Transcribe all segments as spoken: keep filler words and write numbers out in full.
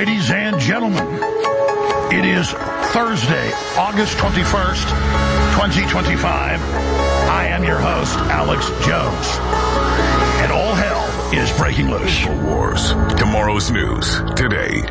Ladies and gentlemen, it is Thursday, August twenty-first, twenty twenty-five. I am your host, Alex Jones. And all hell is breaking loose. InfoWars. Tomorrow's news today.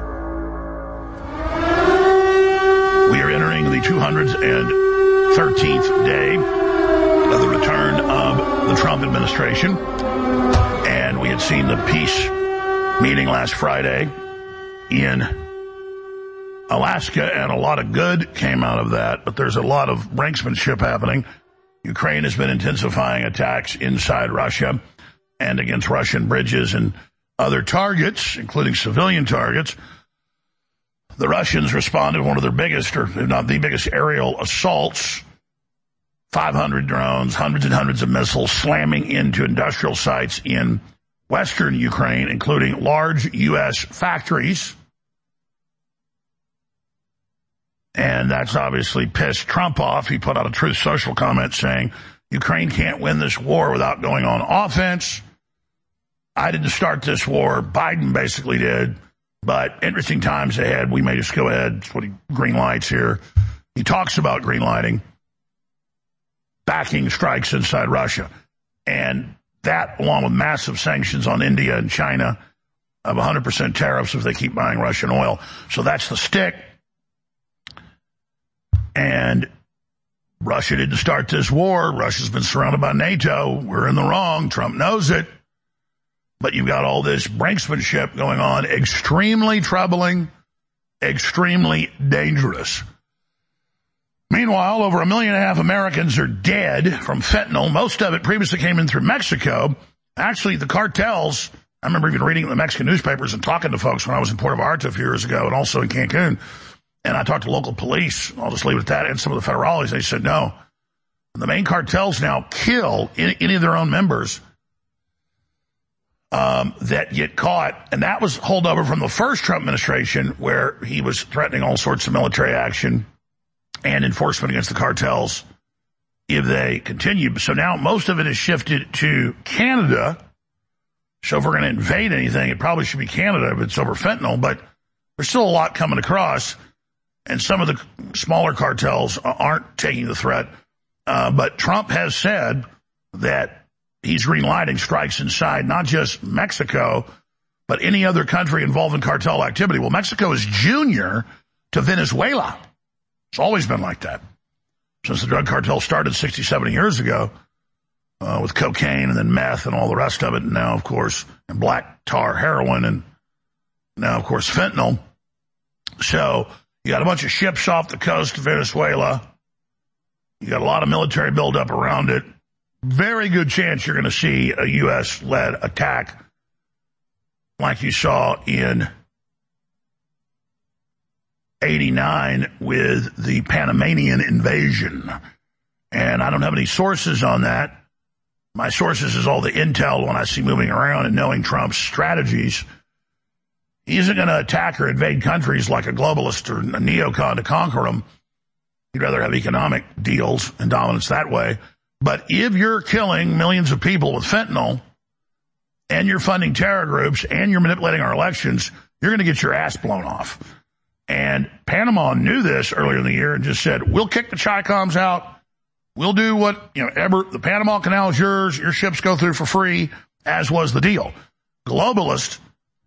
We are entering the two hundred thirteenth day of the return of the Trump administration. And we had seen the peace meeting last Friday in Alaska, and a lot of good came out of that, but there's a lot of brinksmanship happening. Ukraine has been intensifying attacks inside Russia and against Russian bridges and other targets, including civilian targets. The Russians responded one of their biggest, or if not the biggest, aerial assaults. five hundred drones, hundreds and hundreds of missiles slamming into industrial sites in western Ukraine, including large U S factories. And that's obviously pissed Trump off. He put out a Truth Social comment saying, Ukraine can't win this war without going on offense. I didn't start this war. Biden basically did. But interesting times ahead. We may just go ahead. That's what he green lights here. He talks about green lighting, backing strikes inside Russia. And that, along with massive sanctions on India and China of one hundred percent tariffs if they keep buying Russian oil. So that's the stick. And Russia didn't start this war. Russia's been surrounded by NATO. We're in the wrong. Trump knows it. But you've got all this brinksmanship going on. Extremely troubling, extremely dangerous. Meanwhile, over a million and a half Americans are dead from fentanyl. Most of it previously came in through Mexico. Actually, the cartels, I remember even reading the Mexican newspapers and talking to folks when I was in Puerto Vallarta a few years ago and also in Cancun. And I talked to local police, I'll just leave it at that, and some of the federales. They said, no, the main cartels now kill any, any of their own members um, that get caught. And that was holdover from the first Trump administration, where he was threatening all sorts of military action and enforcement against the cartels if they continue. So now most of it is shifted to Canada. So if we're going to invade anything, it probably should be Canada if it's over fentanyl. But there's still a lot coming across. And some of the smaller cartels aren't taking the threat. Uh, but Trump has said that he's green-lighting strikes inside not just Mexico, but any other country involved in cartel activity. Well, Mexico is junior to Venezuela. It's always been like that. Since the drug cartel started sixty, seventy years ago, uh, with cocaine and then meth and all the rest of it. And now, of course, and black tar heroin, and now, of course, fentanyl. So you got a bunch of ships off the coast of Venezuela. You got a lot of military buildup around it. Very good chance you're going to see a U S-led attack like you saw in eighty-nine with the Panamanian invasion. And I don't have any sources on that. My sources is all the intel when I see moving around and knowing Trump's strategies. He isn't going to attack or invade countries like a globalist or a neocon to conquer them. He'd rather have economic deals and dominance that way. But if you're killing millions of people with fentanyl and you're funding terror groups and you're manipulating our elections, you're going to get your ass blown off. And Panama knew this earlier in the year and just said, we'll kick the Chi-Coms out. We'll do what, you know, ever, the Panama Canal is yours. Your ships go through for free, as was the deal. Globalist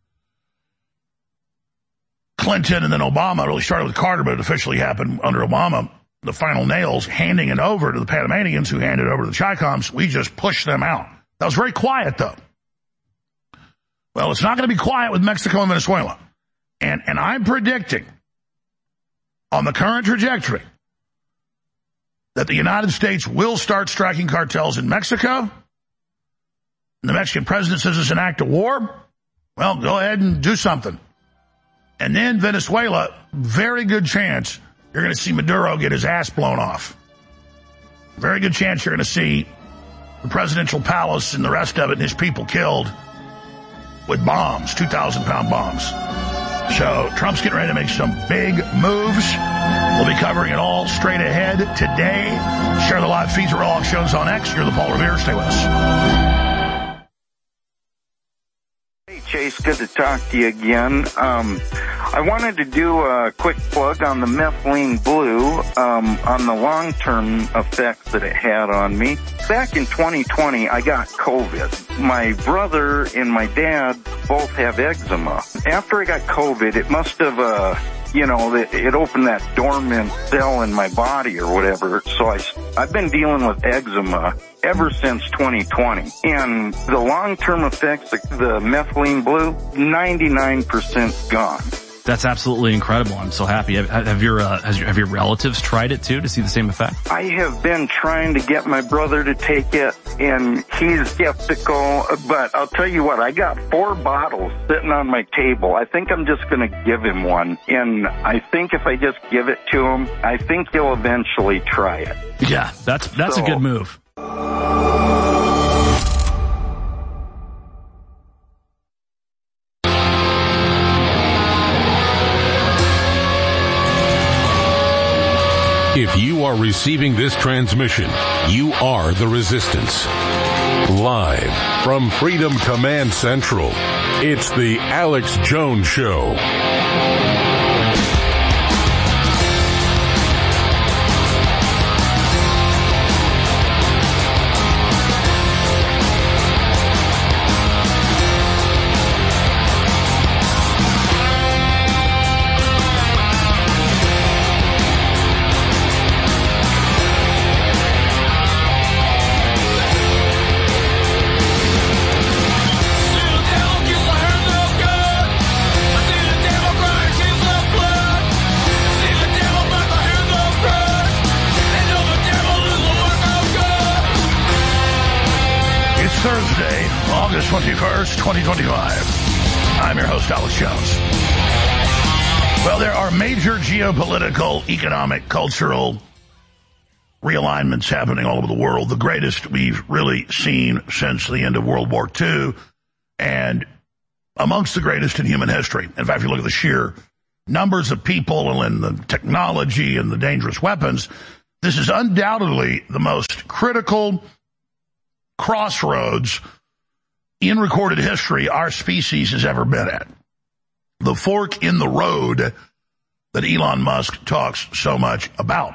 Clinton and then Obama, really started with Carter, but it officially happened under Obama, the final nails, handing it over to the Panamanians who handed it over to the Chi-Coms. We just pushed them out. That was very quiet, though. Well, it's not going to be quiet with Mexico and Venezuela. And, and I'm predicting, on the current trajectory, that the United States will start striking cartels in Mexico. And the Mexican president says it's an act of war. Well, go ahead and do something. And then Venezuela, very good chance you're going to see Maduro get his ass blown off. Very good chance you're going to see the presidential palace and the rest of it and his people killed with bombs, two thousand pound bombs. So Trump's getting ready to make some big moves. We'll be covering it all straight ahead today. Share the live feeds or all shows on X. You're the Paul Revere. Stay with us. Hey, Chase, good to talk to you again. Um, I wanted to do a quick plug on the methylene blue, um, on the long-term effects that it had on me. Back in twenty twenty, I got COVID. My brother and my dad both have eczema. After I got COVID, it must have, uh, you know, it, it opened that dormant cell in my body or whatever. So I, I've been dealing with eczema ever since twenty twenty. And the long-term effects, the, the methylene blue, ninety-nine percent gone. That's absolutely incredible. I'm so happy. Have, have your uh, has your, have your relatives tried it too to see the same effect? I have been trying to get my brother to take it, and he's skeptical. But I'll tell you what, I got four bottles sitting on my table. I think I'm just going to give him one, and I think if I just give it to him, I think he'll eventually try it. Yeah, that's that's so, a good move. If you are receiving this transmission, you are the Resistance. Live from Freedom Command Central, it's the Alex Jones Show. Thursday, August twenty-first, twenty twenty-five. I'm your host, Alex Jones. Well, there are major geopolitical, economic, cultural realignments happening all over the world, the greatest we've really seen since the end of World War Two, and amongst the greatest in human history. In fact, if you look at the sheer numbers of people and the technology and the dangerous weapons, this is undoubtedly the most critical crossroads in recorded history our species has ever been at. The fork in the road that Elon Musk talks so much about.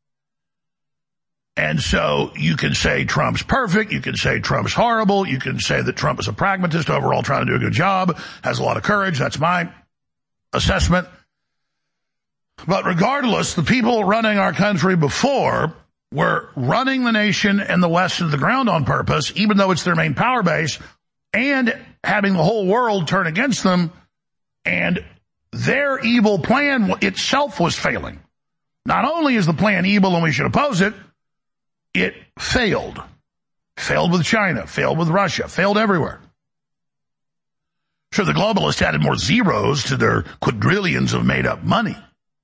And so you can say Trump's perfect, you can say Trump's horrible, you can say that Trump is a pragmatist, overall trying to do a good job, has a lot of courage, that's my assessment. But regardless, the people running our country before were running the nation and the West into the ground on purpose, even though it's their main power base, and having the whole world turn against them, and their evil plan itself was failing. Not only is the plan evil and we should oppose it, it failed. Failed with China, failed with Russia, failed everywhere. Sure, the globalists added more zeros to their quadrillions of made-up money.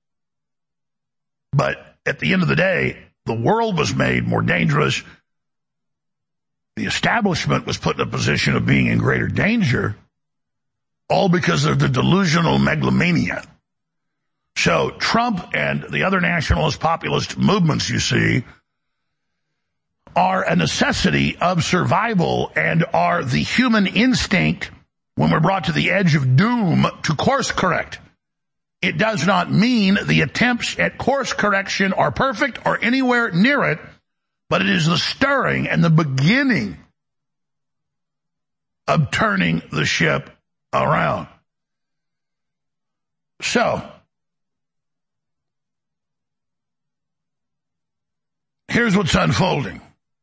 But at the end of the day, the world was made more dangerous. The establishment was put in a position of being in greater danger, all because of the delusional megalomania. So Trump and the other nationalist populist movements you see are a necessity of survival and are the human instinct when we're brought to the edge of doom to course correct. It does not mean the attempts at course correction are perfect or anywhere near it, but it is the stirring and the beginning of turning the ship around. So, here's what's unfolding.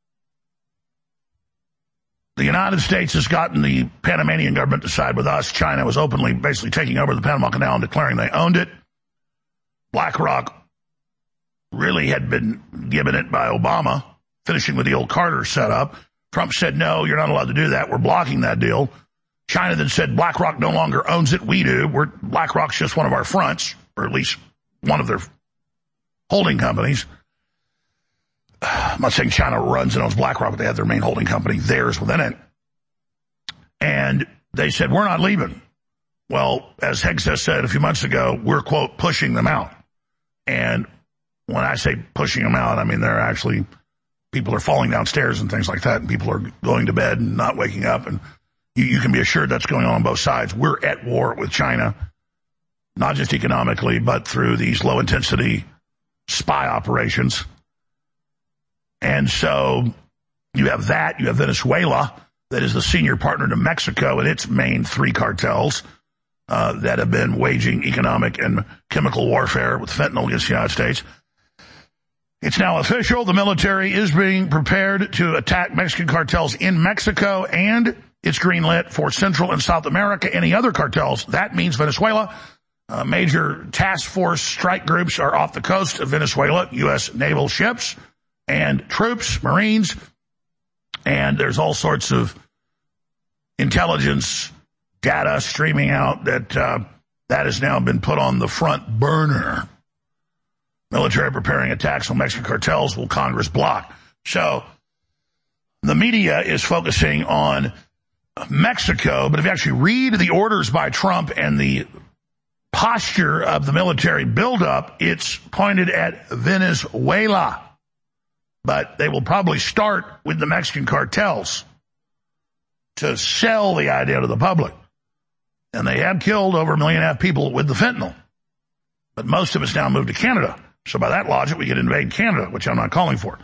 The United States has gotten the Panamanian government to side with us. China was openly basically taking over the Panama Canal and declaring they owned it. BlackRock really had been given it by Obama, finishing with the old Carter setup. Trump said, no, you're not allowed to do that. We're blocking that deal. China then said BlackRock no longer owns it. We do. We're, BlackRock's just one of our fronts, or at least one of their holding companies. I'm not saying China runs and owns BlackRock, but they have their main holding company, theirs within it. And they said, we're not leaving. Well, as Hegseth said a few months ago, we're, quote, pushing them out. And when I say pushing them out, I mean they're actually, people are falling downstairs and things like that, and people are going to bed and not waking up. And you, you can be assured that's going on on both sides. We're at war with China. not just economically, but through these low-intensity spy operations. And so you have that. You have Venezuela, that is the senior partner to Mexico and its main three cartels uh, that have been waging economic and chemical warfare with fentanyl against the United States. It's now official. The military is being prepared to attack Mexican cartels in Mexico, and it's greenlit for Central and South America. Any other cartels, that means Venezuela. Uh, major task force strike groups are off the coast of Venezuela, U S naval ships and troops, Marines, and there's all sorts of intelligence data streaming out that uh, that has now been put on the front burner. Military preparing attacks on Mexican cartels will Congress block. So the media is focusing on Mexico, but if you actually read the orders by Trump and the posture of the military buildup, it's pointed at Venezuela. But they will probably start with the Mexican cartels to sell the idea to the public. And they have killed over a million and a half people with the fentanyl. But most of it's now moved to Canada. So by that logic, we could invade Canada, which I'm not calling for.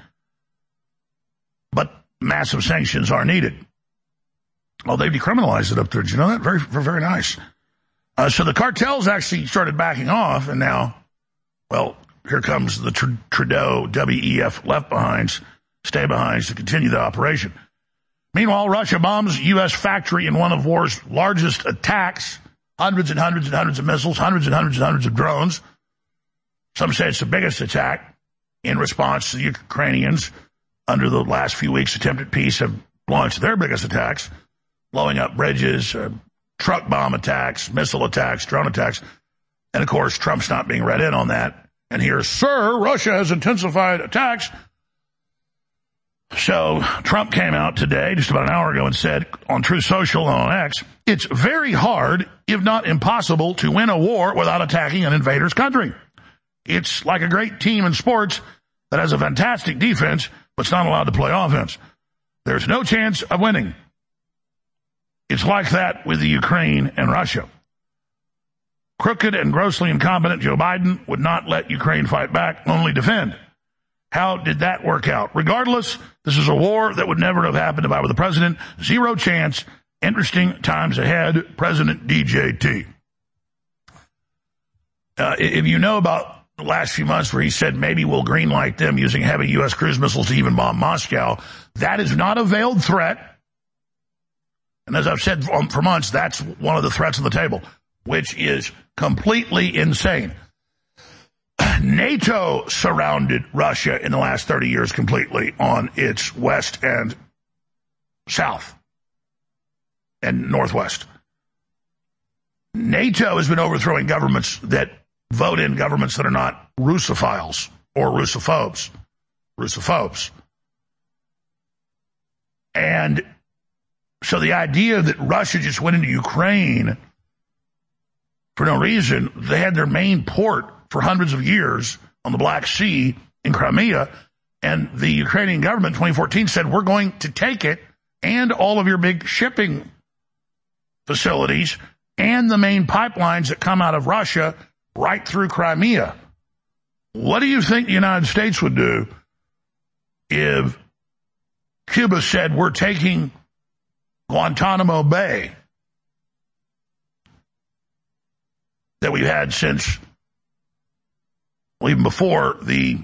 But massive sanctions are needed. Well, they've decriminalized it up there. Did you know that? Very, very nice. Uh, so the cartels actually started backing off, and now, well, here comes the Tr- Trudeau W E F left behinds, stay behinds to continue the operation. Meanwhile, Russia bombs U S factory in one of war's largest attacks, hundreds and hundreds and hundreds of missiles, hundreds and hundreds and hundreds of drones. Some say it's the biggest attack in response to the Ukrainians under the last few weeks' attempted peace have launched their biggest attacks, blowing up bridges, uh, truck bomb attacks, missile attacks, drone attacks. And, of course, Trump's not being read in on that. And here, sir, Russia has intensified attacks. So Trump came out today, just about an hour ago, and said on Truth Social and on X, it's very hard, if not impossible, to win a war without attacking an invader's country. It's like a great team in sports that has a fantastic defense, but's not allowed to play offense. There's no chance of winning. It's like that with the Ukraine and Russia. Crooked and grossly incompetent Joe Biden would not let Ukraine fight back, only defend. How did that work out? Regardless, this is a war that would never have happened if I were the president. Zero chance. Interesting times ahead. President D J T. Uh, if you know about the last few months where he said maybe we'll greenlight them using heavy U S cruise missiles to even bomb Moscow, that is not a veiled threat. And as I've said for months, that's one of the threats on the table, which is completely insane. NATO surrounded Russia in the last thirty years completely on its west and south and northwest. NATO has been overthrowing governments that vote in governments that are not Russophiles or Russophobes. Russophobes. And so the idea that Russia just went into Ukraine for no reason, they had their main port for hundreds of years on the Black Sea in Crimea, and the Ukrainian government in twenty fourteen said, we're going to take it and all of your big shipping facilities and the main pipelines that come out of Russia right through Crimea. What do you think the United States would do if Cuba said, we're taking Guantanamo Bay that we've had since, well, even before the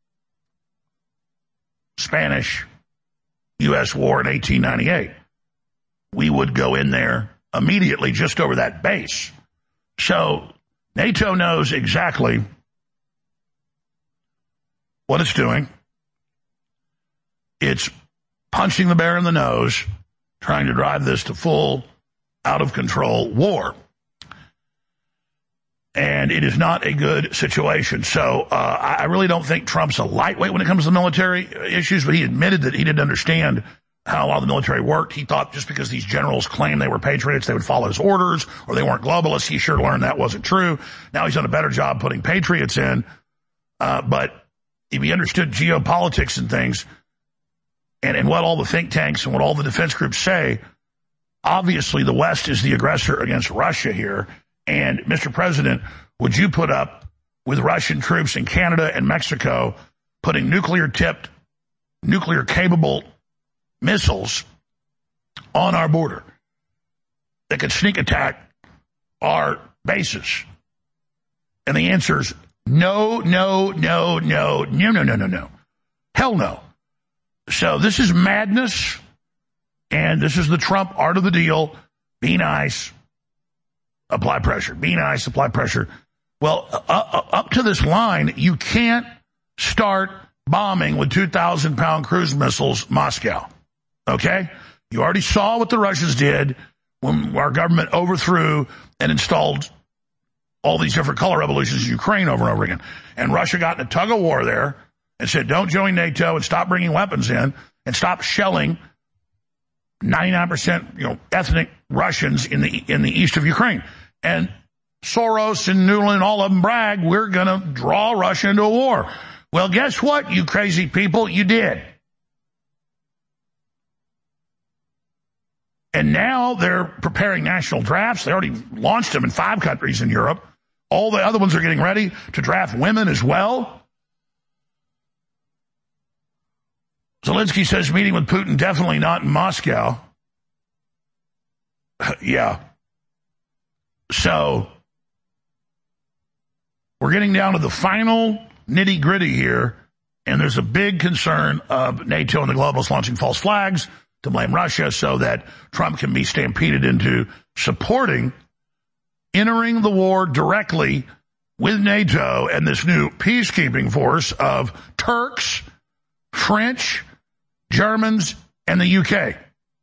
Spanish U S war in eighteen ninety-eight. We would go in there immediately just over that base. So NATO knows exactly what it's doing. It's punching the bear in the nose, trying to drive this to full, out-of-control war. And it is not a good situation. So uh, I really don't think Trump's a lightweight when it comes to military issues, but he admitted that he didn't understand how a lot of the military worked. He thought just because these generals claimed they were patriots, they would follow his orders, or they weren't globalists. He sure learned that wasn't true. Now he's done a better job putting patriots in. Uh, but if he understood geopolitics and things, and, and what all the think tanks and what all the defense groups say, obviously the West is the aggressor against Russia here. And Mister President, would you put up with Russian troops in Canada and Mexico putting nuclear-tipped, nuclear-capable missiles on our border that could sneak attack our bases? And the answer is no, no, no, no, no, no, no, no, no. Hell no. So this is madness, and this is the Trump art of the deal. Be nice, apply pressure. Be nice, apply pressure. Well, uh, uh, up to this line, you can't start bombing with two thousand pound cruise missiles Moscow. Okay? You already saw what the Russians did when our government overthrew and installed all these different color revolutions in Ukraine over and over again. And Russia got in a tug of war there and said, don't join NATO and stop bringing weapons in and stop shelling ninety-nine percent, you know, ethnic Russians in the in the east of Ukraine. And Soros and Nuland, all of them brag, we're going to draw Russia into a war. Well, guess what, you crazy people? You did. And now they're preparing national drafts. They already launched them in five countries in Europe. All the other ones are getting ready to draft women as well. Zelensky says meeting with Putin definitely not in Moscow. Yeah. So we're getting down to the final nitty-gritty here, and there's a big concern of NATO and the globalists launching false flags to blame Russia so that Trump can be stampeded into supporting entering the war directly with NATO and this new peacekeeping force of Turks, French, Germans, and the U K.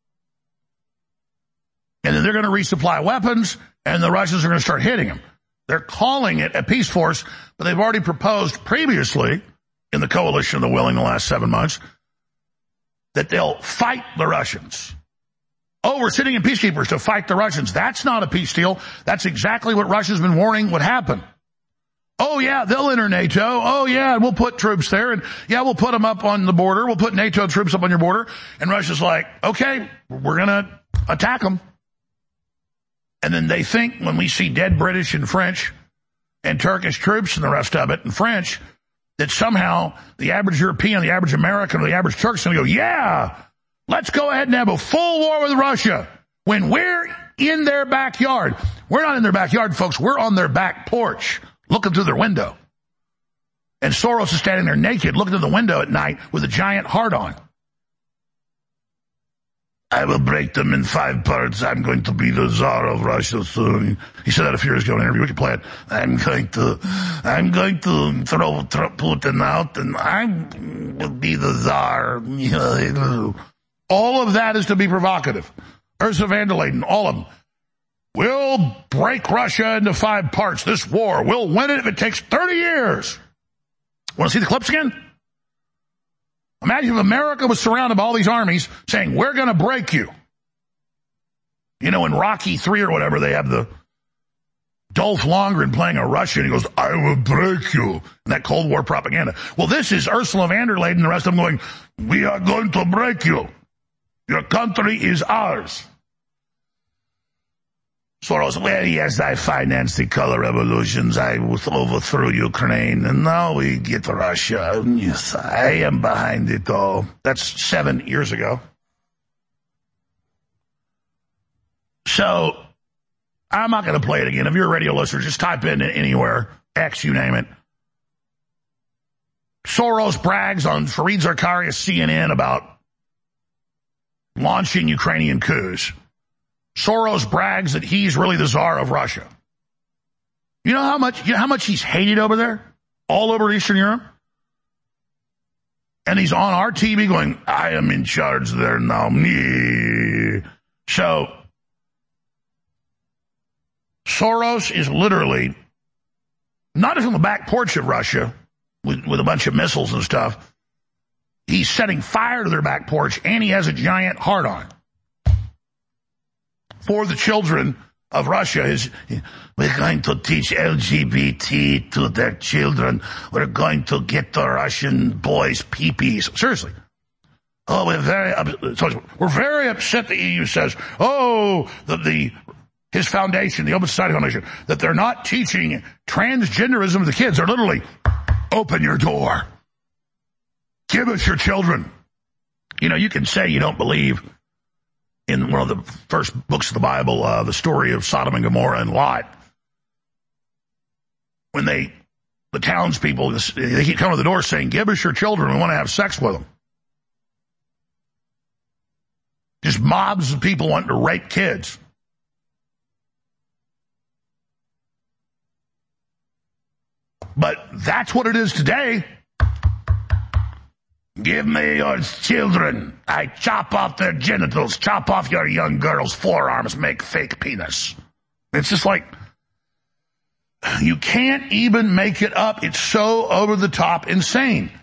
And then they're going to resupply weapons, and the Russians are going to start hitting them. They're calling it a peace force, but they've already proposed previously in the coalition of the willing the last seven months that they'll fight the Russians. Oh, we're sitting in peacekeepers to fight the Russians. That's not a peace deal. That's exactly what Russia's been warning would happen. Oh, yeah, they'll enter NATO. Oh, yeah, we'll put troops there. And, yeah, we'll put them up on the border. We'll put NATO troops up on your border. And Russia's like, okay, we're going to attack them. And then they think when we see dead British and French and Turkish troops and the rest of it and French, that somehow the average European, the average American, or the average Turk's going to go, yeah, let's go ahead and have a full war with Russia when we're in their backyard. We're not in their backyard, folks. We're on their back porch looking through their window. And Soros is standing there naked looking through the window at night with a giant heart on. I will break them in five parts. I'm going to be the Tsar of Russia soon. He said that a few years ago in an interview. We could play it. I'm going to, I'm going to throw Putin out, and I will be the Tsar. All of that is to be provocative. Ursula von der Leyen, all of them. We'll break Russia into five parts. This war, we'll win it if it takes thirty years. Want to see the clips again? Imagine if America was surrounded by all these armies saying, we're going to break you. You know, in Rocky three or whatever, they have the Dolph Lundgren playing a Russian. He goes, I will break you. And that Cold War propaganda. Well, this is Ursula von der Leyen and the rest of them going, we are going to break you. Your country is ours. Soros, well, yes, I financed the color revolutions. I overthrew Ukraine, and now we get Russia. Yes, I am behind it all. That's seven years ago. So, I'm not going to play it again. If you're a radio listener, just type in anywhere, X, you name it. Soros brags on Fareed Zakaria C N N about launching Ukrainian coups. Soros brags that he's really the Tsar of Russia. You know how much, you know how much he's hated over there? All over Eastern Europe? And he's on our T V going, I am in charge there now. Me. So, Soros is literally not just on the back porch of Russia with, with a bunch of missiles and stuff. He's setting fire to their back porch, and he has a giant heart on. For the children of Russia, is we're going to teach L G B T to their children. We're going to get the Russian boys' pee-pees. Seriously. Oh, we're very, so we're very upset the E U says, oh, the, the his foundation, the Open Society Foundation, that they're not teaching transgenderism to the kids. They're literally, open your door. Give us your children. You know, you can say you don't believe in one of the first books of the Bible, uh, the story of Sodom and Gomorrah and Lot. When they, the townspeople, they keep coming to the door saying, give us your children, we want to have sex with them. Just mobs of people wanting to rape kids. But that's what it is today. Give me your children. I chop off their genitals, chop off your young girls' forearms, make fake penis. It's just like, you can't even make it up. It's so over-the-top insane.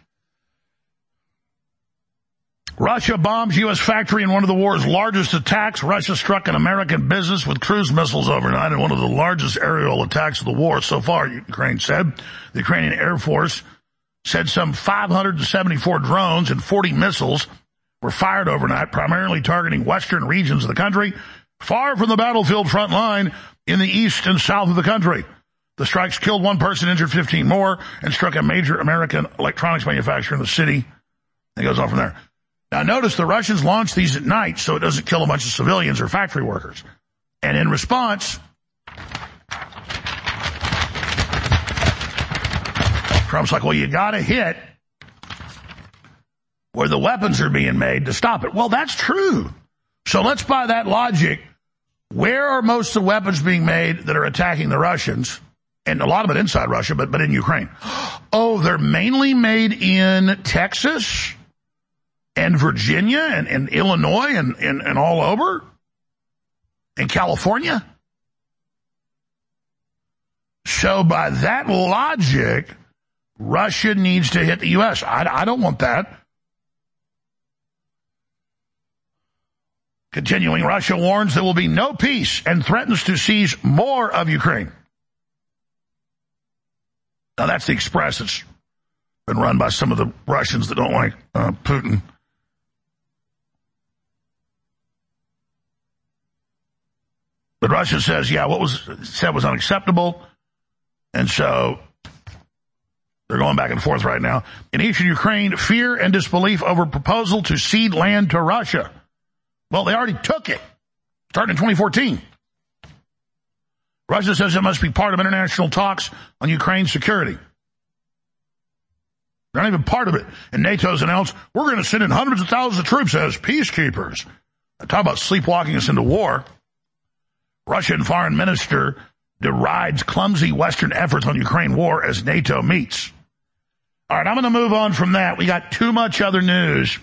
Russia bombs U S factory in one of the war's largest attacks. Russia struck an American business with cruise missiles overnight in one of the largest aerial attacks of the war so far, Ukraine said. The Ukrainian Air Force said some five hundred seventy-four drones and forty missiles were fired overnight, primarily targeting western regions of the country, far from the battlefield front line in the east and south of the country. The strikes killed one person, injured fifteen more, and struck a major American electronics manufacturer in the city. It goes on from there. Now, notice the Russians launched these at night so it doesn't kill a bunch of civilians or factory workers. And in response, Trump's like, well, you got to hit where the weapons are being made to stop it. Well, that's true. So let's buy that logic. Where are most of the weapons being made that are attacking the Russians? And a lot of it inside Russia, but, but in Ukraine. Oh, they're mainly made in Texas and Virginia and, and Illinois and, and, and all over? In California? So by that logic, Russia needs to hit the U S. I, I don't want that. Continuing, Russia warns there will be no peace and threatens to seize more of Ukraine. Now, that's the Express. It's been run by some of the Russians that don't like uh, Putin. But Russia says, yeah, what was said was unacceptable. And so they're going back and forth right now. In eastern Ukraine, fear and disbelief over proposal to cede land to Russia. Well, they already took it, starting in twenty fourteen. Russia says it must be part of international talks on Ukraine's security. They're not even part of it. And NATO's announced, we're going to send in hundreds of thousands of troops as peacekeepers. Talk about sleepwalking us into war. Russian foreign minister derides clumsy Western efforts on Ukraine war as NATO meets. All right, I'm going to move on from that. We got too much other news.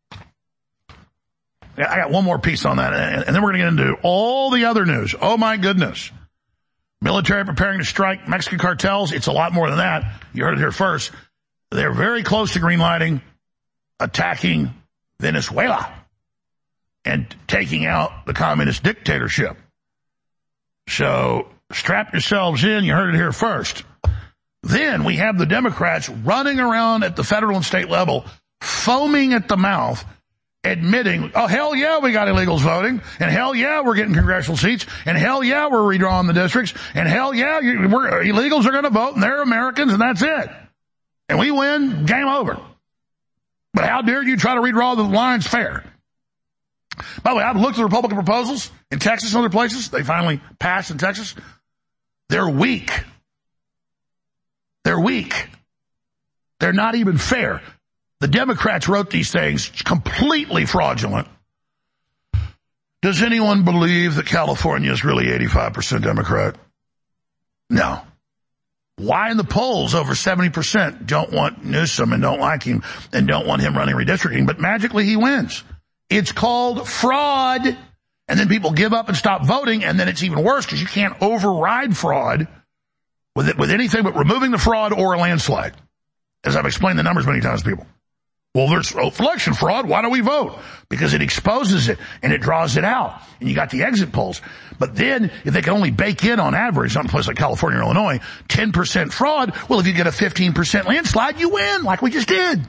I got one more piece on that, and then we're going to get into all the other news. Oh, my goodness. Military preparing to strike Mexican cartels. It's a lot more than that. You heard it here first. They're very close to greenlighting, attacking Venezuela, and taking out the communist dictatorship. So strap yourselves in. You heard it here first. Then we have the Democrats running around at the federal and state level, foaming at the mouth, admitting, oh, hell yeah, we got illegals voting, and hell yeah, we're getting congressional seats, and hell yeah, we're redrawing the districts, and hell yeah, you, we're, illegals are going to vote, and they're Americans, and that's it. And we win, game over. But how dare you try to redraw the lines fair? By the way, I've looked at the Republican proposals in Texas and other places. They finally passed in Texas. They're weak. They're weak. They're not even fair. The Democrats wrote these things completely fraudulent. Does anyone believe that California is really eighty-five percent Democrat? No. Why in the polls over seventy percent don't want Newsom and don't like him and don't want him running redistricting, but magically he wins? It's called fraud. And then people give up and stop voting, and then it's even worse because you can't override fraud with it, with anything but removing the fraud or a landslide. As I've explained the numbers many times to people. Well, there's election fraud. Why do we vote? Because it exposes it and it draws it out. And you got the exit polls. But then if they can only bake in on average, not in a place like California or Illinois, ten percent fraud, well, if you get a fifteen percent landslide, you win, like we just did.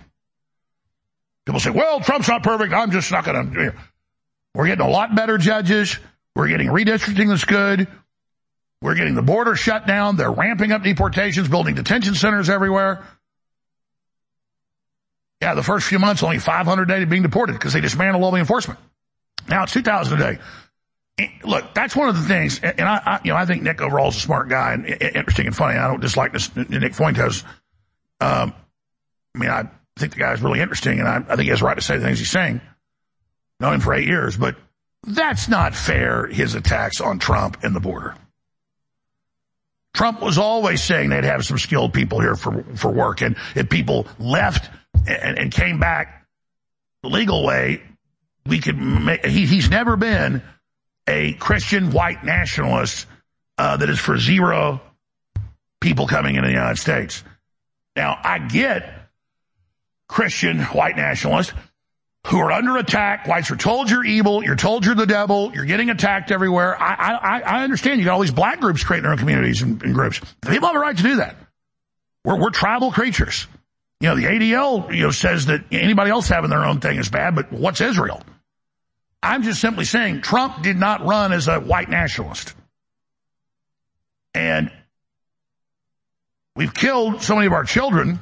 People say, well, Trump's not perfect. I'm just not going to. We're getting a lot better judges. We're getting redistricting that's good. We're getting the border shut down. They're ramping up deportations, building detention centers everywhere. Yeah, the first few months, only five hundred a day being deported because they dismantled all the enforcement. Now it's two thousand a day. Look, that's one of the things, and I, I you know, I think Nick overall is a smart guy and interesting and funny. I don't dislike this Nick Fuentes. Um, I mean, I think the guy's really interesting, and I, I think he has a right to say the things he's saying. Known him for eight years, but that's not fair, his attacks on Trump and the border. Trump was always saying they'd have some skilled people here for, for work, and if people left and, and came back the legal way, we could make, he, he's never been a Christian white nationalist uh, that is for zero people coming into the United States. Now, I get Christian white nationalists who are under attack. Whites are told you're evil. You're told you're the devil. You're getting attacked everywhere. I I, I understand you got all these black groups creating their own communities and, and groups. People have a right to do that. We're, we're tribal creatures. You know, the A D L, you know, says that anybody else having their own thing is bad, but what's Israel? I'm just simply saying Trump did not run as a white nationalist. And we've killed so many of our children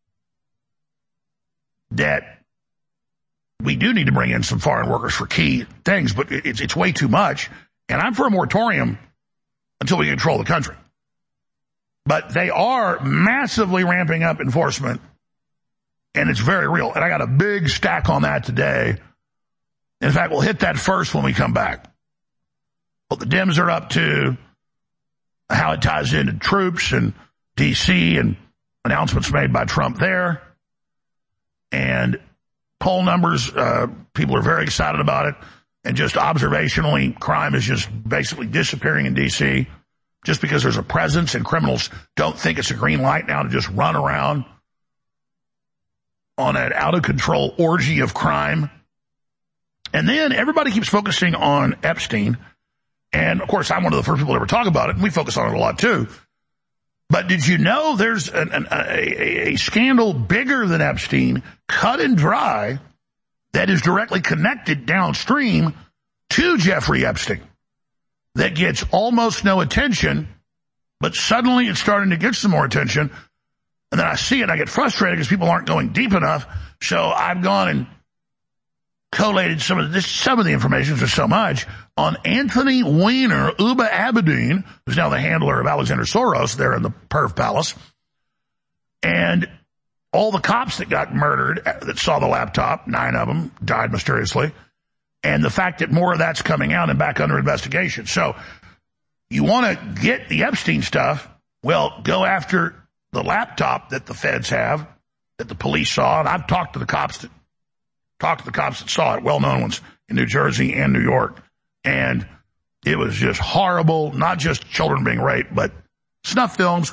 that we do need to bring in some foreign workers for key things, but it's, it's way too much. And I'm for a moratorium until we control the country. But they are massively ramping up enforcement, and it's very real. And I got a big stack on that today. In fact, we'll hit that first when we come back. What the Dems are up to, how it ties into troops and D C and announcements made by Trump there. And poll numbers, uh, people are very excited about it. And just observationally, crime is just basically disappearing in D C just because there's a presence and criminals don't think it's a green light now to just run around on an out-of-control orgy of crime. And then everybody keeps focusing on Epstein. And, of course, I'm one of the first people to ever talk about it, and we focus on it a lot, too. But did you know there's an, an, a, a scandal bigger than Epstein, cut and dry, that is directly connected downstream to Jeffrey Epstein, that gets almost no attention, but suddenly it's starting to get some more attention. And then I see it, and I get frustrated because people aren't going deep enough. So I've gone and collated some of this, some of the information, for so much, on Anthony Weiner, Uba Abedin, who's now the handler of Alexander Soros there in the Perv Palace, and all the cops that got murdered that saw the laptop, nine of them died mysteriously, and the fact that more of that's coming out and back under investigation. So you want to get the Epstein stuff, well, go after the laptop that the feds have, that the police saw, and I've talked to the cops that talked to the cops that saw it, well-known ones in New Jersey and New York, and it was just horrible, not just children being raped, but snuff films.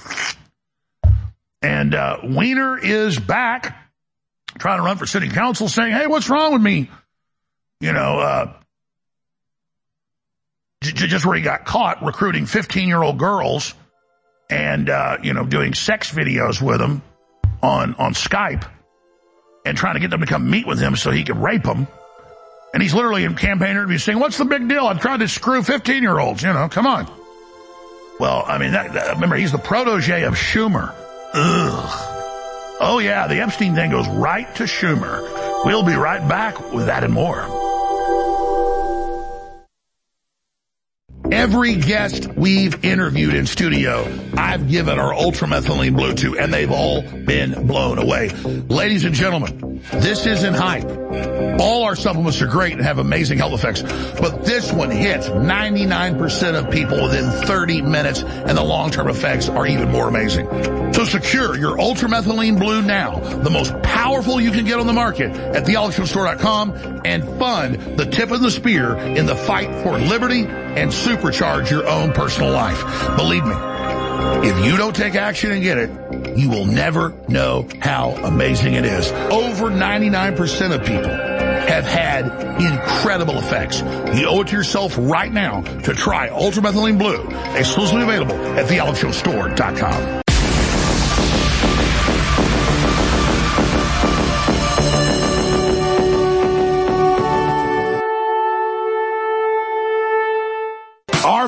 And uh, Weiner is back trying to run for city council saying, hey, what's wrong with me? You know, uh, j- just where he got caught recruiting fifteen-year-old girls and, uh, you know, doing sex videos with them on, on Skype and trying to get them to come meet with him so he could rape them. And he's literally in campaign interviews saying, what's the big deal? I've tried to screw fifteen-year-olds, you know, come on. Well, I mean, that, that, remember, he's the protege of Schumer. Ugh. Oh, yeah, the Epstein thing goes right to Schumer. We'll be right back with that and more. Every guest we've interviewed in studio, I've given our ultramethylene blue to, and they've all been blown away. Ladies and gentlemen, this isn't hype. All our supplements are great and have amazing health effects, but this one hits ninety-nine percent of people within thirty minutes, and the long-term effects are even more amazing. So secure your ultramethylene blue now, the most powerful you can get on the market, at the alex jones store dot com, and fund the tip of the spear in the fight for liberty and supercharge your own personal life. Believe me, if you don't take action and get it, you will never know how amazing it is. Over ninety-nine percent of people have had incredible effects. You owe it to yourself right now to try Ultramethylene Blue, exclusively available at the alex jones store dot com.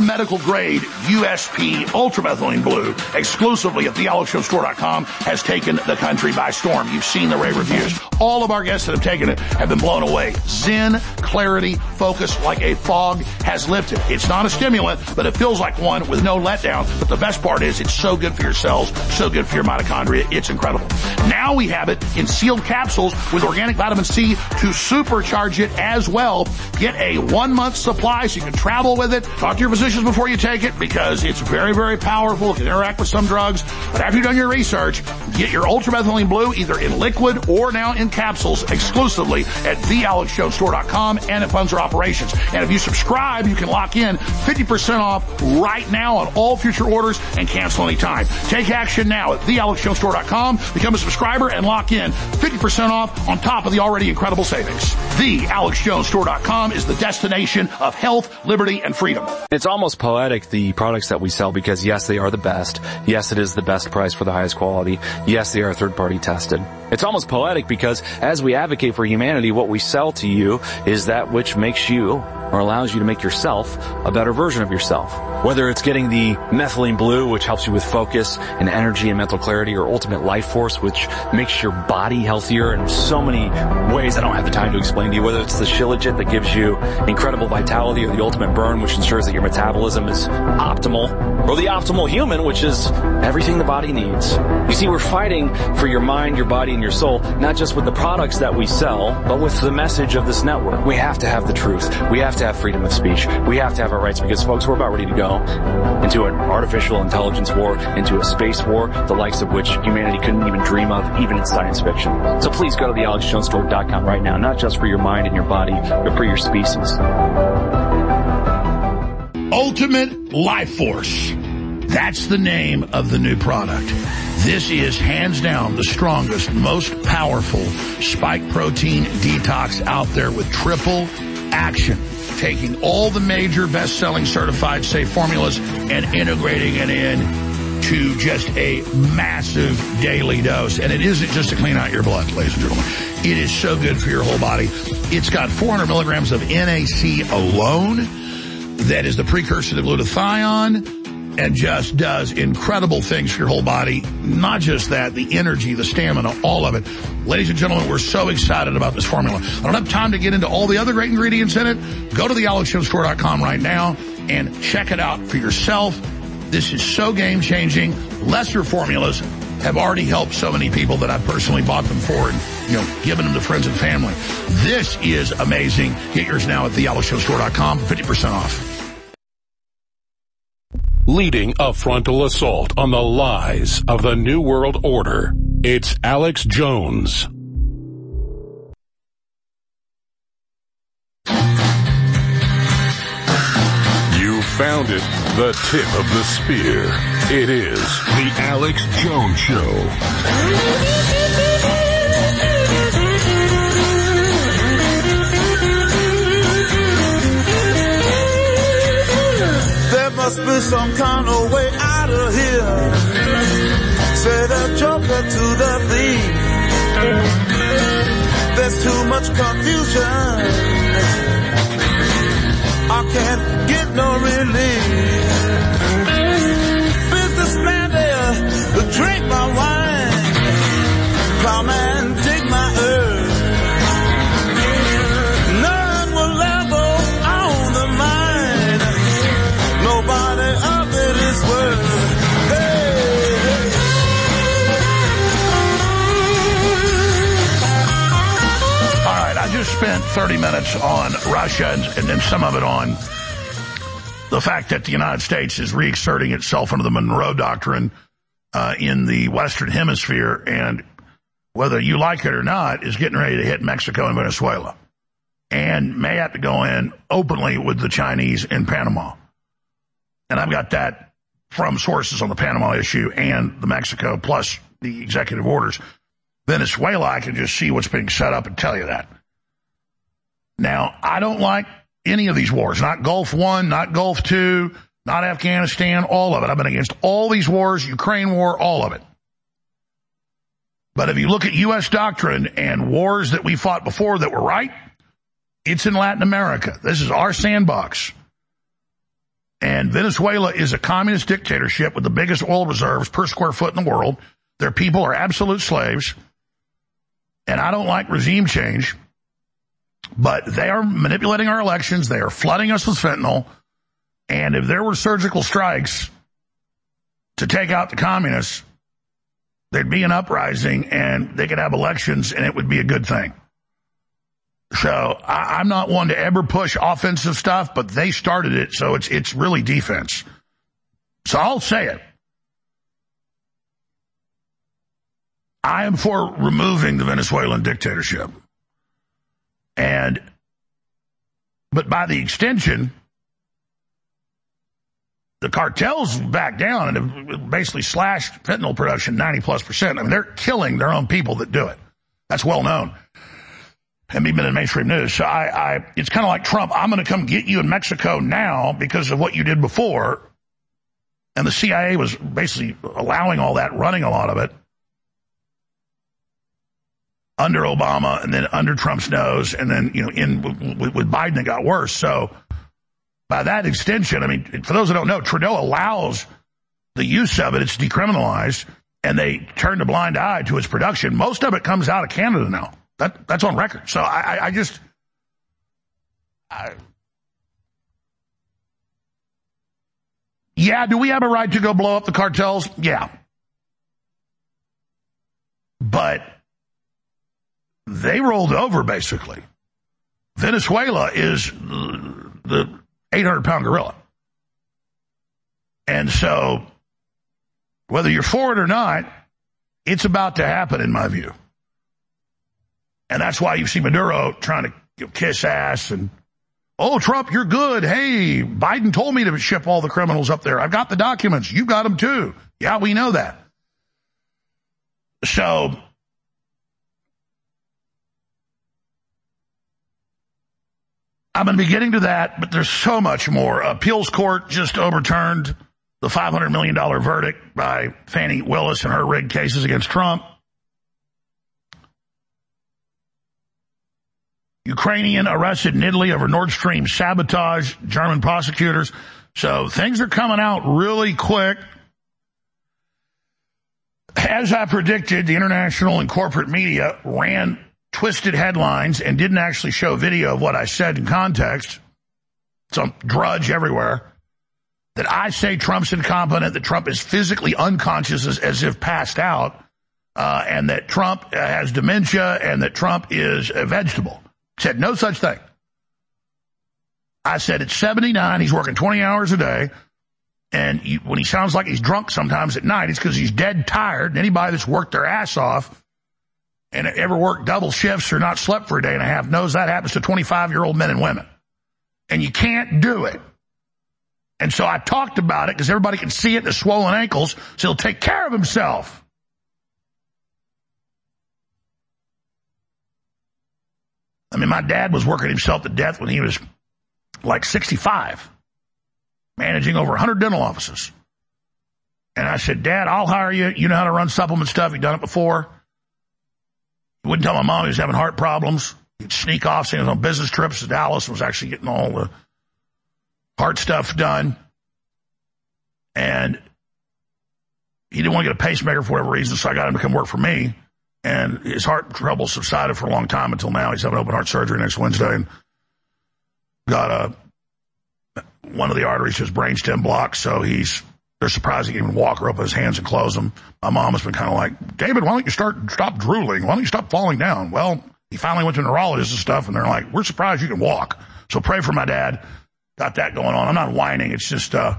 medical grade U S P ultramethylene blue exclusively at the alex jones store dot com has taken the country by storm. You've seen the rave reviews. All of our guests that have taken it have been blown away. Zen, clarity, focus like a fog has lifted. It's not a stimulant, but it feels like one with no letdown. But the best part is it's so good for your cells, so good for your mitochondria. It's incredible. Now we have it in sealed capsules with organic vitamin C to supercharge it as well. Get a one-month supply so you can travel with it. Talk to your physicians before you take it because it's very, very powerful. It can interact with some drugs. But after you've done your research, get your ultramethylene blue either in liquid or now in capsules exclusively at the alex jones store dot com, and it funds our operations. And if you subscribe, you can lock in fifty percent off right now on all future orders and cancel anytime. Take action now at the alex jones store dot com. Become a subscriber and lock in fifty percent off on top of the already incredible savings. the alex jones store dot com is the destination of health, liberty, and freedom. It's almost poetic, the products that we sell, because yes, they are the best. Yes, it is the best price for the highest quality. Yes, they are third-party tested. It's almost poetic because as we advocate for humanity, what we sell to you is that which makes you or allows you to make yourself a better version of yourself. Whether it's getting the methylene blue, which helps you with focus and energy and mental clarity, or ultimate life force, which makes your body healthier in so many ways I don't have the time to explain to you. Whether it's the Shilajit that gives you incredible vitality, or the ultimate burn, which ensures that your metabolism is optimal, or the optimal human, which is everything the body needs. You see, we're fighting for your mind, your body, and your soul, not just with the products that we sell, but with the message of this network. We have to have the truth. We have to have freedom of speech. We have to have our rights, because, folks, we're about ready to go into an artificial intelligence war, into a space war, the likes of which humanity couldn't even dream of, even in science fiction. So please go to the alex jones store dot com right now, not just for your mind and your body, but for your species. Ultimate Life Force. That's the name of the new product. This is hands down the strongest, most powerful spike protein detox out there with triple action. Taking all the major best-selling certified safe formulas and integrating it in to just a massive daily dose. And it isn't just to clean out your blood, ladies and gentlemen. It is so good for your whole body. It's got four hundred milligrams of N A C alone. That is the precursor to glutathione, and just does incredible things for your whole body. Not just that, the energy, the stamina, all of it. Ladies and gentlemen, we're so excited about this formula. I don't have time to get into all the other great ingredients in it. Go to the alex jones store dot com right now and check it out for yourself. This is so game-changing. Lesser formulas have already helped so many people that I've personally bought them for and, you know, given them to friends and family. This is amazing. Get yours now at the alex jones store dot com for fifty percent off. Leading a frontal assault on the lies of the New World Order, it's Alex Jones. You found it, the tip of the spear. It is the Alex Jones Show. Must be some kind of way out of here. Say the joker to the thief. There's too much confusion. I can't get no relief. Businessman there, drink my wine. Plowman, dig my earth. None will ever own the mine. Nobody of it is worth. Hey, hey. All right, I just spent thirty minutes on Russia and, and then some of it on the fact that the United States is reasserting itself under the Monroe Doctrine uh, in the Western Hemisphere, and whether you like it or not, is getting ready to hit Mexico and Venezuela, and may have to go in openly with the Chinese in Panama. And I've got that from sources on the Panama issue and the Mexico, plus the executive orders. Venezuela, I can just see what's being set up and tell you that. Now, I don't like any of these wars, not Gulf One, not Gulf Two, not Afghanistan, all of it. I've been against all these wars, Ukraine war, all of it. But if you look at U S doctrine and wars that we fought before that were right, it's in Latin America. This is our sandbox. And Venezuela is a communist dictatorship with the biggest oil reserves per square foot in the world. Their people are absolute slaves. And I don't like regime change, but they are manipulating our elections. They are flooding us with fentanyl. And if there were surgical strikes to take out the communists, there'd be an uprising and they could have elections and it would be a good thing. So I, I'm not one to ever push offensive stuff, but they started it, so it's it's really defense. So I'll say it. I am for removing the Venezuelan dictatorship. And, but by the extension, the cartels back down and have basically slashed fentanyl production ninety plus percent. I mean, they're killing their own people that do it. That's well known. And even in mainstream news. So I, I it's kind of like Trump. I'm going to come get you in Mexico now because of what you did before. And the C I A was basically allowing all that, running a lot of it under Obama and then under Trump's nose. And then, you know, in with, with Biden, it got worse. So by that extension, I mean, for those that don't know, Trudeau allows the use of it. It's decriminalized, and they turned a blind eye to its production. Most of it comes out of Canada now. That that's on record. So I, I, I just, I, yeah. Do we have a right to go blow up the cartels? Yeah, but they rolled over basically. Venezuela is the eight hundred pound gorilla, and so whether you're for it or not, it's about to happen in my view. And that's why you see Maduro trying to you know, kiss ass and, oh, Trump, you're good. Hey, Biden told me to ship all the criminals up there. I've got the documents. You got them too. Yeah, we know that. So I'm going to be getting to that, but there's so much more. Appeals court just overturned the five hundred million dollars verdict by Fani Willis and her rigged cases against Trump. Ukrainian arrested in Italy over Nord Stream sabotage, German prosecutors. So things are coming out really quick. As I predicted, the international and corporate media ran twisted headlines and didn't actually show video of what I said in context. Some drudge everywhere. That I say Trump's incompetent, that Trump is physically unconscious as, as if passed out, uh, and that Trump has dementia and that Trump is a vegetable. Said no such thing. I said at seventy-nine, he's working twenty hours a day, and you, when he sounds like he's drunk sometimes at night, it's because he's dead tired. And anybody that's worked their ass off and ever worked double shifts or not slept for a day and a half knows that happens to twenty-five-year-old men and women. And you can't do it. And so I talked about it because everybody can see it in the swollen ankles, so he'll take care of himself. I mean, my dad was working himself to death when he was like sixty-five, managing over one hundred dental offices. And I said, Dad, I'll hire you. You know how to run supplement stuff. You've done it before. He wouldn't tell my mom he was having heart problems. He'd sneak off, saying he was on business trips to Dallas and was actually getting all the heart stuff done. And he didn't want to get a pacemaker for whatever reason, so I got him to come work for me. And his heart trouble subsided for a long time until now. He's having open heart surgery next Wednesday and got a, one of the arteries, his brainstem blocked. So he's, they're surprised he can even walk or open his hands and close them. My mom has been kind of like, David, why don't you start, stop drooling? Why don't you stop falling down? Well, he finally went to a neurologist and stuff, and they're like, we're surprised you can walk. So pray for my dad. Got that going on. I'm not whining. It's just, uh,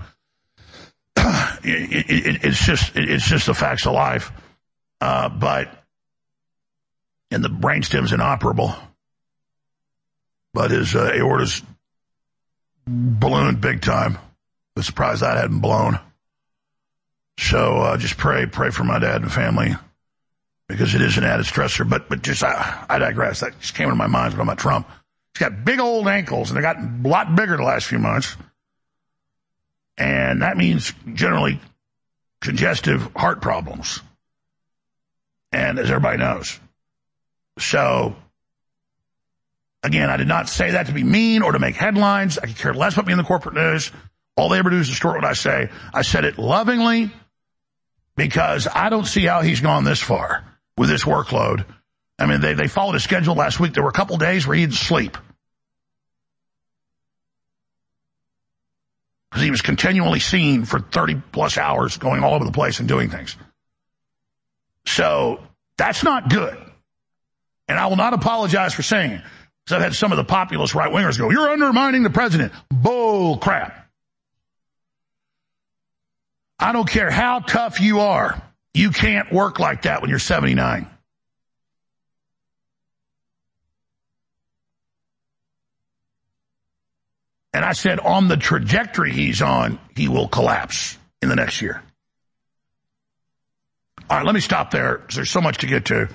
it, it, it's just, it, it's just the facts of life. Uh, but, and the brainstem's inoperable, but his uh, aorta's ballooned big time. I'm surprised that hadn't blown. So uh, just pray, pray for my dad and family, because it is an added stressor. But but just I, I digress. That just came into my mind talking about Trump. He's got big old ankles, and they got a lot bigger the last few months, and that means generally congestive heart problems. And as everybody knows. So, again, I did not say that to be mean or to make headlines. I could care less about being in the corporate news. All they ever do is distort what I say. I said it lovingly because I don't see how he's gone this far with this workload. I mean, they, they followed his schedule last week. There were a couple days where he didn't sleep because he was continually seen for thirty plus hours going all over the place and doing things. So that's not good. And I will not apologize for saying it. Because I've had some of the populist right-wingers go, you're undermining the president. Bull crap. I don't care how tough you are. You can't work like that when you're seventy-nine. And I said on the trajectory he's on, he will collapse in the next year. All right, let me stop there because there's so much to get to.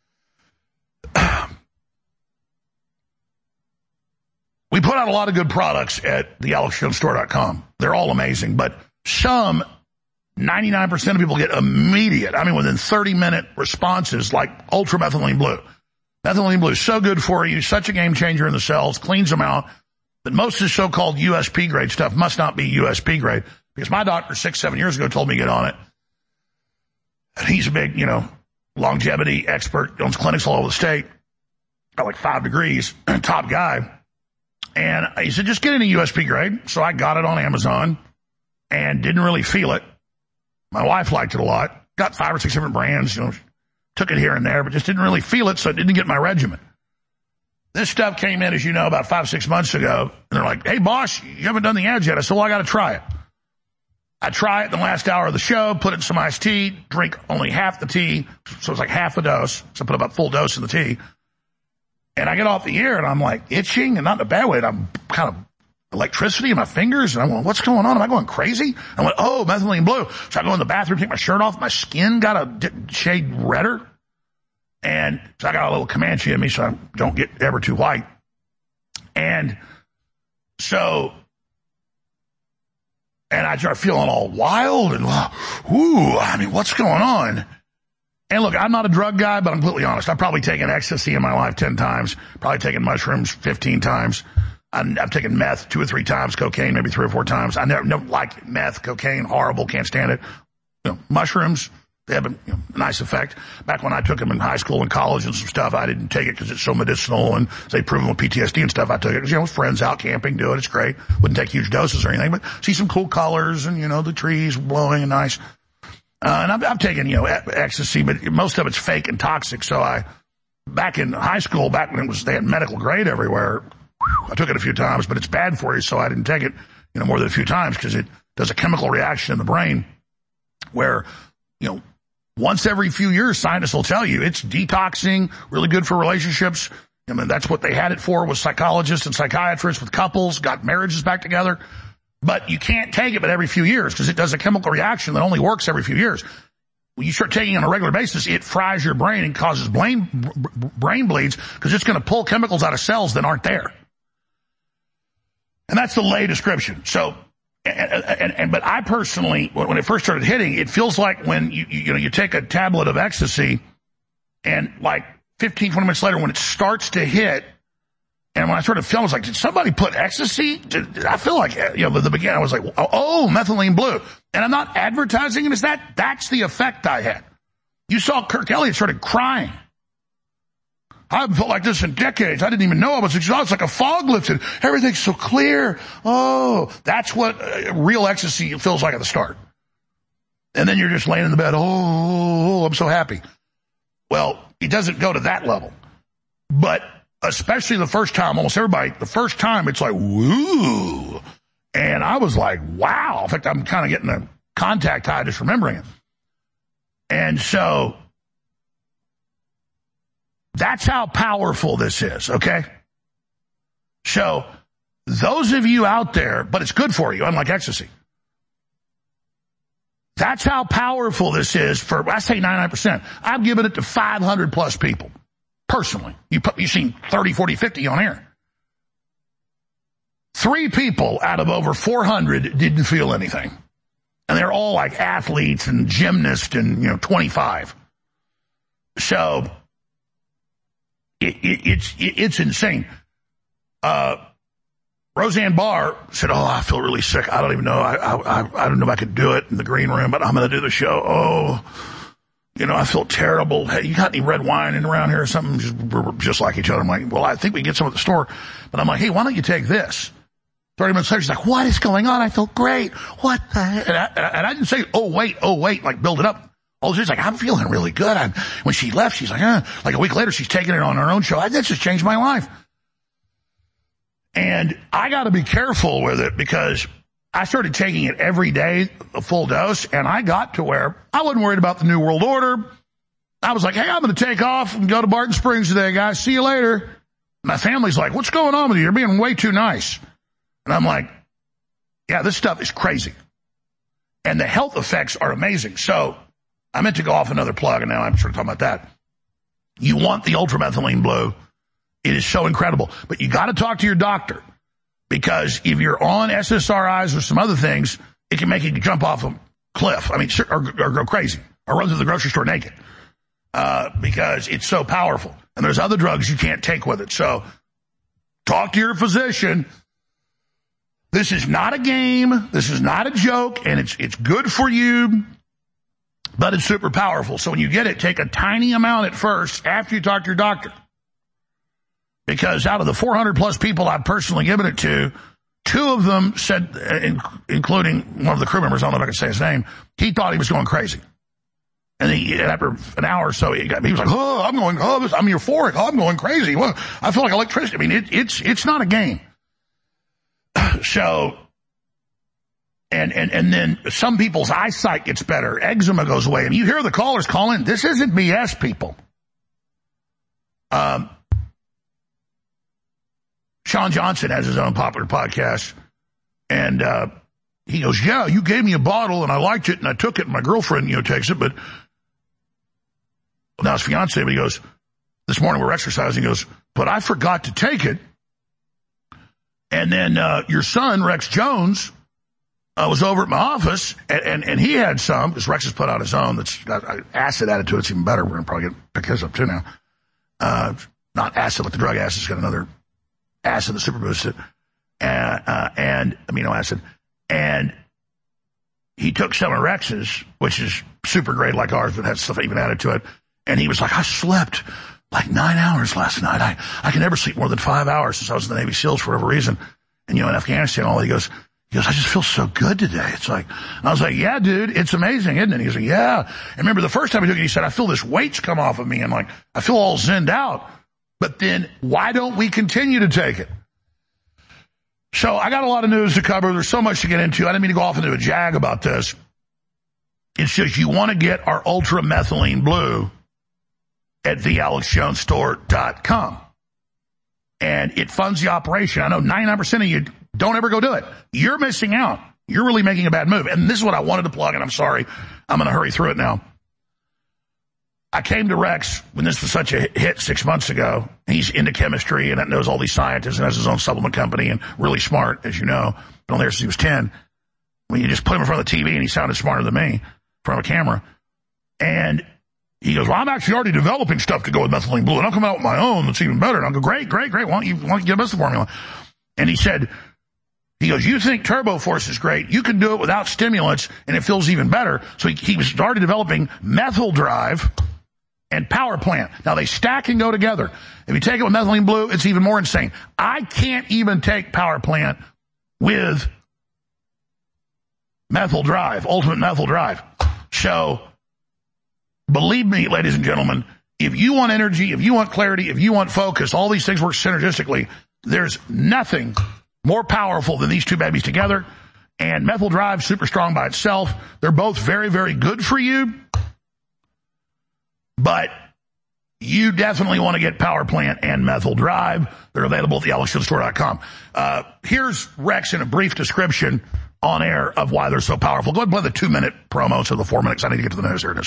We put out a lot of good products at the alex jones store dot com. They're all amazing, but some, ninety-nine percent of people get immediate, I mean within thirty minute responses like Ultra Methylene Blue. Methylene Blue is so good for you, such a game changer in the cells, cleans them out. But most of the so-called U S P grade stuff must not be U S P grade because my doctor six, seven years ago told me to get on it. And he's a big, you know, longevity expert, owns clinics all over the state, got like five degrees, top guy. And he said, just get in a U S P grade. So I got it on Amazon and didn't really feel it. My wife liked it a lot. Got five or six different brands, you know, took it here and there, but just didn't really feel it, so it didn't get my regimen. This stuff came in, as you know, about five, six months ago, and they're like, hey, boss, you haven't done the ads yet. I said, well, I got to try it. I try it in the last hour of the show, put it in some iced tea, drink only half the tea, so it's like half a dose. So I put about full dose in the tea. And I get off the air, and I'm like itching, and not in a bad way. And I'm kind of electricity in my fingers, and I'm going, what's going on? Am I going crazy? I went, oh, methylene blue. So I go in the bathroom, take my shirt off. My skin got a shade redder. And so I got a little Comanche in me, so I don't get ever too white. And so, and I start feeling all wild and, ooh, I mean, what's going on? And look, I'm not a drug guy, but I'm completely honest. I've probably taken ecstasy in my life ten times, probably taken mushrooms fifteen times. I've, I've taken meth two or three times, cocaine maybe three or four times. I never, never liked meth, cocaine, horrible, can't stand it. You know, mushrooms, they have a you know, nice effect. Back when I took them in high school and college and some stuff, I didn't take it because it's so medicinal and they prove with P T S D and stuff. I took it because, you know, friends out camping do it. It's great. Wouldn't take huge doses or anything, but see some cool colors and, you know, the trees blowing and nice. Uh, and I've, I've taken, you know, ecstasy, but most of it's fake and toxic. So I, back in high school, back when it was, they had medical grade everywhere, whew, I took it a few times, but it's bad for you. So I didn't take it, you know, more than a few times because it does a chemical reaction in the brain where, you know, once every few years, scientists will tell you it's detoxing, really good for relationships. I mean, that's what they had it for, was psychologists and psychiatrists with couples, got marriages back together. But you can't take it but every few years because it does a chemical reaction that only works every few years. When you start taking it on a regular basis, it fries your brain and causes brain, brain bleeds because it's going to pull chemicals out of cells that aren't there. And that's the lay description. So, and, and, and but I personally, when it first started hitting, it feels like when you, you, you know, you take a tablet of ecstasy and like fifteen, twenty minutes later when it starts to hit, and when I started feeling, I was like, did somebody put ecstasy? Did, did I feel like, you know, at the beginning, I was like, oh, methylene blue. And I'm not advertising it as that. That's the effect I had. You saw Kirk Elliott started crying. I haven't felt like this in decades. I didn't even know I was exhausted. It's like a fog lifted. Everything's so clear. Oh, that's what uh, real ecstasy feels like at the start. And then you're just laying in the bed. Oh, I'm so happy. Well, it doesn't go to that level. But especially the first time, almost everybody, the first time it's like, woo. And I was like, wow. In fact, I'm kind of getting a contact high just remembering it. And so that's how powerful this is, okay? So those of you out there, but it's good for you, unlike ecstasy. That's how powerful this is for, I say ninety-nine percent. I've given it to five hundred plus people. Personally, you put, you've seen thirty, forty, fifty on air. Three people out of over four hundred didn't feel anything. And they're all like athletes and gymnasts and, you know, twenty-five. So it, it, it's, it, it's insane. Uh, Roseanne Barr said, oh, I feel really sick. I don't even know. I, I, I don't know if I could do it in the green room, but I'm going to do the show. Oh, you know, I feel terrible. Hey, you got any red wine in around here or something? Just, we're just like each other. I'm like, well, I think we can get some at the store. But I'm like, hey, why don't you take this? thirty minutes later, she's like, what is going on? I feel great. What the heck? And I, and I didn't say, oh, wait, oh, wait, like build it up. Oh, she's like, I'm feeling really good. I'm, when she left, she's like, eh. Like a week later, she's taking it on her own show. I, that just changed my life. And I got to be careful with it because I started taking it every day, a full dose, and I got to where I wasn't worried about the New World Order. I was like, hey, I'm going to take off and go to Barton Springs today, guys. See you later. My family's like, what's going on with you? You're being way too nice. And I'm like, yeah, this stuff is crazy. And the health effects are amazing. So I meant to go off another plug, and now I'm sort of talking about that. You want the ultramethylene blue. It is so incredible. But you got to talk to your doctor, because if you're on S S R Is or some other things, it can make you jump off a cliff. I mean, or, or go crazy, or run through the grocery store naked, uh, because it's so powerful. And there's other drugs you can't take with it. So talk to your physician. This is not a game. This is not a joke, and it's it's good for you, but it's super powerful. So when you get it, take a tiny amount at first after you talk to your doctor. Because out of the four hundred plus people I've personally given it to, two of them said, including one of the crew members, I don't know if I can say his name, he thought he was going crazy. And he, after an hour or so, he, got, he was like, oh, I'm going, oh, I'm euphoric. Oh, I'm going crazy. Well, I feel like electricity. I mean, it, it's, it's not a game. So, and, and, and then some people's eyesight gets better. Eczema goes away. And you hear the callers call in. This isn't B S, people. Um, Sean Johnson has his own popular podcast, and uh, he goes, yeah, you gave me a bottle, and I liked it, and I took it, and my girlfriend, you know, takes it, but well, now his fiance, but he goes, this morning we're exercising, he goes, but I forgot to take it, and then uh, your son, Rex Jones, uh, was over at my office, and, and, and he had some, because Rex has put out his own that's got acid added to it, it's even better, we're going to probably get, pick his up too now, uh, not acid like the drug acid, it's got another acid that super boosts it, uh, uh, and amino acid. And he took some of Rex's, which is super great like ours, but has stuff even added to it. And he was like, I slept like nine hours last night. I, I can never sleep more than five hours since I was in the Navy SEALs for whatever reason. And, you know, in Afghanistan and all that, he goes, he goes, I just feel so good today. It's like, and I was like, yeah, dude, it's amazing, isn't it? He goes, yeah. And remember the first time he took it, he said, I feel this weight's come off of me. And like, I feel all zenned out. But then why don't we continue to take it? So I got a lot of news to cover. There's so much to get into. I didn't mean to go off into a jag about this. It's just you want to get our Ultra Methylene Blue at the alex jones store dot com. And it funds the operation. I know ninety-nine percent of you don't ever go do it. You're missing out. You're really making a bad move. And this is what I wanted to plug, and I'm sorry. I'm going to hurry through it now. I came to Rex when this was such a hit six months ago. He's into chemistry and knows all these scientists and has his own supplement company and really smart, as you know. Been on there since he was ten. When you just put him in front of the T V and he sounded smarter than me in front of a camera. And he goes, well, I'm actually already developing stuff to go with methylene blue, and I'll come out with my own that's even better. And I'll go, great, great, great. Why don't you, why don't you give us the formula? And he said, he goes, you think Turbo Force is great. You can do it without stimulants, and it feels even better. So he, he was already developing Methyl Drive and Power Plant. Now, they stack and go together. If you take it with methylene blue, it's even more insane. I can't even take Power Plant with Methyl Drive, Ultimate Methyl Drive. So, believe me, ladies and gentlemen, if you want energy, if you want clarity, if you want focus, all these things work synergistically. There's nothing more powerful than these two babies together. And Methyl Drive, super strong by itself. They're both very, very good for you. But you definitely want to get Power Plant and Methyl Drive. They're available at the alex jones store dot com. Uh, here's Rex in a brief description on air of why they're so powerful. Go ahead and play the two-minute promo to the four minutes. I need to get to the news. Here it is.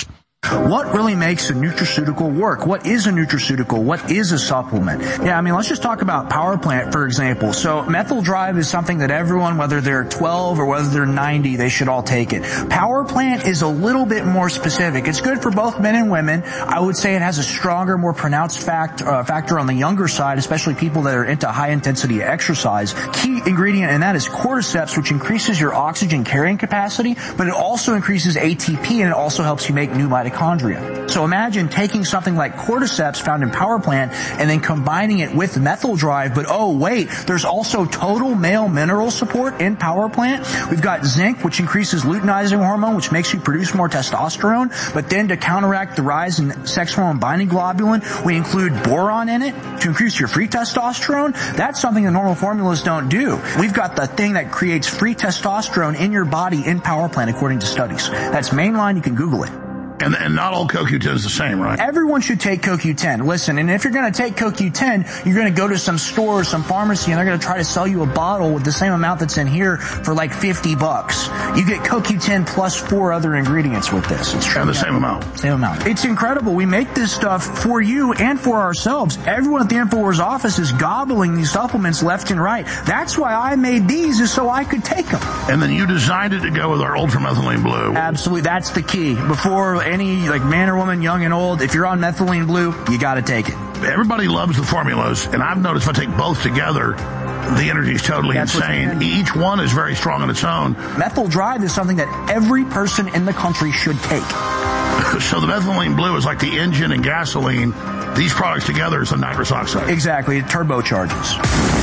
What really makes a nutraceutical work? What is a nutraceutical? What is a supplement? Yeah, I mean, let's just talk about Power Plant, for example. So Methyl Drive is something that everyone, whether they're twelve or whether they're ninety, they should all take it. Power Plant is a little bit more specific. It's good for both men and women. I would say it has a stronger, more pronounced fact, uh, factor on the younger side, especially people that are into high intensity exercise. Key ingredient in that is cordyceps, which increases your oxygen carrying capacity, but it also increases A T P and it also helps you make new mitochondria. So imagine taking something like cordyceps found in Power Plant and then combining it with Methyl Drive, but oh wait, there's also total male mineral support in Power Plant. We've got zinc, which increases luteinizing hormone, which makes you produce more testosterone, but then to counteract the rise in sex hormone binding globulin, we include boron in it to increase your free testosterone. That's something the normal formulas don't do. We've got the thing that creates free testosterone in your body in Power Plant according to studies. That's mainline, you can Google it. And, and not all C O Q ten is the same, right? Everyone should take C O Q ten. Listen, and if you're going to take C O Q ten, you're going to go to some store or some pharmacy and they're going to try to sell you a bottle with the same amount that's in here for like fifty bucks. You get C O Q ten plus four other ingredients with this. It's and the same amount. Same amount. It's incredible. We make this stuff for you and for ourselves. Everyone at the InfoWars office is gobbling these supplements left and right. That's why I made these, is so I could take them. And then you designed it to go with our ultramethylene blue. Absolutely. That's the key. Before any, like, man or woman, young and old, if you're on methylene blue, you gotta take it. Everybody loves the formulas, and I've noticed if I take both together, the energy is totally That's insane. Each one is very strong on its own. Methyl Drive is something that every person in the country should take. So the methylene blue is like the engine and gasoline. These products together is the nitrous oxide. Exactly. It turbocharges.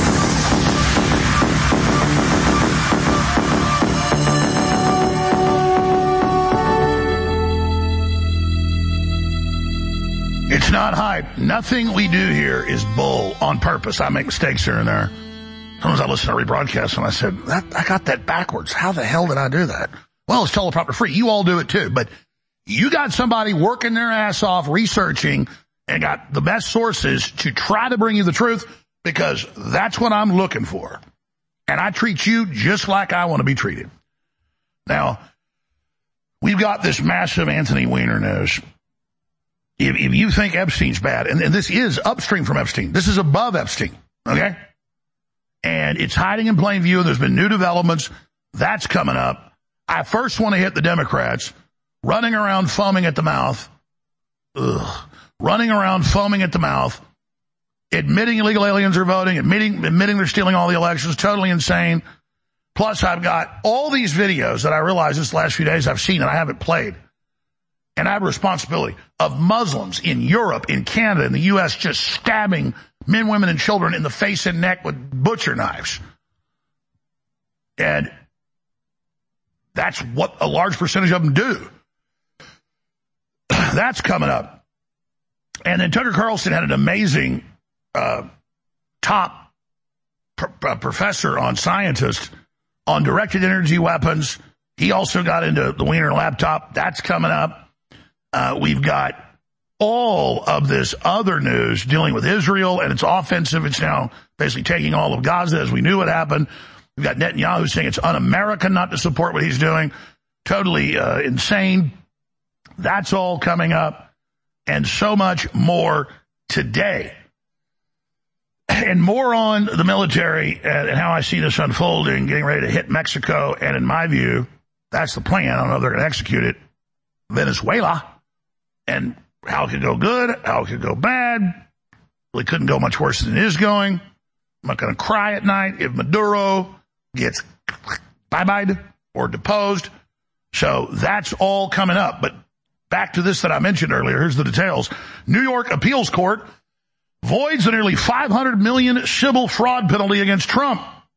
It's not hype. Nothing we do here is bull on purpose. I make mistakes here and there. Sometimes I listen to rebroadcasts and I said, that, I got that backwards. How the hell did I do that? Well, it's teleprompter free. You all do it too. But you got somebody working their ass off, researching, and got the best sources to try to bring you the truth, because that's what I'm looking for. And I treat you just like I want to be treated. Now, we've got this massive Anthony Weiner news. If, if you think Epstein's bad, and, and this is upstream from Epstein, this is above Epstein, okay? And it's hiding in plain view. There's been new developments. That's coming up. I first want to hit the Democrats running around foaming at the mouth. Ugh. Running around foaming at the mouth, admitting illegal aliens are voting, admitting, admitting they're stealing all the elections, totally insane. Plus, I've got all these videos that I realize this last few days I've seen and I haven't played. And I have a responsibility of Muslims in Europe, in Canada, in the U S just stabbing men, women, and children in the face and neck with butcher knives. And that's what a large percentage of them do. That's coming up. And then Tucker Carlson had an amazing uh, top pr- pr- professor on scientist on directed energy weapons. He also got into the Wiener laptop. That's coming up. Uh, we've got all of this other news dealing with Israel and its offensive. It's now basically taking all of Gaza, as we knew what happened. We've got Netanyahu saying it's un-American not to support what he's doing. Totally uh, insane. That's all coming up, and so much more today. And more on the military and how I see this unfolding, getting ready to hit Mexico. And in my view, that's the plan. I don't know if they're going to execute it. Venezuela. And how it could go good, how it could go bad. Really couldn't go much worse than it is going. I'm not going to cry at night if Maduro gets bye-byed or deposed. So that's all coming up. But back to this that I mentioned earlier. Here's the details. New York Appeals Court voids the nearly five hundred million dollars civil fraud penalty against Trump.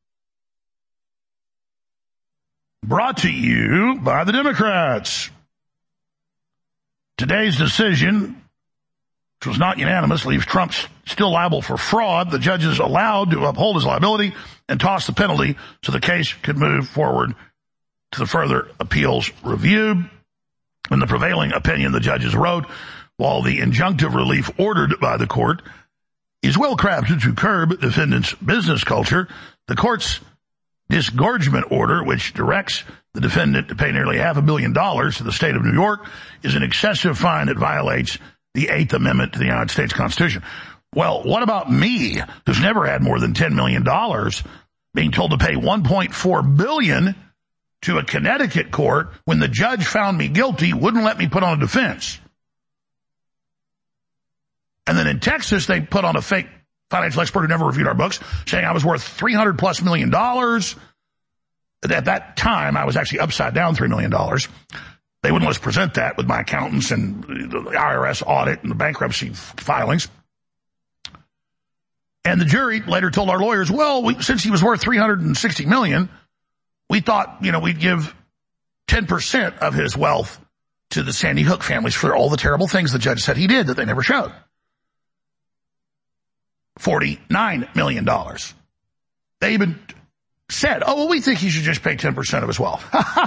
Brought to you by the Democrats. Today's decision, which was not unanimous, leaves Trump still liable for fraud. The judges allowed to uphold his liability and toss the penalty so the case could move forward to the further appeals review. In the prevailing opinion, the judges wrote, while the injunctive relief ordered by the court is well crafted to curb defendants' business culture, the court's disgorgement order, which directs the defendant to pay nearly half a billion dollars to the state of New York, is an excessive fine that violates the Eighth Amendment to the United States Constitution. Well, what about me, who's never had more than ten million dollars, being told to pay one point four billion dollars to a Connecticut court when the judge found me guilty, wouldn't let me put on a defense? And then in Texas, they put on a fake financial expert who never reviewed our books, saying I was worth three hundred plus million dollars. At that time, I was actually upside down three million dollars. They wouldn't let us present that with my accountants and the I R S audit and the bankruptcy filings. And the jury later told our lawyers, well, we, since he was worth three hundred sixty million dollars, we thought, you know, we'd give ten percent of his wealth to the Sandy Hook families for all the terrible things the judge said he did that they never showed. forty-nine million dollars. They even said, oh, well, we think he should just pay ten percent of his wealth.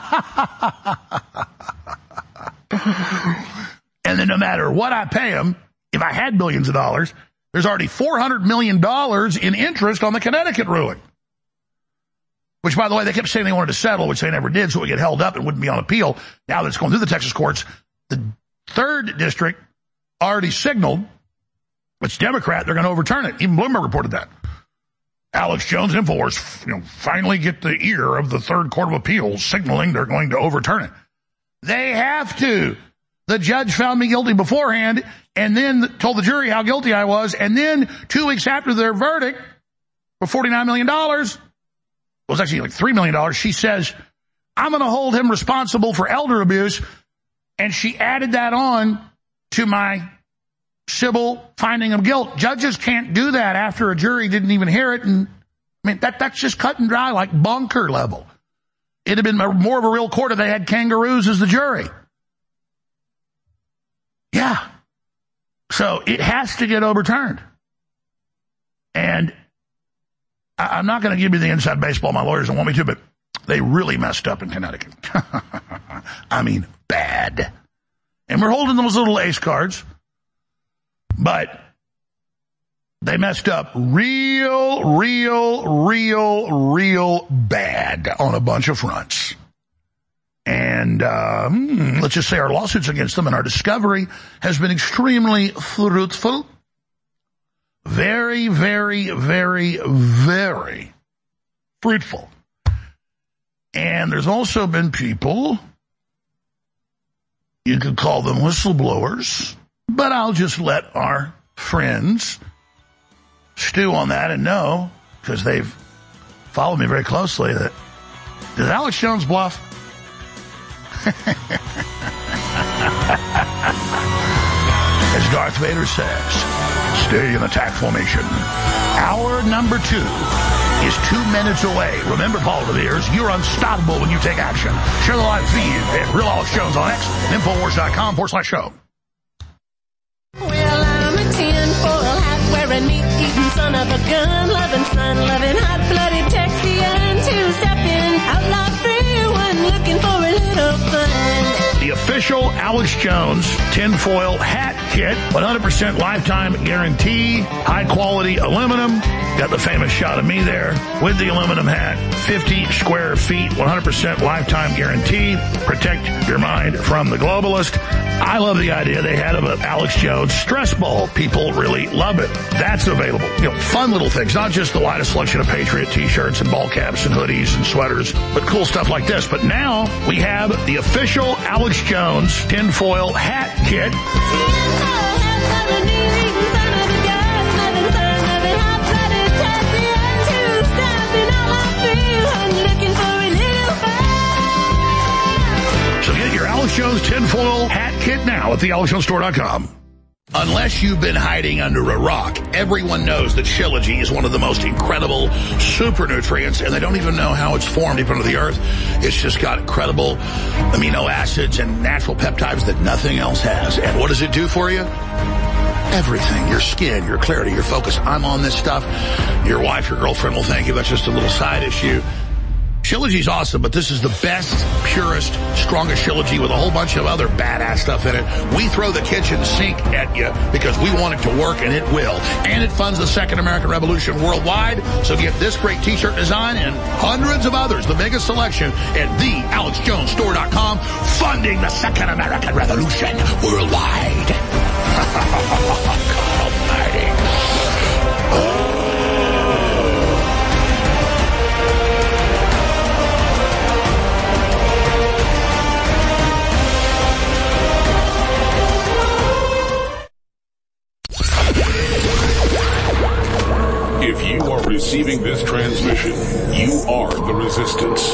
And then no matter what I pay him, if I had billions of dollars, there's already four hundred million dollars in interest on the Connecticut ruling. Which, by the way, they kept saying they wanted to settle, which they never did, so it would get held up and wouldn't be on appeal. Now that it's going through the Texas courts, the third district already signaled, it's Democrat, they're going to overturn it. Even Bloomberg reported that. Alex Jones and InfoWars, you know, finally get the ear of the Third Court of Appeals signaling they're going to overturn it. They have to. The judge found me guilty beforehand and then told the jury how guilty I was, and then two weeks after their verdict for forty-nine million dollars, it was actually like three million dollars, she says, I'm going to hold him responsible for elder abuse, and she added that on to my civil finding of guilt. Judges can't do that after a jury didn't even hear it, and I mean, that that's just cut and dry, like bunker level. It'd have been more of a real court if they had kangaroos as the jury. Yeah. So it has to get overturned. And I'm not going to give you the inside baseball. My lawyers don't want me to, but they really messed up in Connecticut. I mean, bad. And we're holding those little ace cards, but they messed up real, real, real, real bad on a bunch of fronts. And uh, let's just say our lawsuits against them and our discovery has been extremely fruitful. Very, very, very, very fruitful. And there's also been people, you could call them whistleblowers, but I'll just let our friends stew on that and know, because they've followed me very closely, that does Alex Jones bluff? As Darth Vader says, stay in attack formation. Hour number two is two minutes away. Remember, Paul Revere's, you're unstoppable when you take action. Share the live feed at Real Alex Jones on X, Infowars.com forward slash show. Well, I'm a tinfoil hat wearing, meat eating son of a gun loving, son loving, hot blooded Texian, two stepping, outlaw free one, looking for a little fun. The official Alex Jones tinfoil hat kit, one hundred percent lifetime guarantee, high quality aluminum. Got the famous shot of me there with the aluminum hat. fifty square feet, one hundred percent lifetime guarantee. Protect your mind from the globalist. I love the idea they had of an Alex Jones stress ball. People really love it. That's available. You know, fun little things, not just the widest selection of Patriot t-shirts and ball caps and hoodies and sweaters, but cool stuff like this. But now we have the official Alex Jones tinfoil hat kit. So get your Alex Jones tinfoil hat kit now at the alex jones store dot com. Unless you've been hiding under a rock, everyone knows that Shilajit is one of the most incredible super nutrients, and they don't even know how it's formed deep under the earth. It's just got incredible amino acids and natural peptides that nothing else has. And what does it do for you? Everything. Your skin, your clarity, your focus. I'm on this stuff. Your wife, your girlfriend will thank you. That's just a little side issue. Shilajit's awesome, but this is the best, purest, strongest Shilajit with a whole bunch of other badass stuff in it. We throw the kitchen sink at you because we want it to work, and it will. And it funds the Second American Revolution worldwide. So get this great t-shirt design and hundreds of others, the biggest selection, at the alex jones store dot com, funding the Second American Revolution worldwide. God almighty. Oh. If you are receiving this transmission, you are the resistance.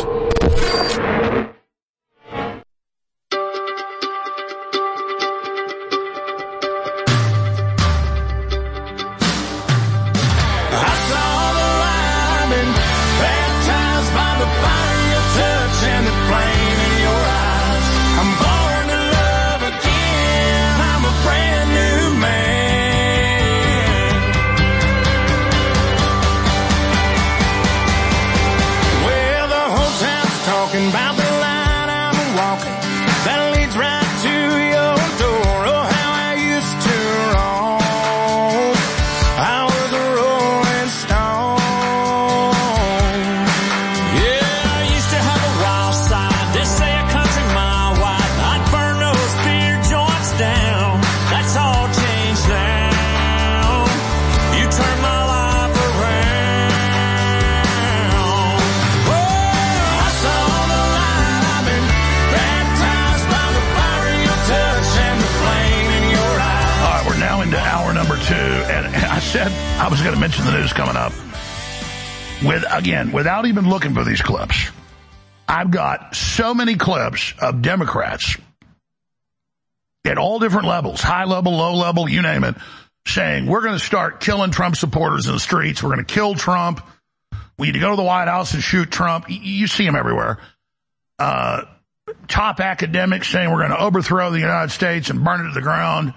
I was going to mention the news coming up. With again, without even looking for these clips, I've got so many clips of Democrats at all different levels, high level, low level, you name it, saying we're going to start killing Trump supporters in the streets. We're going to kill Trump. We need to go to the White House and shoot Trump. You see them everywhere. Uh, top academics saying we're going to overthrow the United States and burn it to the ground.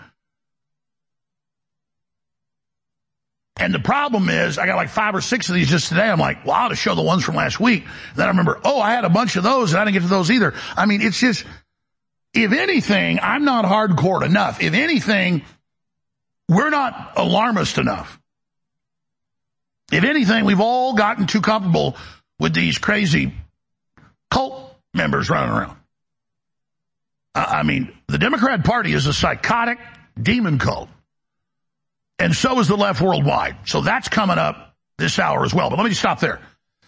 And the problem is, I got like five or six of these just today. I'm like, well, I ought to show the ones from last week. And then I remember, oh, I had a bunch of those, and I didn't get to those either. I mean, it's just, if anything, I'm not hardcore enough. If anything, we're not alarmist enough. If anything, we've all gotten too comfortable with these crazy cult members running around. Uh, I mean, the Democrat Party is a psychotic demon cult. And so is the left worldwide. So that's coming up this hour as well. But let me just stop there.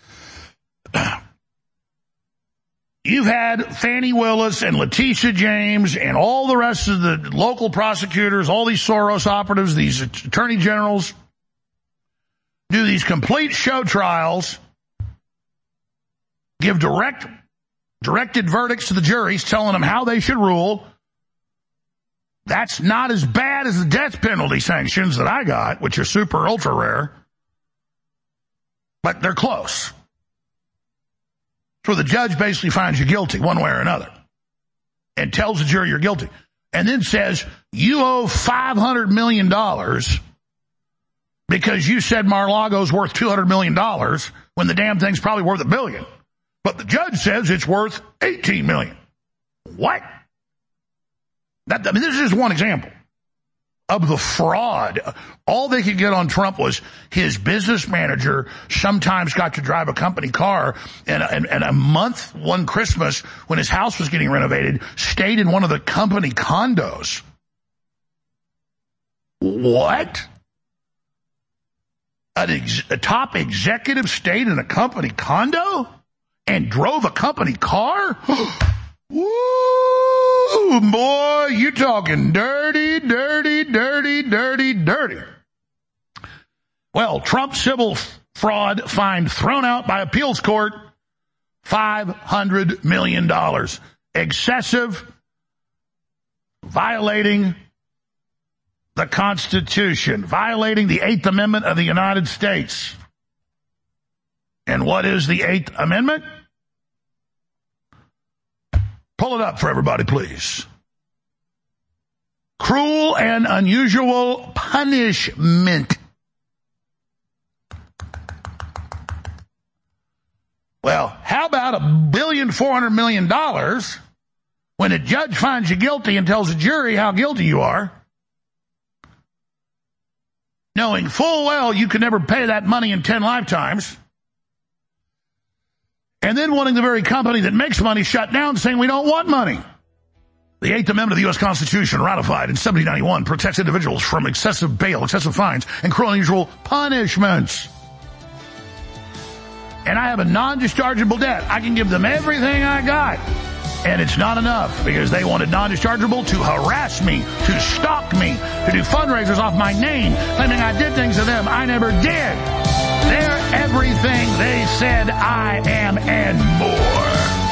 You've had Fannie Willis and Letitia James and all the rest of the local prosecutors, all these Soros operatives, these attorney generals, do these complete show trials, give direct, directed verdicts to the juries, telling them how they should rule. That's not as bad as the death penalty sanctions that I got, which are super ultra rare. But they're close. So the judge basically finds you guilty one way or another and tells the jury you're guilty. And then says, you owe five hundred million dollars because you said Mar-a-Lago's worth two hundred million dollars when the damn thing's probably worth a billion. But the judge says it's worth eighteen million dollars. What? That, I mean, this is just one example of the fraud. All they could get on Trump was his business manager sometimes got to drive a company car, and, and, and a month, one Christmas, when his house was getting renovated, stayed in one of the company condos. What? An ex, a top executive stayed in a company condo and drove a company car? Woo, boy, you talking dirty, dirty, dirty, dirty, dirty. Well, Trump civil fraud fine thrown out by appeals court, five hundred million dollars. Excessive, violating the Constitution, violating the Eighth Amendment of the United States. And what is the Eighth Amendment? Pull it up for everybody, please. Cruel and unusual punishment. Well, how about a billion four hundred million dollars when a judge finds you guilty and tells a jury how guilty you are, knowing full well you could never pay that money in ten lifetimes, and then wanting the very company that makes money shut down, saying we don't want money. The Eighth Amendment of the U S Constitution, ratified in seventeen ninety-one, protects individuals from excessive bail, excessive fines, and cruel and unusual punishments. And I have a non-dischargeable debt. I can give them everything I got. And it's not enough because they wanted non-dischargeable to harass me, to stalk me, to do fundraisers off my name, claiming I did things to them I never did. They're everything they said I am and more.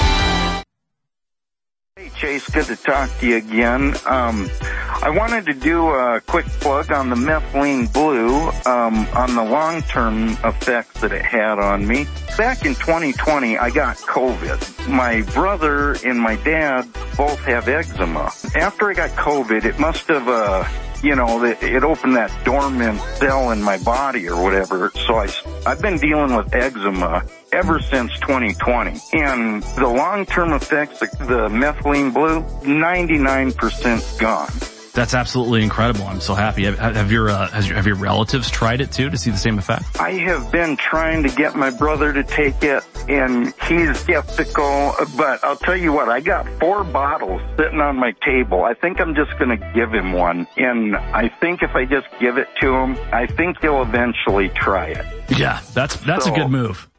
Hey, Chase, good to talk to you again. Um, I wanted to do a quick plug on the methylene blue, um, on the long-term effects that it had on me. Back in twenty twenty, I got COVID. My brother and my dad both have eczema. After I got COVID, it must have, uh, you know, it, it opened that dormant cell in my body or whatever. So I, I've been dealing with eczema ever since twenty twenty. And the long-term effects, the, the methylene blue, ninety-nine percent gone. That's absolutely incredible. I'm so happy. Have, have your uh, has your, have your relatives tried it too to see the same effect? I have been trying to get my brother to take it, and he's skeptical. But I'll tell you what, I got four bottles sitting on my table. I think I'm just going to give him one, and I think if I just give it to him, I think he'll eventually try it. Yeah, that's that's so, a good move.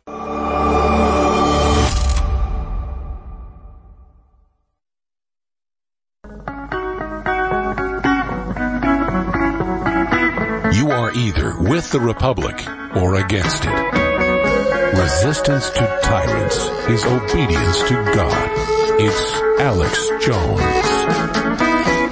You are either with the Republic or against it. Resistance to tyrants is obedience to God. It's Alex Jones.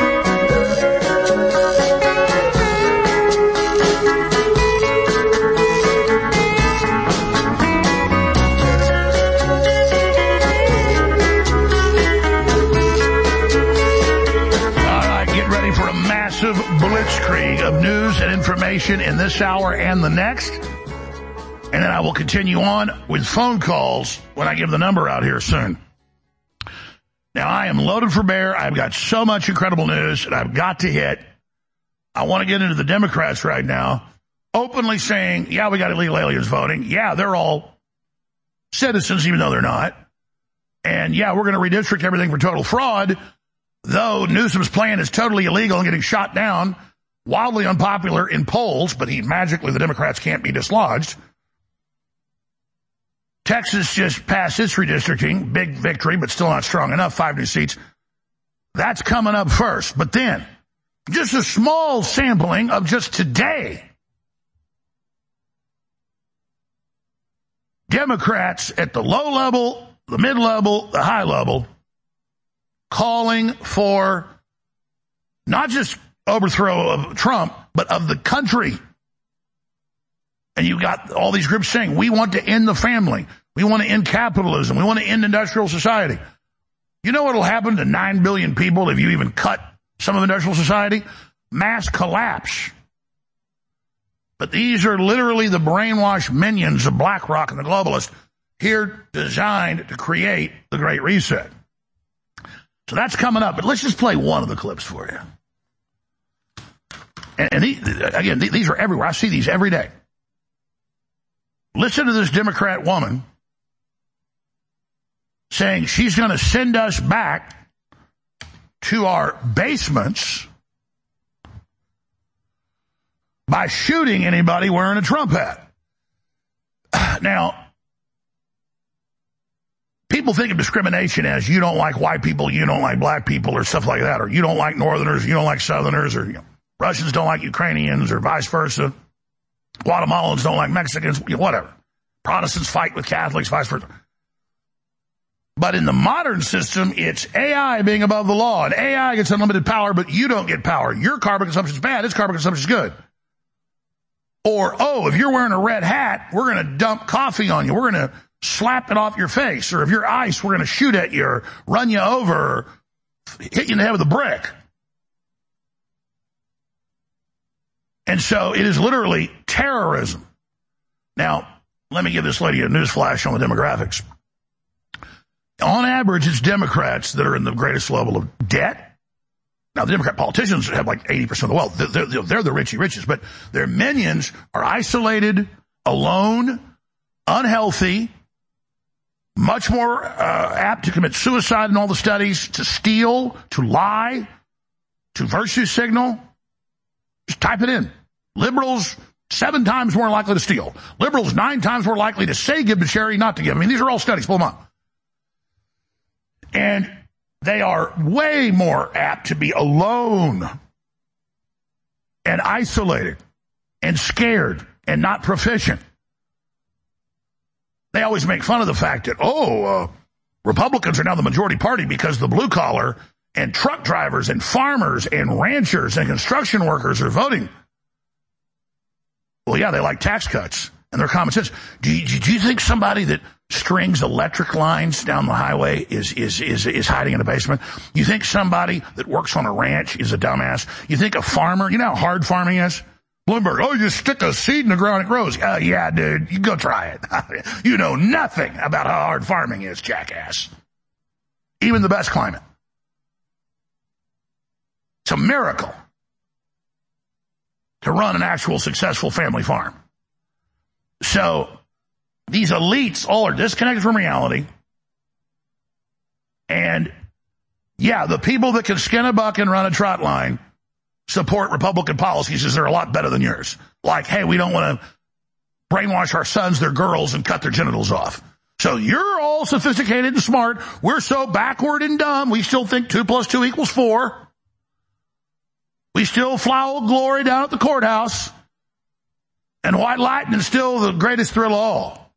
Blitzkrieg of news and information in this hour and the next. And then I will continue on with phone calls when I give the number out here soon. Now, I am loaded for bear. I've got so much incredible news that I've got to hit. I want to get into the Democrats right now, openly saying, yeah, we got illegal aliens voting. Yeah, they're all citizens, even though they're not. And yeah, we're going to redistrict everything for total fraud. Though Newsom's plan is totally illegal and getting shot down, wildly unpopular in polls, but he magically, the Democrats can't be dislodged. Texas just passed its redistricting, big victory, but still not strong enough, five new seats. That's coming up first. But then, just a small sampling of just today. Democrats at the low level, the mid-level, the high level, calling for not just overthrow of Trump, but of the country. And you got all these groups saying, we want to end the family. We want to end capitalism. We want to end industrial society. You know what will happen to nine billion people if you even cut some of industrial society? Mass collapse. But these are literally the brainwashed minions of BlackRock and the globalists here designed to create the Great Reset. So that's coming up, but let's just play one of the clips for you. And, and these, again, these are everywhere. I see these every day. Listen to this Democrat woman saying she's going to send us back to our basements by shooting anybody wearing a Trump hat. Now, people think of discrimination as you don't like white people, you don't like black people, or stuff like that, or you don't like Northerners, you don't like Southerners, or you know, Russians don't like Ukrainians, or vice versa. Guatemalans don't like Mexicans, whatever. Protestants fight with Catholics, vice versa. But in the modern system, it's A I being above the law, and A I gets unlimited power, but you don't get power. Your carbon consumption is bad, its carbon consumption is good. Or, oh, if you're wearing a red hat, we're going to dump coffee on you. We're going to slap it off your face. Or if you're ice, we're going to shoot at you or run you over or hit you in the head with a brick. And so it is literally terrorism. Now, let me give this lady a news flash on the demographics. On average, it's Democrats that are in the greatest level of debt. Now, the Democrat politicians have like eighty percent of the wealth. They're, they're, they're the richy riches, but their minions are isolated, alone, unhealthy, much more uh, apt to commit suicide in all the studies, to steal, to lie, to virtue signal. Just type it in. Liberals, seven times more likely to steal. Liberals, nine times more likely to say give to charity, not to give. I mean, these are all studies. Pull them up. And they are way more apt to be alone and isolated and scared and not proficient. They always make fun of the fact that, oh, uh, Republicans are now the majority party because the blue collar and truck drivers and farmers and ranchers and construction workers are voting. Well, yeah, they like tax cuts and they're common sense. Do you, do you think somebody that strings electric lines down the highway is, is, is, is hiding in a basement? You think somebody that works on a ranch is a dumbass? You think a farmer, you know how hard farming is? Bloomberg, oh, you just stick a seed in the ground, it grows. Oh, yeah, dude, you go try it. You know nothing about how hard farming is, jackass. Even the best climate. It's a miracle to run an actual successful family farm. So these elites all are disconnected from reality. And, yeah, the people that can skin a buck and run a trot line support Republican policies as they're a lot better than yours. Like, hey, we don't want to brainwash our sons, their girls, and cut their genitals off. So you're all sophisticated and smart. We're so backward and dumb, we still think two plus two equals four. We still fly Old Glory down at the courthouse. And white lightning is still the greatest thrill of all.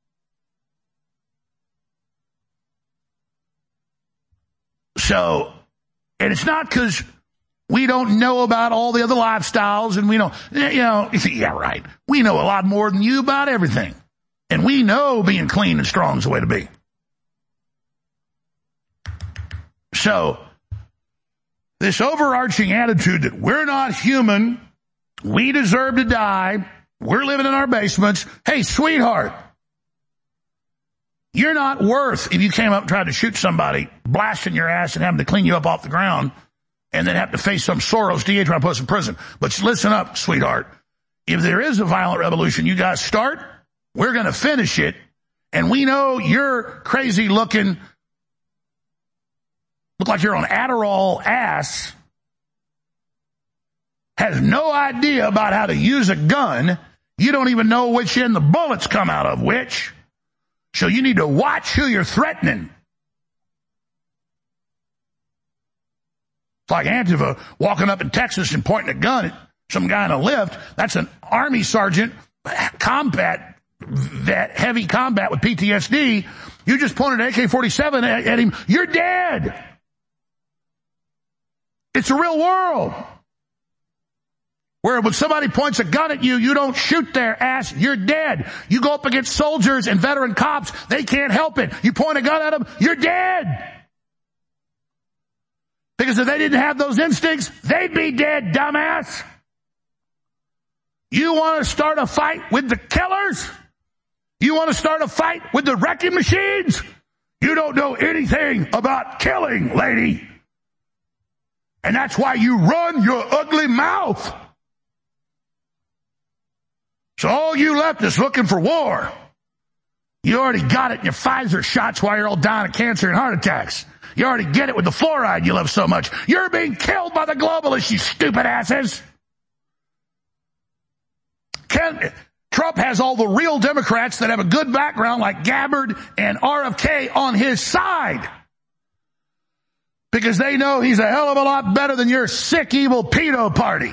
So, and it's not because we don't know about all the other lifestyles and we don't, you know, yeah, right. We know a lot more than you about everything. And we know being clean and strong is the way to be. So, this overarching attitude that we're not human, we deserve to die, we're living in our basements. Hey, sweetheart, you're not worth, if you came up and tried to shoot somebody, blasting your ass and having to clean you up off the ground, and then have to face some Soros D A trying to put us in prison. But listen up, sweetheart. If there is a violent revolution you guys start, we're going to finish it. And we know you're crazy looking, look like you're on Adderall ass, has no idea about how to use a gun. You don't even know which end the bullets come out of which. So you need to watch who you're threatening. It's like Antifa walking up in Texas and pointing a gun at some guy in a lift. That's an Army sergeant, combat vet, heavy combat with P T S D. You just pointed an A K forty-seven at, at him. You're dead. It's a real world. Where when somebody points a gun at you, you don't shoot their ass, you're dead. You go up against soldiers and veteran cops, they can't help it. You point a gun at them, you're dead. Because if they didn't have those instincts, they'd be dead, dumbass. You want to start a fight with the killers? You want to start a fight with the wrecking machines? You don't know anything about killing, lady. And that's why you run your ugly mouth. So all you leftists looking for war, you already got it in your Pfizer shots while you're all dying of cancer and heart attacks. You already get it with the fluoride you love so much. You're being killed by the globalists, you stupid asses. Ken, Trump has all the real Democrats that have a good background like Gabbard and R F K on his side. Because they know he's a hell of a lot better than your sick, evil pedo party.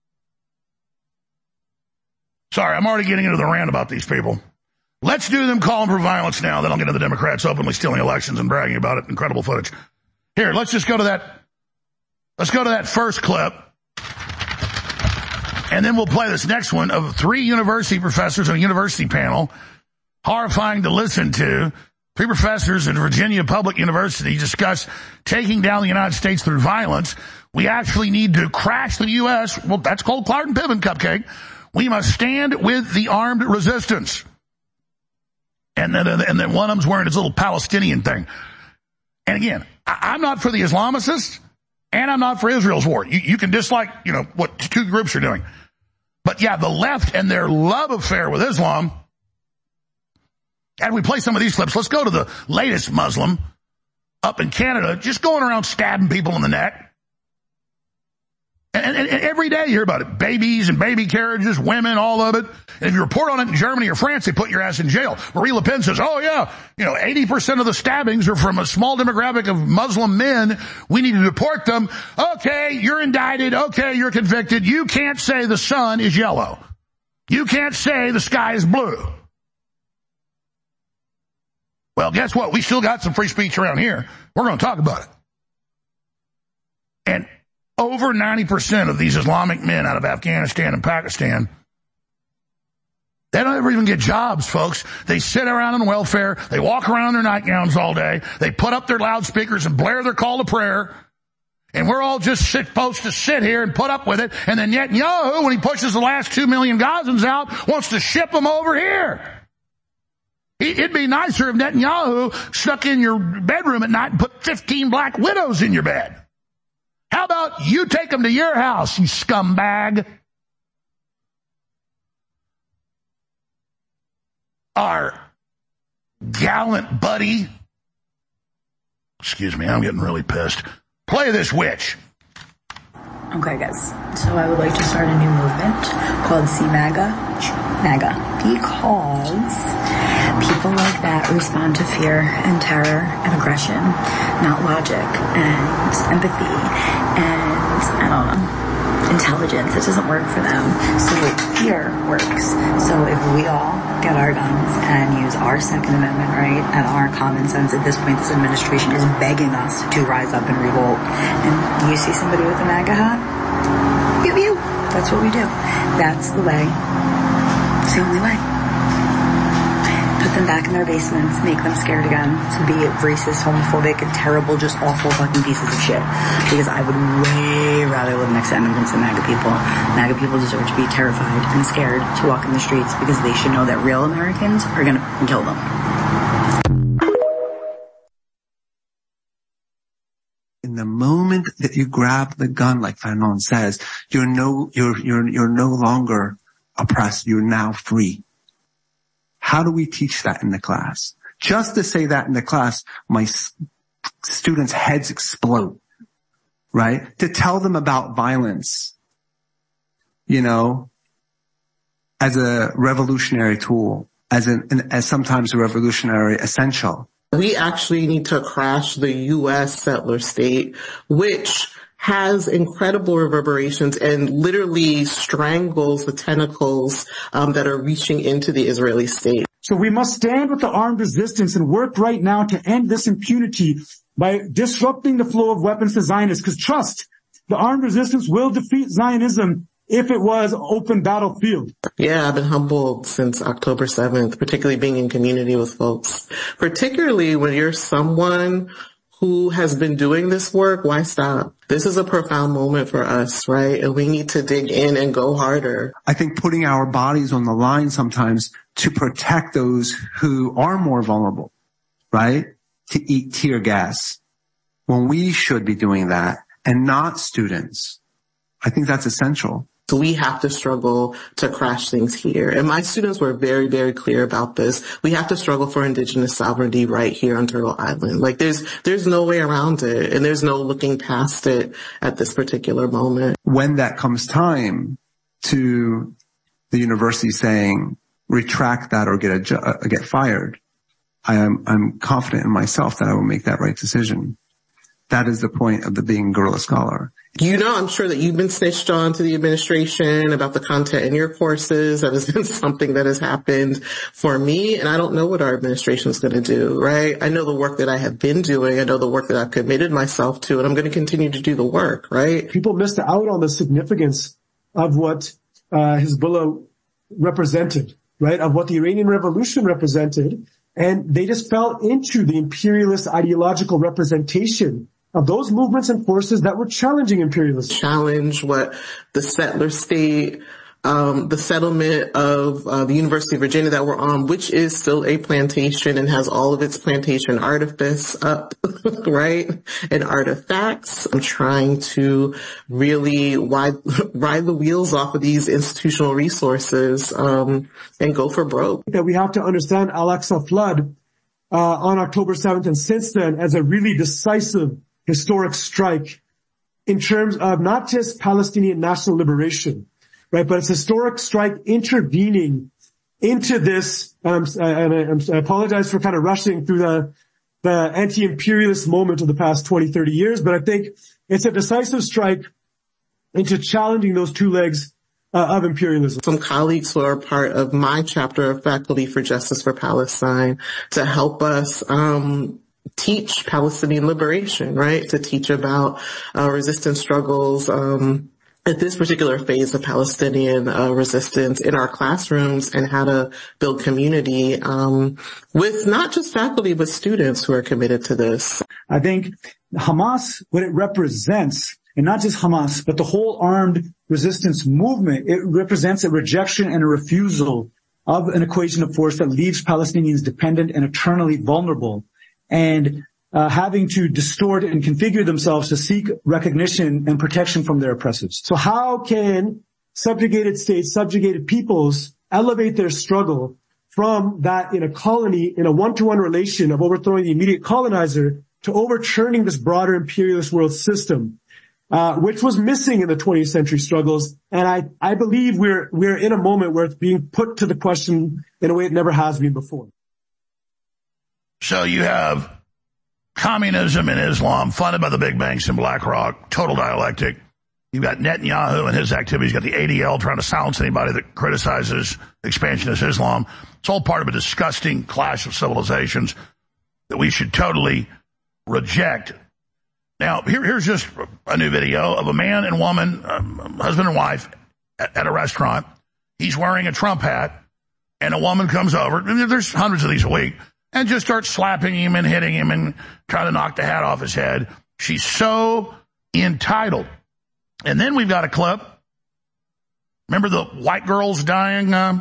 Sorry, I'm already getting into the rant about these people. Let's do them calling for violence now. Then I'll get into the Democrats openly stealing elections and bragging about it. Incredible footage. Here, let's just go to that. Let's go to that first clip. And then we'll play this next one of three university professors on a university panel. Horrifying to listen to. Three professors at Virginia Public University discuss taking down the United States through violence. We actually need to crash the U S. Well, that's called Clark and Piven cupcake. We must stand with the armed resistance. And then, and then one of them's wearing his little Palestinian thing. And again, I'm not for the Islamists, and I'm not for Israel's war. You, you can dislike, you know, what two groups are doing. But yeah, the left and their love affair with Islam. And we play some of these clips. Let's go to the latest Muslim up in Canada, just going around stabbing people in the neck. And, and, and every day you hear about it. Babies and baby carriages, women, all of it. And if you report on it in Germany or France, they put your ass in jail. Marie Le Pen says, oh yeah, you know, eighty percent of the stabbings are from a small demographic of Muslim men. We need to deport them. Okay, you're indicted. Okay, you're convicted. You can't say the sun is yellow. You can't say the sky is blue. Well, guess what? We still got some free speech around here. We're going to talk about it. And over ninety percent of these Islamic men out of Afghanistan and Pakistan, they don't ever even get jobs, folks. They sit around on welfare. They walk around in their nightgowns all day. They put up their loudspeakers and blare their call to prayer. And we're all just supposed to sit here and put up with it. And then Netanyahu, when he pushes the last two million Gazans out, wants to ship them over here. It'd be nicer if Netanyahu stuck in your bedroom at night and put fifteen black widows in your bed. How about you take them to your house, you scumbag? Our gallant buddy, excuse me, I'm getting really pissed. Play this witch. Okay, guys. So I would like to start a new movement called See MAGA. MAGA. Because people like that respond to fear and terror and aggression, not logic and empathy and, I don't know, intelligence. It doesn't work for them. So fear works. So if we all get our guns and use our Second Amendment right and our common sense, at this point this administration is begging us to rise up and revolt. And you see somebody with a MAGA hat? Pew pew. That's what we do. That's the way. It's the only way. Put them back in their basements, make them scared again to be racist, homophobic, and terrible, just awful fucking pieces of shit. Because I would way rather live next to immigrants than MAGA people. MAGA people deserve to be terrified and scared to walk in the streets because they should know that real Americans are gonna kill them. In the moment that you grab the gun, like Fanon says, you're no, you're, you're, you're no longer oppressed. You're now free. How do we teach that in the class? Just to say that in the class, my s- students' heads explode, right? To tell them about violence, you know, as a revolutionary tool, as an, an as sometimes a revolutionary essential. We actually need to crash the U S settler state, which has incredible reverberations and literally strangles the tentacles um, that are reaching into the Israeli state. So we must stand with the armed resistance and work right now to end this impunity by disrupting the flow of weapons to Zionists. Because trust, the armed resistance will defeat Zionism if it was an open battlefield. Yeah, I've been humbled since October seventh, particularly being in community with folks. Particularly when you're someone who has been doing this work, why stop? This is a profound moment for us, right? And we need to dig in and go harder. I think putting our bodies on the line sometimes to protect those who are more vulnerable, right? To eat tear gas when we should be doing that and not students. I think that's essential. So we have to struggle to crash things here. And my students were very, very clear about this. We have to struggle for indigenous sovereignty right here on Turtle Island. Like there's, there's no way around it. And there's no looking past it at this particular moment. When that comes time to the university saying, retract that or get a, uh, get fired, I am, I'm confident in myself that I will make that right decision. That is the point of the being guerrilla scholar. You know, I'm sure that you've been snitched on to the administration about the content in your courses. That has been something that has happened for me, and I don't know what our administration is going to do, right? I know the work that I have been doing. I know the work that I've committed myself to, and I'm going to continue to do the work, right? People missed out on the significance of what uh, Hezbollah represented, right? Of what the Iranian Revolution represented, and they just fell into the imperialist ideological representation of those movements and forces that were challenging imperialism. Challenge what the settler state um, the settlement of uh, the University of Virginia that we're on, which is still a plantation and has all of its plantation artifice up, right, and artifacts. I'm trying to really ride, ride the wheels off of these institutional resources um, and go for broke. That we have to understand Al-Aqsa flood uh, on October seventh and since then as a really decisive historic strike in terms of not just Palestinian national liberation, right, but it's a historic strike intervening into this, um, and I, I apologize for kind of rushing through the, the anti-imperialist moment of the past twenty, thirty years, but I think it's a decisive strike into challenging those two legs uh, of imperialism. Some colleagues who are part of my chapter of Faculty for Justice for Palestine to help us, um, teach Palestinian liberation, right? To teach about uh, resistance struggles, um, at this particular phase of Palestinian uh, resistance in our classrooms and how to build community um, with not just faculty but students who are committed to this. I think Hamas, what it represents, and not just Hamas, but the whole armed resistance movement, it represents a rejection and a refusal of an equation of force that leaves Palestinians dependent and eternally vulnerable, and Uh, having to distort and configure themselves to seek recognition and protection from their oppressors. So how can subjugated states, subjugated peoples elevate their struggle from that in a colony, in a one-to-one relation of overthrowing the immediate colonizer to overturning this broader imperialist world system, uh, which was missing in the twentieth century struggles. And I, I believe we're, we're in a moment where it's being put to the question in a way it never has been before. So you have communism and Islam funded by the big banks in BlackRock, total dialectic. You've got Netanyahu and his activities. You've got the A D L trying to silence anybody that criticizes expansionist Islam. It's all part of a disgusting clash of civilizations that we should totally reject. Now, here, here's just a new video of a man and woman, um, husband and wife, at, at a restaurant. He's wearing a Trump hat, and a woman comes over. There's hundreds of these a week. And just starts slapping him and hitting him and trying to knock the hat off his head. She's so entitled. And then we've got a clip. Remember the white girls dying um,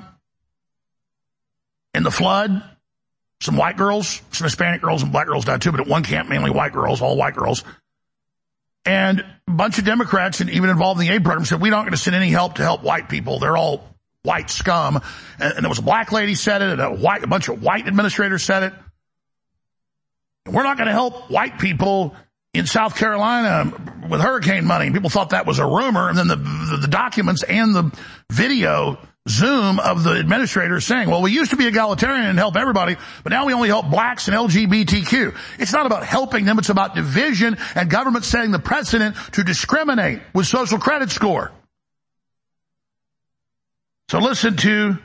in the flood? Some white girls, some Hispanic girls and black girls died too, but at one camp, mainly white girls, all white girls. And a bunch of Democrats, and even involved in the aid program, said, we're not going to send any help to help white people. They're all white scum. And, and there was a black lady said it, and a white, a bunch of white administrators said it. And we're not going to help white people in South Carolina with hurricane money. People thought that was a rumor, and then the, the, the documents and the video Zoom of the administrators saying, well, we used to be egalitarian and help everybody, but now we only help blacks and L G B T Q. It's not about helping them. It's about division and government setting the precedent to discriminate with social credit score. So listen to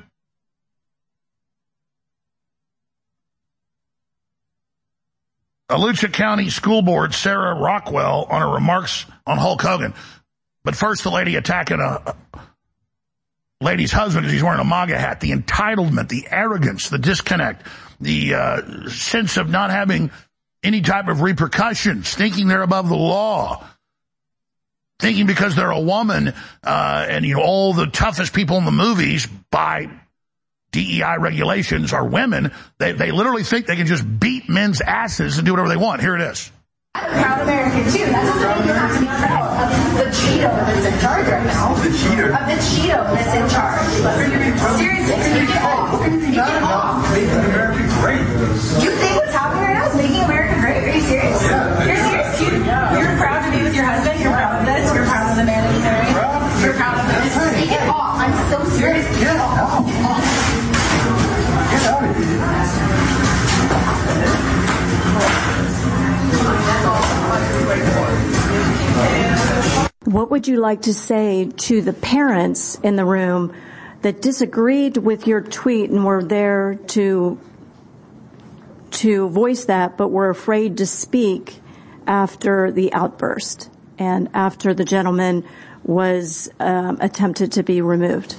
Alachua County School Board Sarah Rockwell on her remarks on Hulk Hogan. But first, the lady attacking a, a lady's husband because he's wearing a MAGA hat. The entitlement, the arrogance, the disconnect, the uh, sense of not having any type of repercussions, thinking they're above the law. Thinking because they're a woman, uh, and, you know, all the toughest people in the movies by D E I regulations are women, they, they literally think they can just beat men's asses and do whatever they want. Here it is. I'm a proud American too. That doesn't mean you have to be proud of the Cheeto that's in charge right now. The cheater. Of the Cheeto that's in charge. Seriously, you get off. You get off. Making America great. You think what's happening right now is making America great? Are you serious? Yeah. You're serious? You, you're proud to be with your husband? You're proud of this? You're proud of the man that you married? You're proud of this? Take it off. I'm so serious. Get off. Get out of here. What would you like to say to the parents in the room that disagreed with your tweet and were there to to voice that, but were afraid to speak after the outburst and after the gentleman was um, attempted to be removed?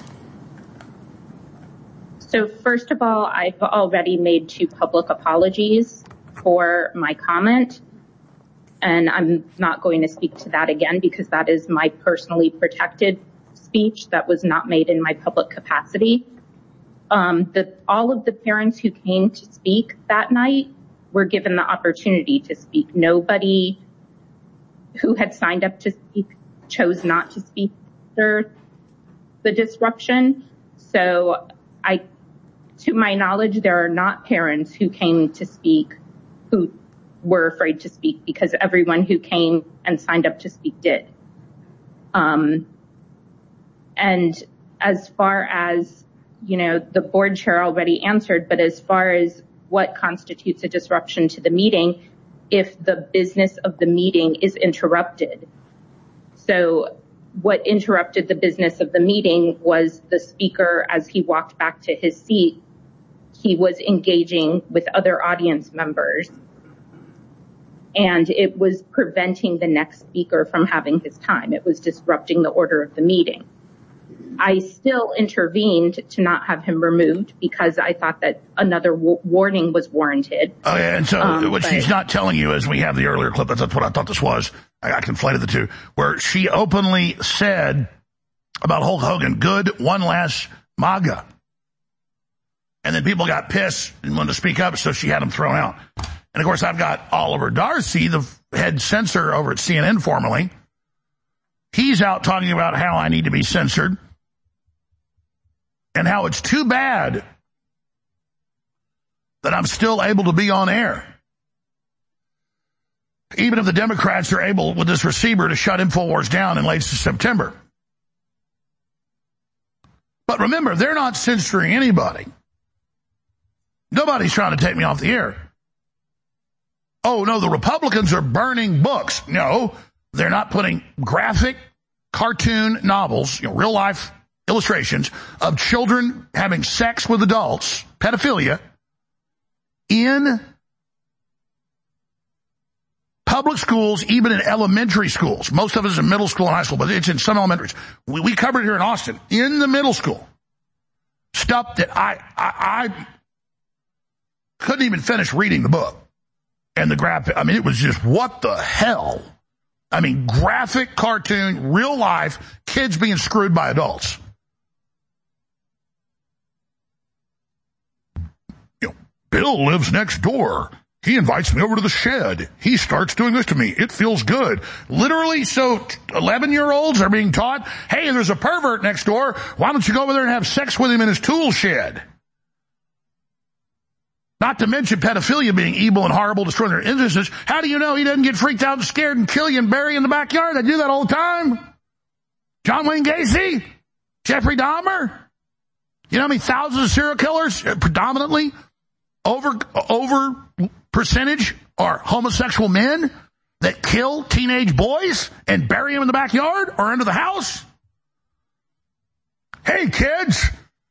So first of all, I've already made two public apologies for my comment. And I'm not going to speak to that again because that is my personally protected speech that was not made in my public capacity. Um, the, all of the parents who came to speak that night were given the opportunity to speak. Nobody who had signed up to speak chose not to speak after the disruption. So I, to my knowledge, there are not parents who came to speak who were afraid to speak, because everyone who came and signed up to speak did. Um, and as far as, you know, the board chair already answered, but as far as what constitutes a disruption to the meeting, if the business of the meeting is interrupted. So what interrupted the business of the meeting was the speaker, as he walked back to his seat, he was engaging with other audience members, and it was preventing the next speaker from having his time. It was disrupting the order of the meeting. I still intervened to not have him removed because I thought that another w- warning was warranted. Oh, yeah, and so um, what but, she's not telling you is we have the earlier clip. That's what I thought this was. I, I conflated the two, where she openly said about Hulk Hogan, good, one less MAGA. And then people got pissed and wanted to speak up, so she had him thrown out. And, of course, I've got Oliver Darcy, the head censor over at C N N formerly. He's out talking about how I need to be censored and how it's too bad that I'm still able to be on air. Even if the Democrats are able, with this receiver, to shut InfoWars down in late September. But remember, they're not censoring anybody. Nobody's trying to take me off the air. Oh, no, the Republicans are burning books. No, they're not putting graphic cartoon novels, you know, real life illustrations of children having sex with adults, pedophilia, in public schools, even in elementary schools. Most of it is in middle school and high school, but it's in some elementaries. We, we covered it here in Austin, in the middle school. Stuff that I, I, I couldn't even finish reading the book. And the graphic, I mean, it was just, what the hell? I mean, graphic cartoon, real life, kids being screwed by adults. You know, Bill lives next door. He invites me over to the shed. He starts doing this to me. It feels good. Literally, so eleven-year-olds are being taught, hey, there's a pervert next door. Why don't you go over there and have sex with him in his tool shed? Not to mention pedophilia being evil and horrible, destroying their innocence. How do you know he doesn't get freaked out and scared and kill you and bury you in the backyard? They do that all the time. John Wayne Gacy, Jeffrey Dahmer. You know how many thousands of serial killers, predominantly, over, over percentage are homosexual men that kill teenage boys and bury them in the backyard or under the house? Hey, kids.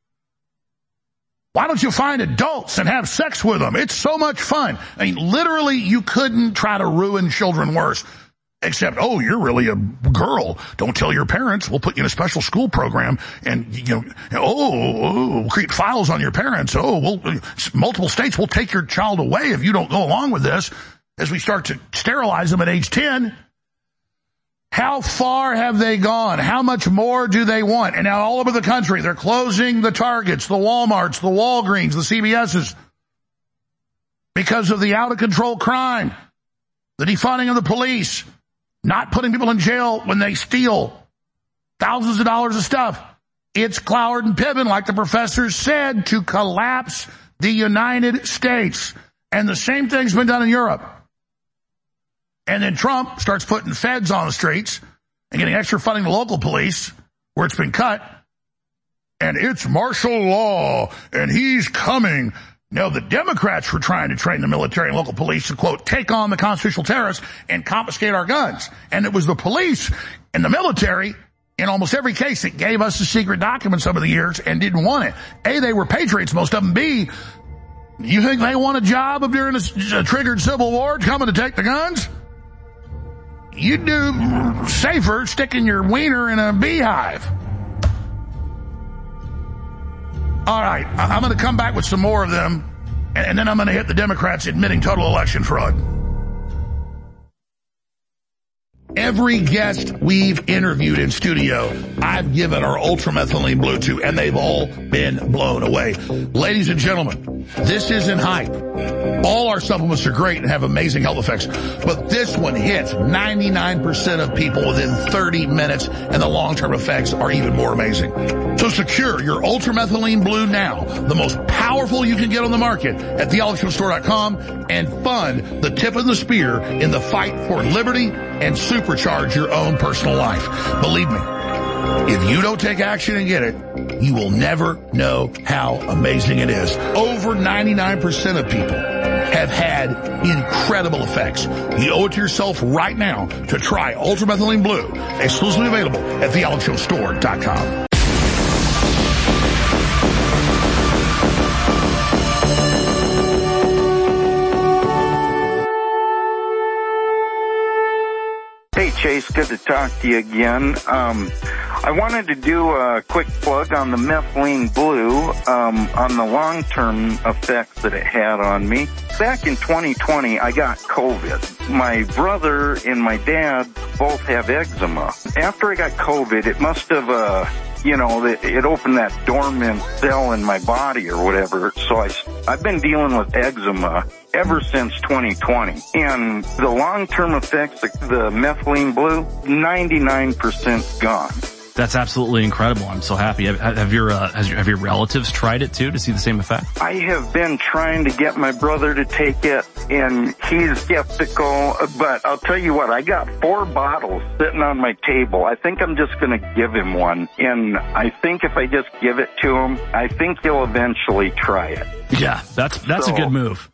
Why don't you find adults and have sex with them? It's so much fun. I mean, literally, you couldn't try to ruin children worse. Except, oh, you're really a girl. Don't tell your parents. We'll put you in a special school program and, you know, oh, oh create files on your parents. Oh, we'll, multiple states will take your child away if you don't go along with this as we start to sterilize them at age ten. How far have they gone? How much more do they want? And now all over the country, they're closing the Targets, the Walmarts, the Walgreens, the C B S's because of the out-of-control crime, the defunding of the police, not putting people in jail when they steal thousands of dollars of stuff. It's Cloward and Piven, like the professors said, to collapse the United States. And the same thing's been done in Europe. And then Trump starts putting feds on the streets and getting extra funding to local police where it's been cut. And it's martial law, and he's coming. No, the Democrats were trying to train the military and local police to, quote, take on the constitutional terrorists and confiscate our guns. And it was the police and the military, in almost every case, that gave us the secret documents over the years and didn't want it. A, they were patriots, most of them. B, you think they want a job if they're in a, a triggered civil war coming to take the guns? You'd do safer sticking your wiener in a beehive. All right, I'm going to come back with some more of them, and then I'm going to hit the Democrats admitting total election fraud. Every guest we've interviewed in studio, I've given our Ultramethylene Blue to, and they've all been blown away. Ladies and gentlemen, this isn't hype. All our supplements are great and have amazing health effects, but this one hits ninety-nine percent of people within thirty minutes, and the long-term effects are even more amazing. So secure your Ultramethylene Blue now, the most powerful you can get on the market, at the alex jones store dot com, and fund the tip of the spear in the fight for liberty and supercharge your own personal life. Believe me, if you don't take action and get it, you will never know how amazing it is. Over ninety-nine percent of people have had incredible effects. You owe it to yourself right now to try Ultramethylene Blue, exclusively available at the alex jones store dot com. Chase, good to talk to you again. Um, I wanted to do a quick plug on the Methylene Blue, um, on the long-term effects that it had on me. Back in twenty twenty, I got COVID. My brother and my dad both have eczema. After I got COVID, it must have, uh, you know, it opened that dormant cell in my body or whatever. So I, I've been dealing with eczema ever since twenty twenty. And the long-term effects, the, the Methylene Blue, ninety-nine percent gone. That's absolutely incredible. I'm so happy. Have, have your uh, has your, have your relatives tried it too to see the same effect? I have been trying to get my brother to take it, and he's skeptical. But I'll tell you what, I got four bottles sitting on my table. I think I'm just going to give him one, and I think if I just give it to him, I think he'll eventually try it. Yeah, that's that's so, a good move.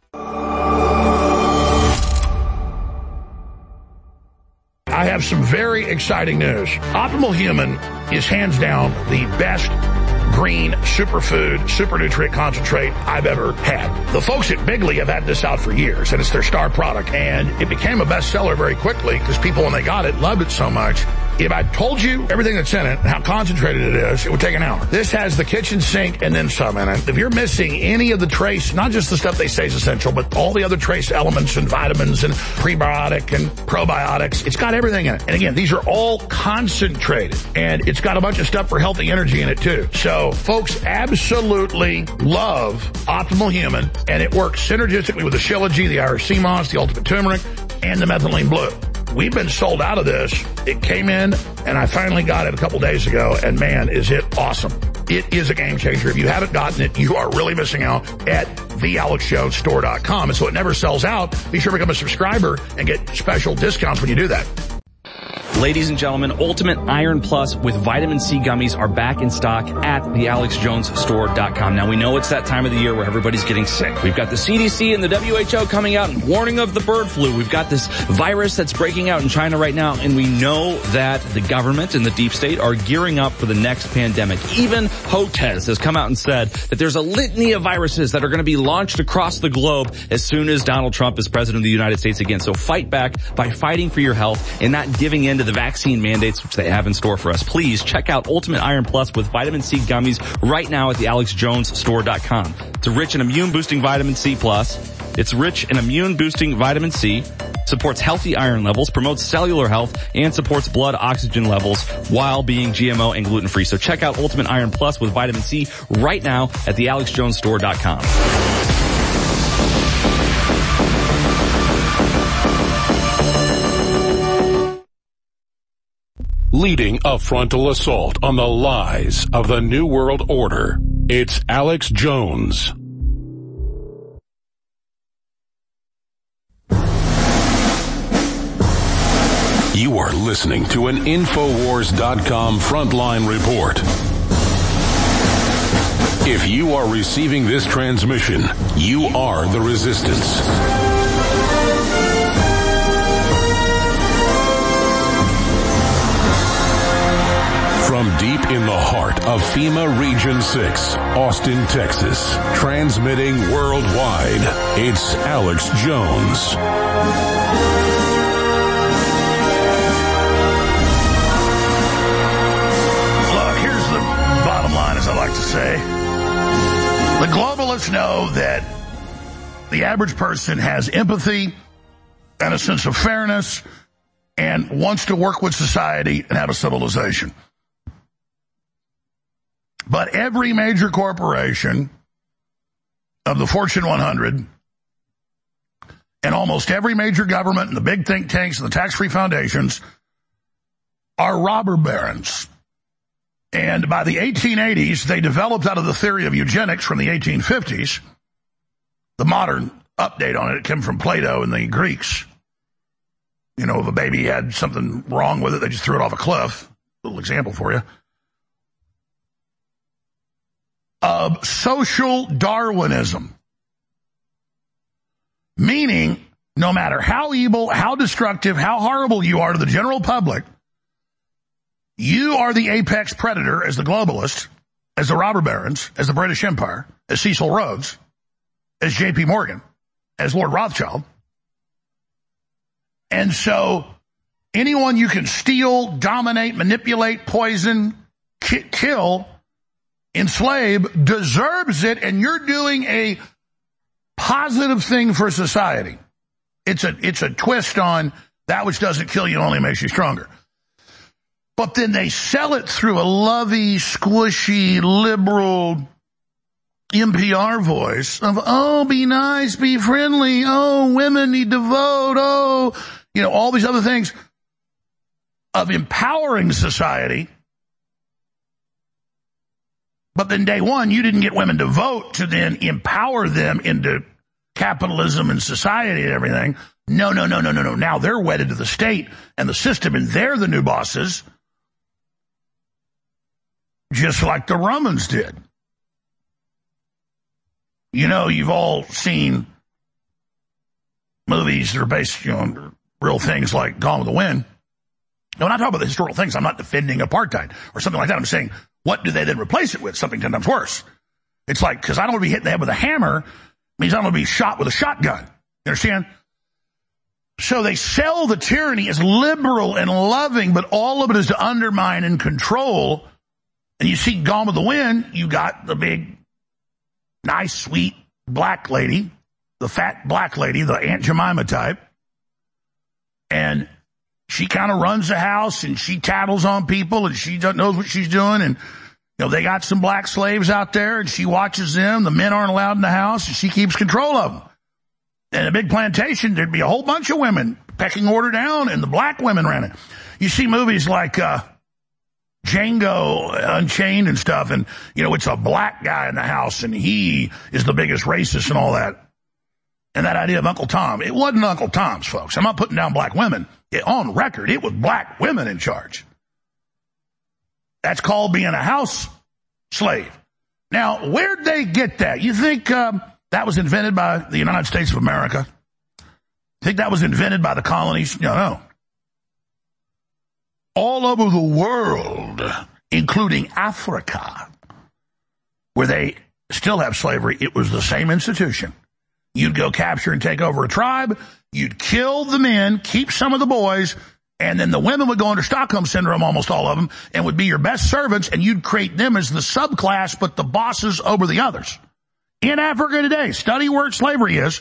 I have some very exciting news. Optimal Human is hands down the best green superfood, super nutrient concentrate I've ever had. The folks at Bigley have had this out for years, and it's their star product, and it became a bestseller very quickly because people, when they got it, loved it so much. If I told you everything that's in it and how concentrated it is, it would take an hour. This has the kitchen sink and then some in it. If you're missing any of the trace, not just the stuff they say is essential, but all the other trace elements and vitamins and prebiotic and probiotics, it's got everything in it. And again, these are all concentrated, and it's got a bunch of stuff for healthy energy in it too. So folks absolutely love Optimal Human, and it works synergistically with the Shilajit, the Irish Sea Moss, the Ultimate Turmeric, and the Methylene Blue. We've been sold out of this. It came in, and I finally got it a couple days ago, and man, is it awesome. It is a game changer. If you haven't gotten it, you are really missing out at the alex jones store dot com. And so it never sells out. Be sure to become a subscriber and get special discounts when you do that. Ladies and gentlemen, Ultimate Iron Plus with Vitamin C gummies are back in stock at the alex jones store dot com. Now, we know it's that time of the year where everybody's getting sick. We've got the C D C and the W H O coming out and warning of the bird flu. We've got this virus that's breaking out in China right now, and we know that the government and the deep state are gearing up for the next pandemic. Even HOTES has come out and said that there's a litany of viruses that are going to be launched across the globe as soon as Donald Trump is president of the United States again. So fight back by fighting for your health and not giving in to the vaccine mandates which they have in store for us. Please check out Ultimate Iron Plus with Vitamin C gummies right now at the alex jones store dot com. It's rich in immune-boosting Vitamin C Plus. It's rich in immune-boosting Vitamin C, supports healthy iron levels, promotes cellular health, and supports blood oxygen levels while being G M O and gluten-free. So check out Ultimate Iron Plus with Vitamin C right now at the alex jones store dot com. Leading a frontal assault on the lies of the New World Order, it's Alex Jones. You are listening to an Infowars dot com frontline report. If you are receiving this transmission, you are the resistance. From deep in the heart of FEMA Region six, Austin, Texas, transmitting worldwide, it's Alex Jones. Look, here's the bottom line, as I like to say. The globalists know that the average person has empathy and a sense of fairness and wants to work with society and have a civilization. But every major corporation of the Fortune one hundred and almost every major government and the big think tanks and the tax-free foundations are robber barons. And by the eighteen eighties, they developed out of the theory of eugenics from the eighteen fifties. The modern update on it, it came from Plato and the Greeks. You know, if a baby had something wrong with it, they just threw it off a cliff. A little example for you. Of social Darwinism. Meaning, no matter how evil, how destructive, how horrible you are to the general public, you are the apex predator as the globalist, as the robber barons, as the British Empire, as Cecil Rhodes, as J P Morgan, as Lord Rothschild. And so anyone you can steal, dominate, manipulate, poison, ki- kill, enslave deserves it, and you're doing a positive thing for society. It's a it's a twist on that which doesn't kill you only makes you stronger. But then they sell it through a lovey, squishy, liberal N P R voice of, oh, be nice, be friendly, oh, women need to vote, oh, you know, all these other things of empowering society. But then day one, you didn't get women to vote to then empower them into capitalism and society and everything. No, no, no, no, no, no. Now they're wedded to the state and the system, and they're the new bosses, just like the Romans did. You know, you've all seen movies that are based, you know, on real things like Gone with the Wind. No, when I talk about the historical things, I'm not defending apartheid or something like that. I'm saying, what do they then replace it with? Something ten times worse. It's like, because I don't want to be hit in the head with a hammer, means I don't want to be shot with a shotgun. You understand? So they sell the tyranny as liberal and loving, but all of it is to undermine and control. And you see Gone with the Wind, you got the big, nice, sweet black lady, the fat black lady, the Aunt Jemima type. And she kind of runs the house, and she tattles on people, and she knows what she's doing. And, you know, they got some black slaves out there, and she watches them. The men aren't allowed in the house, and she keeps control of them. And a big plantation, there'd be a whole bunch of women pecking order down, and the black women ran it. You see movies like uh Django Unchained and stuff, and, you know, it's a black guy in the house, and he is the biggest racist and all that. And that idea of Uncle Tom, it wasn't Uncle Tom's, folks. I'm not putting down black women. It, on record, it was black women in charge. That's called being a house slave. Now, where'd they get that? You think um, that was invented by the United States of America? Think that was invented by the colonies? No, no. All over the world, including Africa, where they still have slavery, it was the same institution. You'd go capture and take over a tribe, you'd kill the men, keep some of the boys, and then the women would go under Stockholm Syndrome, almost all of them, and would be your best servants, and you'd create them as the subclass, but the bosses over the others. In Africa today, study where slavery is,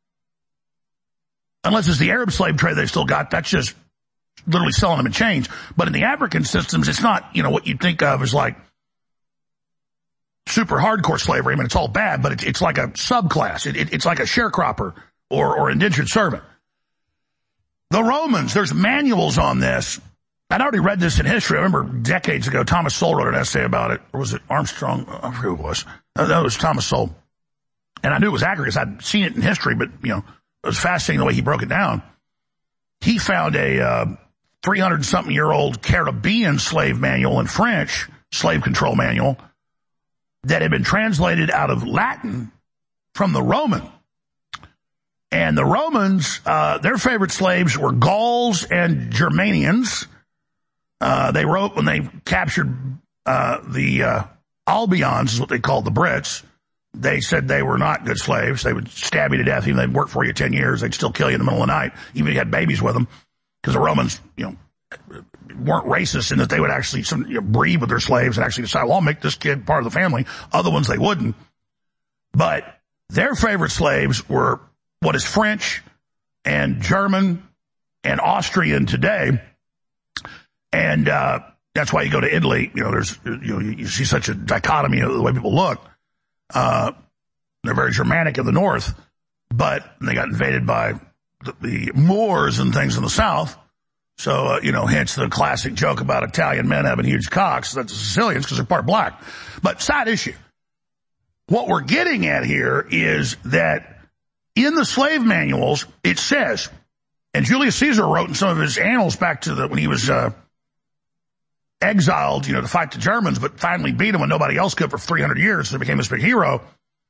unless it's the Arab slave trade they've still got, that's just literally selling them in chains. But in the African systems, it's not, you know, what you think of as like super hardcore slavery. I mean, it's all bad, but it's, it's like a subclass. It, it, it's like a sharecropper or, or indentured servant. The Romans, there's manuals on this. I'd already read this in history. I remember decades ago, Thomas Sowell wrote an essay about it. Or was it Armstrong? I forget who it was. No, that was Thomas Sowell. And I knew it was accurate because I'd seen it in history, but, you know, it was fascinating the way he broke it down. He found a uh, three hundred something year old Caribbean slave manual in French, slave control manual, that had been translated out of Latin from the Roman. And the Romans, uh, their favorite slaves were Gauls and Germanians. Uh, they wrote when they captured uh, the uh, Albions, is what they called the Brits. They said they were not good slaves. They would stab you to death. Even if they'd work for you ten years, they'd still kill you in the middle of the night, even if you had babies with them. Because the Romans, you know, weren't racist in that they would actually some, you know, breed with their slaves and actually decide, well, I'll make this kid part of the family. Other ones they wouldn't. But their favorite slaves were what is French and German and Austrian today. And, uh, that's why you go to Italy. You know, there's, you know, you see such a dichotomy of the way people look. Uh, they're very Germanic in the north, but they got invaded by the, the Moors and things in the south. So, uh, you know, hence the classic joke about Italian men having huge cocks. That's the Sicilians because they're part black. But side issue. What we're getting at here is that in the slave manuals, it says, and Julius Caesar wrote in some of his annals back to the, when he was, uh, exiled, you know, to fight the Germans, but finally beat them when nobody else could for three hundred years, so he became this big hero.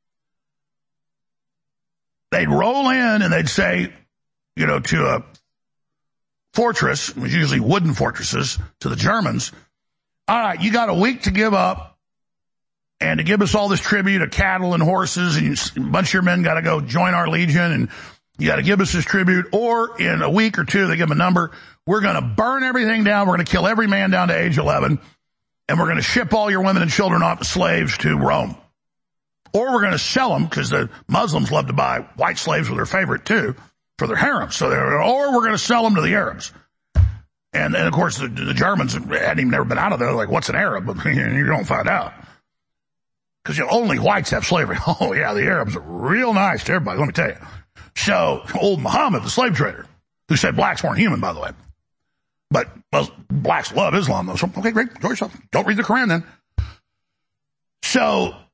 They'd roll in and they'd say, you know, to a fortress, it was usually wooden fortresses, to the Germans, all right, you got a week to give up and to give us all this tribute of cattle and horses, and a bunch of your men got to go join our legion, and you got to give us this tribute, or in a week or two, they give them a number, we're going to burn everything down, we're going to kill every man down to age eleven, and we're going to ship all your women and children off as slaves to Rome. Or we're going to sell them, because the Muslims love to buy white slaves with their favorite too, for their harems. So they're, or we're going to sell them to the Arabs. And then, of course, the, the Germans hadn't even never been out of there. Like, what's an Arab? But you don't find out. Because you know, only whites have slavery. Oh, yeah, the Arabs are real nice to everybody, let me tell you. So, old Muhammad, the slave trader, who said blacks weren't human, by the way. But well, blacks love Islam, though. So, okay, great. Enjoy yourself. Don't read the Quran, then. So,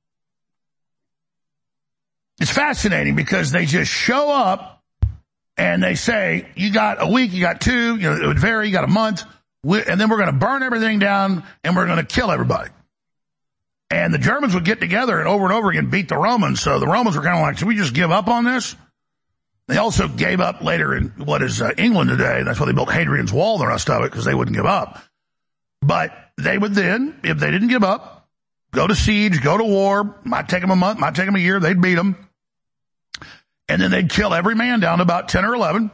it's fascinating because they just show up and they say, you got a week, you got two, you know, it would vary, you got a month, and then we're going to burn everything down and we're going to kill everybody. And the Germans would get together and over and over again beat the Romans. So the Romans were kind of like, should we just give up on this? They also gave up later in what is uh, England today. That's why they built Hadrian's Wall and the rest of it, because they wouldn't give up. But they would then, if they didn't give up, go to siege, go to war. Might take them a month, might take them a year. They'd beat them. And then they'd kill every man down to about ten or eleven.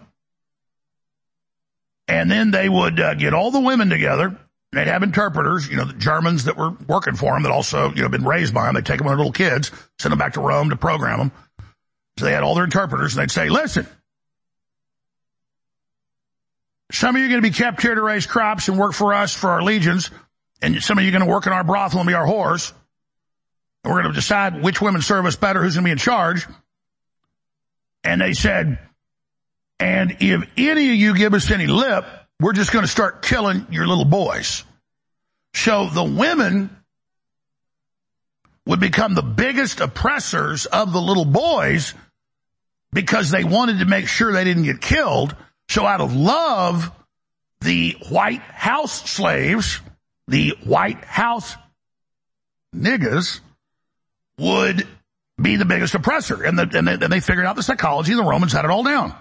And then they would uh, get all the women together. They'd have interpreters, you know, the Germans that were working for them that also, you know, been raised by them. They'd take them when they're little kids, send them back to Rome to program them. So they had all their interpreters, and they'd say, listen, some of you are going to be kept here to raise crops and work for us for our legions, and some of you are going to work in our brothel and be our whores. And we're going to decide which women serve us better, who's going to be in charge. And they said, and if any of you give us any lip, we're just going to start killing your little boys. So the women would become the biggest oppressors of the little boys because they wanted to make sure they didn't get killed. So out of love, the white house slaves, the white house niggas, would be the biggest oppressor. And, the, and, they, and they figured out the psychology, and the Romans had it all down.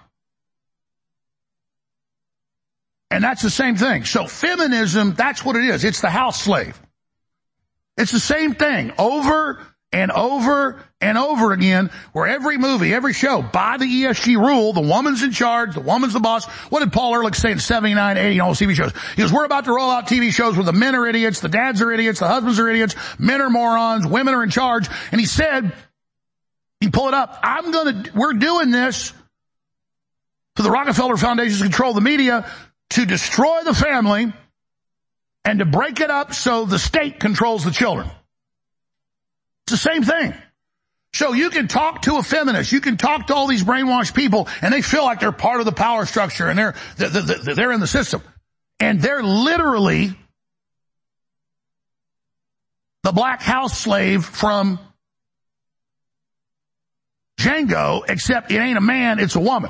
And that's the same thing. So feminism, that's what it is. It's the house slave. It's the same thing over and over and over again, where every movie, every show, by the E S G rule, the woman's in charge, the woman's the boss. What did Paul Ehrlich say in seventy-nine, eighty, all those T V shows? He goes, we're about to roll out T V shows where the men are idiots, the dads are idiots, the husbands are idiots, men are morons, women are in charge. And he said, you pull it up, I'm gonna, we're doing this for the Rockefeller Foundation to control the media, to destroy the family, and to break it up so the state controls the children. It's the same thing. So you can talk to a feminist, you can talk to all these brainwashed people, and they feel like they're part of the power structure, and they're they're in the system. And they're literally the black house slave from Django, except it ain't a man, it's a woman.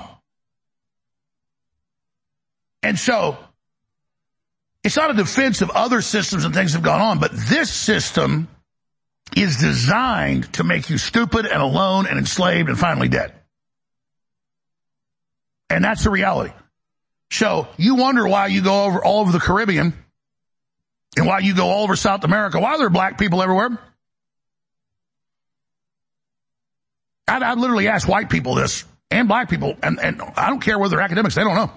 And so, it's not a defense of other systems and things that have gone on, but this system is designed to make you stupid and alone and enslaved and finally dead. And that's the reality. So, you wonder why you go over all over the Caribbean and why you go all over South America. Why are there black people everywhere? I, I literally ask white people this, and black people, and, and I don't care whether they're academics, they don't know.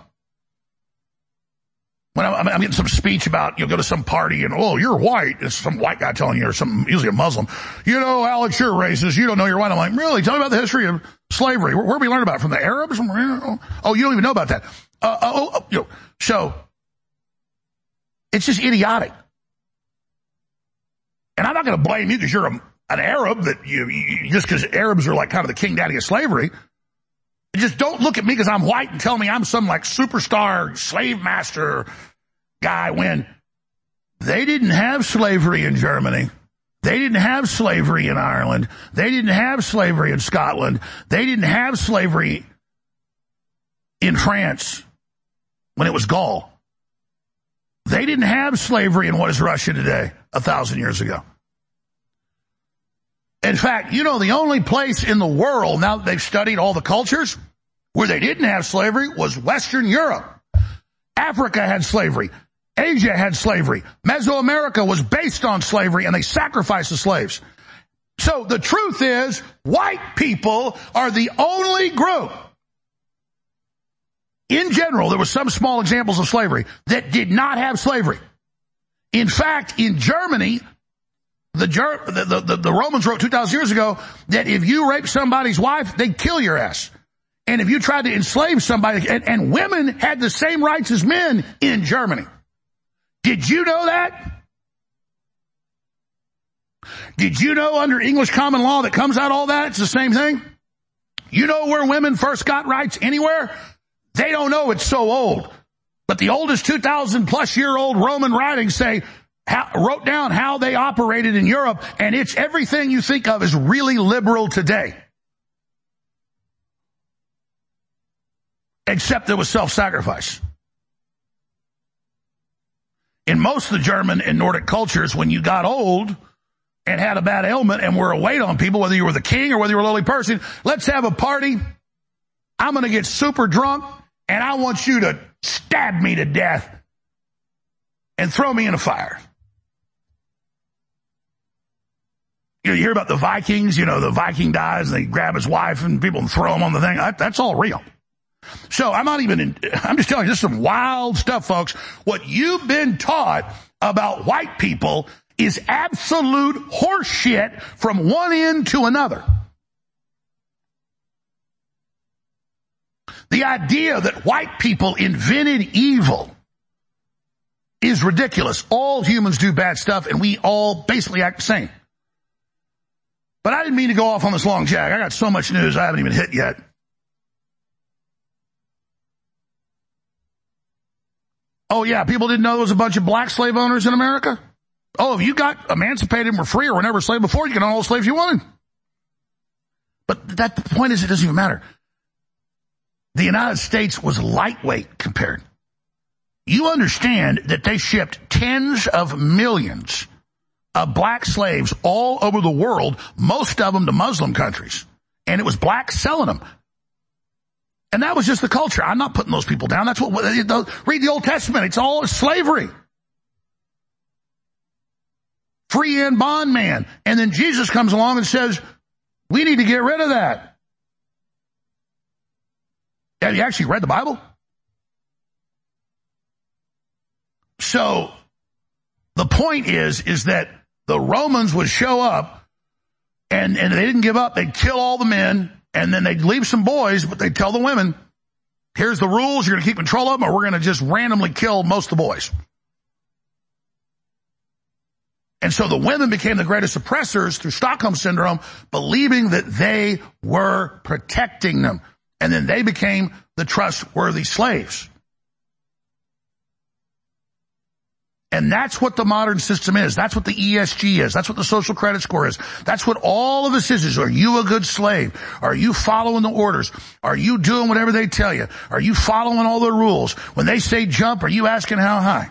When I'm, I'm getting some speech about, you'll go to some party and, oh, you're white. It's some white guy telling you, or some, usually a Muslim. You know, Alex, you're racist. You don't know you're white. I'm like, really? Tell me about the history of slavery. Where, where we learn about it? From the Arabs? Oh, you don't even know about that. Uh, oh, oh, you know, so it's just idiotic. And I'm not going to blame you because you're a, an Arab, that you, you just because Arabs are like kind of the king daddy of slavery. Just don't look at me because I'm white and tell me I'm some like superstar slave master guy when they didn't have slavery in Germany. They didn't have slavery in Ireland. They didn't have slavery in Scotland. They didn't have slavery in France when it was Gaul. They didn't have slavery in what is Russia today a thousand years ago. In fact, you know, the only place in the world, now that they've studied all the cultures, where they didn't have slavery was Western Europe. Africa had slavery. Asia had slavery. Mesoamerica was based on slavery, and they sacrificed the slaves. So the truth is, white people are the only group, in general, there were some small examples of slavery, that did not have slavery. In fact, in Germany, the, the, the, the Romans wrote two thousand years ago that if you rape somebody's wife, they'd kill your ass. And if you tried to enslave somebody, and, and women had the same rights as men in Germany. Did you know that? Did you know under English common law that comes out all that, it's the same thing? You know where women first got rights anywhere? They don't know, it's so old. But the oldest two thousand plus year old Roman writings say, how, wrote down how they operated in Europe, and it's everything you think of as really liberal today. Except there was self-sacrifice. In most of the German and Nordic cultures, when you got old and had a bad ailment and were a weight on people, whether you were the king or whether you were a lowly person, let's have a party. I'm going to get super drunk, and I want you to stab me to death and throw me in a fire. You know, you hear about the Vikings, you know, the Viking dies and they grab his wife and people throw him on the thing. That's all real. So I'm not even, in, I'm just telling you, this is some wild stuff, folks. What you've been taught about white people is absolute horseshit from one end to another. The idea that white people invented evil is ridiculous. All humans do bad stuff, and we all basically act the same. But I didn't mean to go off on this long jag. I got so much news I haven't even hit yet. Oh, yeah, people didn't know there was a bunch of black slave owners in America? Oh, if you got emancipated and were free or were never a slave before, you can own all the slaves you wanted. But that, the point is, it doesn't even matter. The United States was lightweight compared. You understand that they shipped tens of millions of black slaves all over the world, most of them to Muslim countries. And it was blacks selling them. And that was just the culture. I'm not putting those people down. That's what, read the Old Testament. It's all slavery. Free and bondman. And then Jesus comes along and says, we need to get rid of that. Have you actually read the Bible? So the point is, is that the Romans would show up and, and they didn't give up. They'd kill all the men. And then they'd leave some boys, but they'd tell the women, here's the rules, you're going to keep control of them, or we're going to just randomly kill most of the boys. And so the women became the greatest oppressors through Stockholm Syndrome, believing that they were protecting them. And then they became the trustworthy slaves. And that's what the modern system is. That's what the E S G is. That's what the social credit score is. That's what all of this is, is are you a good slave? Are you following the orders? Are you doing whatever they tell you? Are you following all the rules? When they say jump, are you asking how high?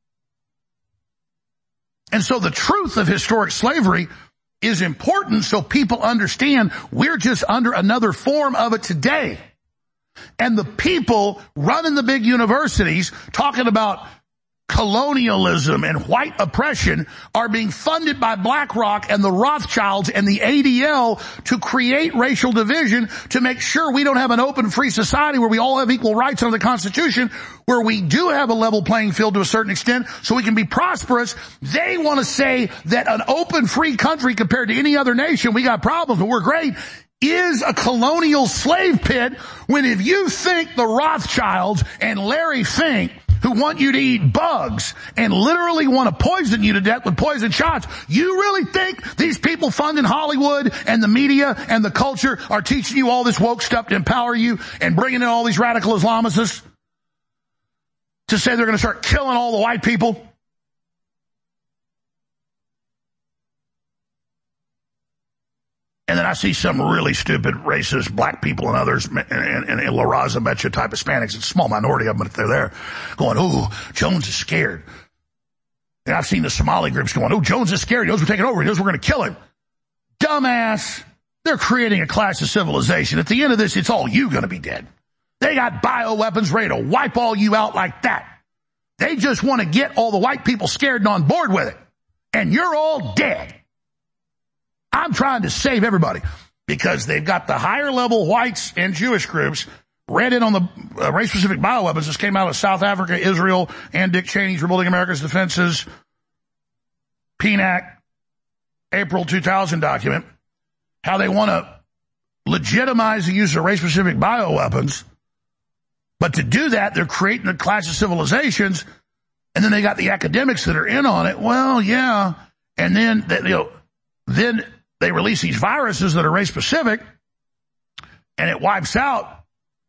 And so the truth of historic slavery is important so people understand we're just under another form of it today. And the people running the big universities talking about colonialism and white oppression are being funded by BlackRock and the Rothschilds and the A D L to create racial division, to make sure we don't have an open, free society where we all have equal rights under the Constitution, where we do have a level playing field to a certain extent so we can be prosperous. They want to say that an open, free country compared to any other nation, we got problems, but we're great, is a colonial slave pit, when if you think the Rothschilds and Larry Fink, who want you to eat bugs and literally want to poison you to death with poison shots, you really think these people funding Hollywood and the media and the culture are teaching you all this woke stuff to empower you and bringing in all these radical Islamists to say they're going to start killing all the white people? And then I see some really stupid, racist black people and others, and, and, and La Raza Betcha type Hispanics, it's a small minority of them, but if they're there, going, oh, Jones is scared. And I've seen the Somali groups going, oh, Jones is scared. He knows we're taking over. He knows we're going to kill him. Dumbass. They're creating a class of civilization. At the end of this, it's all you going to be dead. They got bioweapons ready to wipe all you out like that. They just want to get all the white people scared and on board with it. And you're all dead. I'm trying to save everybody because they've got the higher level whites and Jewish groups read in on the uh, race-specific bioweapons. This came out of South Africa, Israel, and Dick Cheney's Rebuilding America's Defenses, P N A C, April two thousand document, how they want to legitimize the use of race-specific bioweapons. But to do that, they're creating a class of civilizations, and then they got the academics that are in on it. Well, yeah, and then, they, you know, then they release these viruses that are race-specific, and it wipes out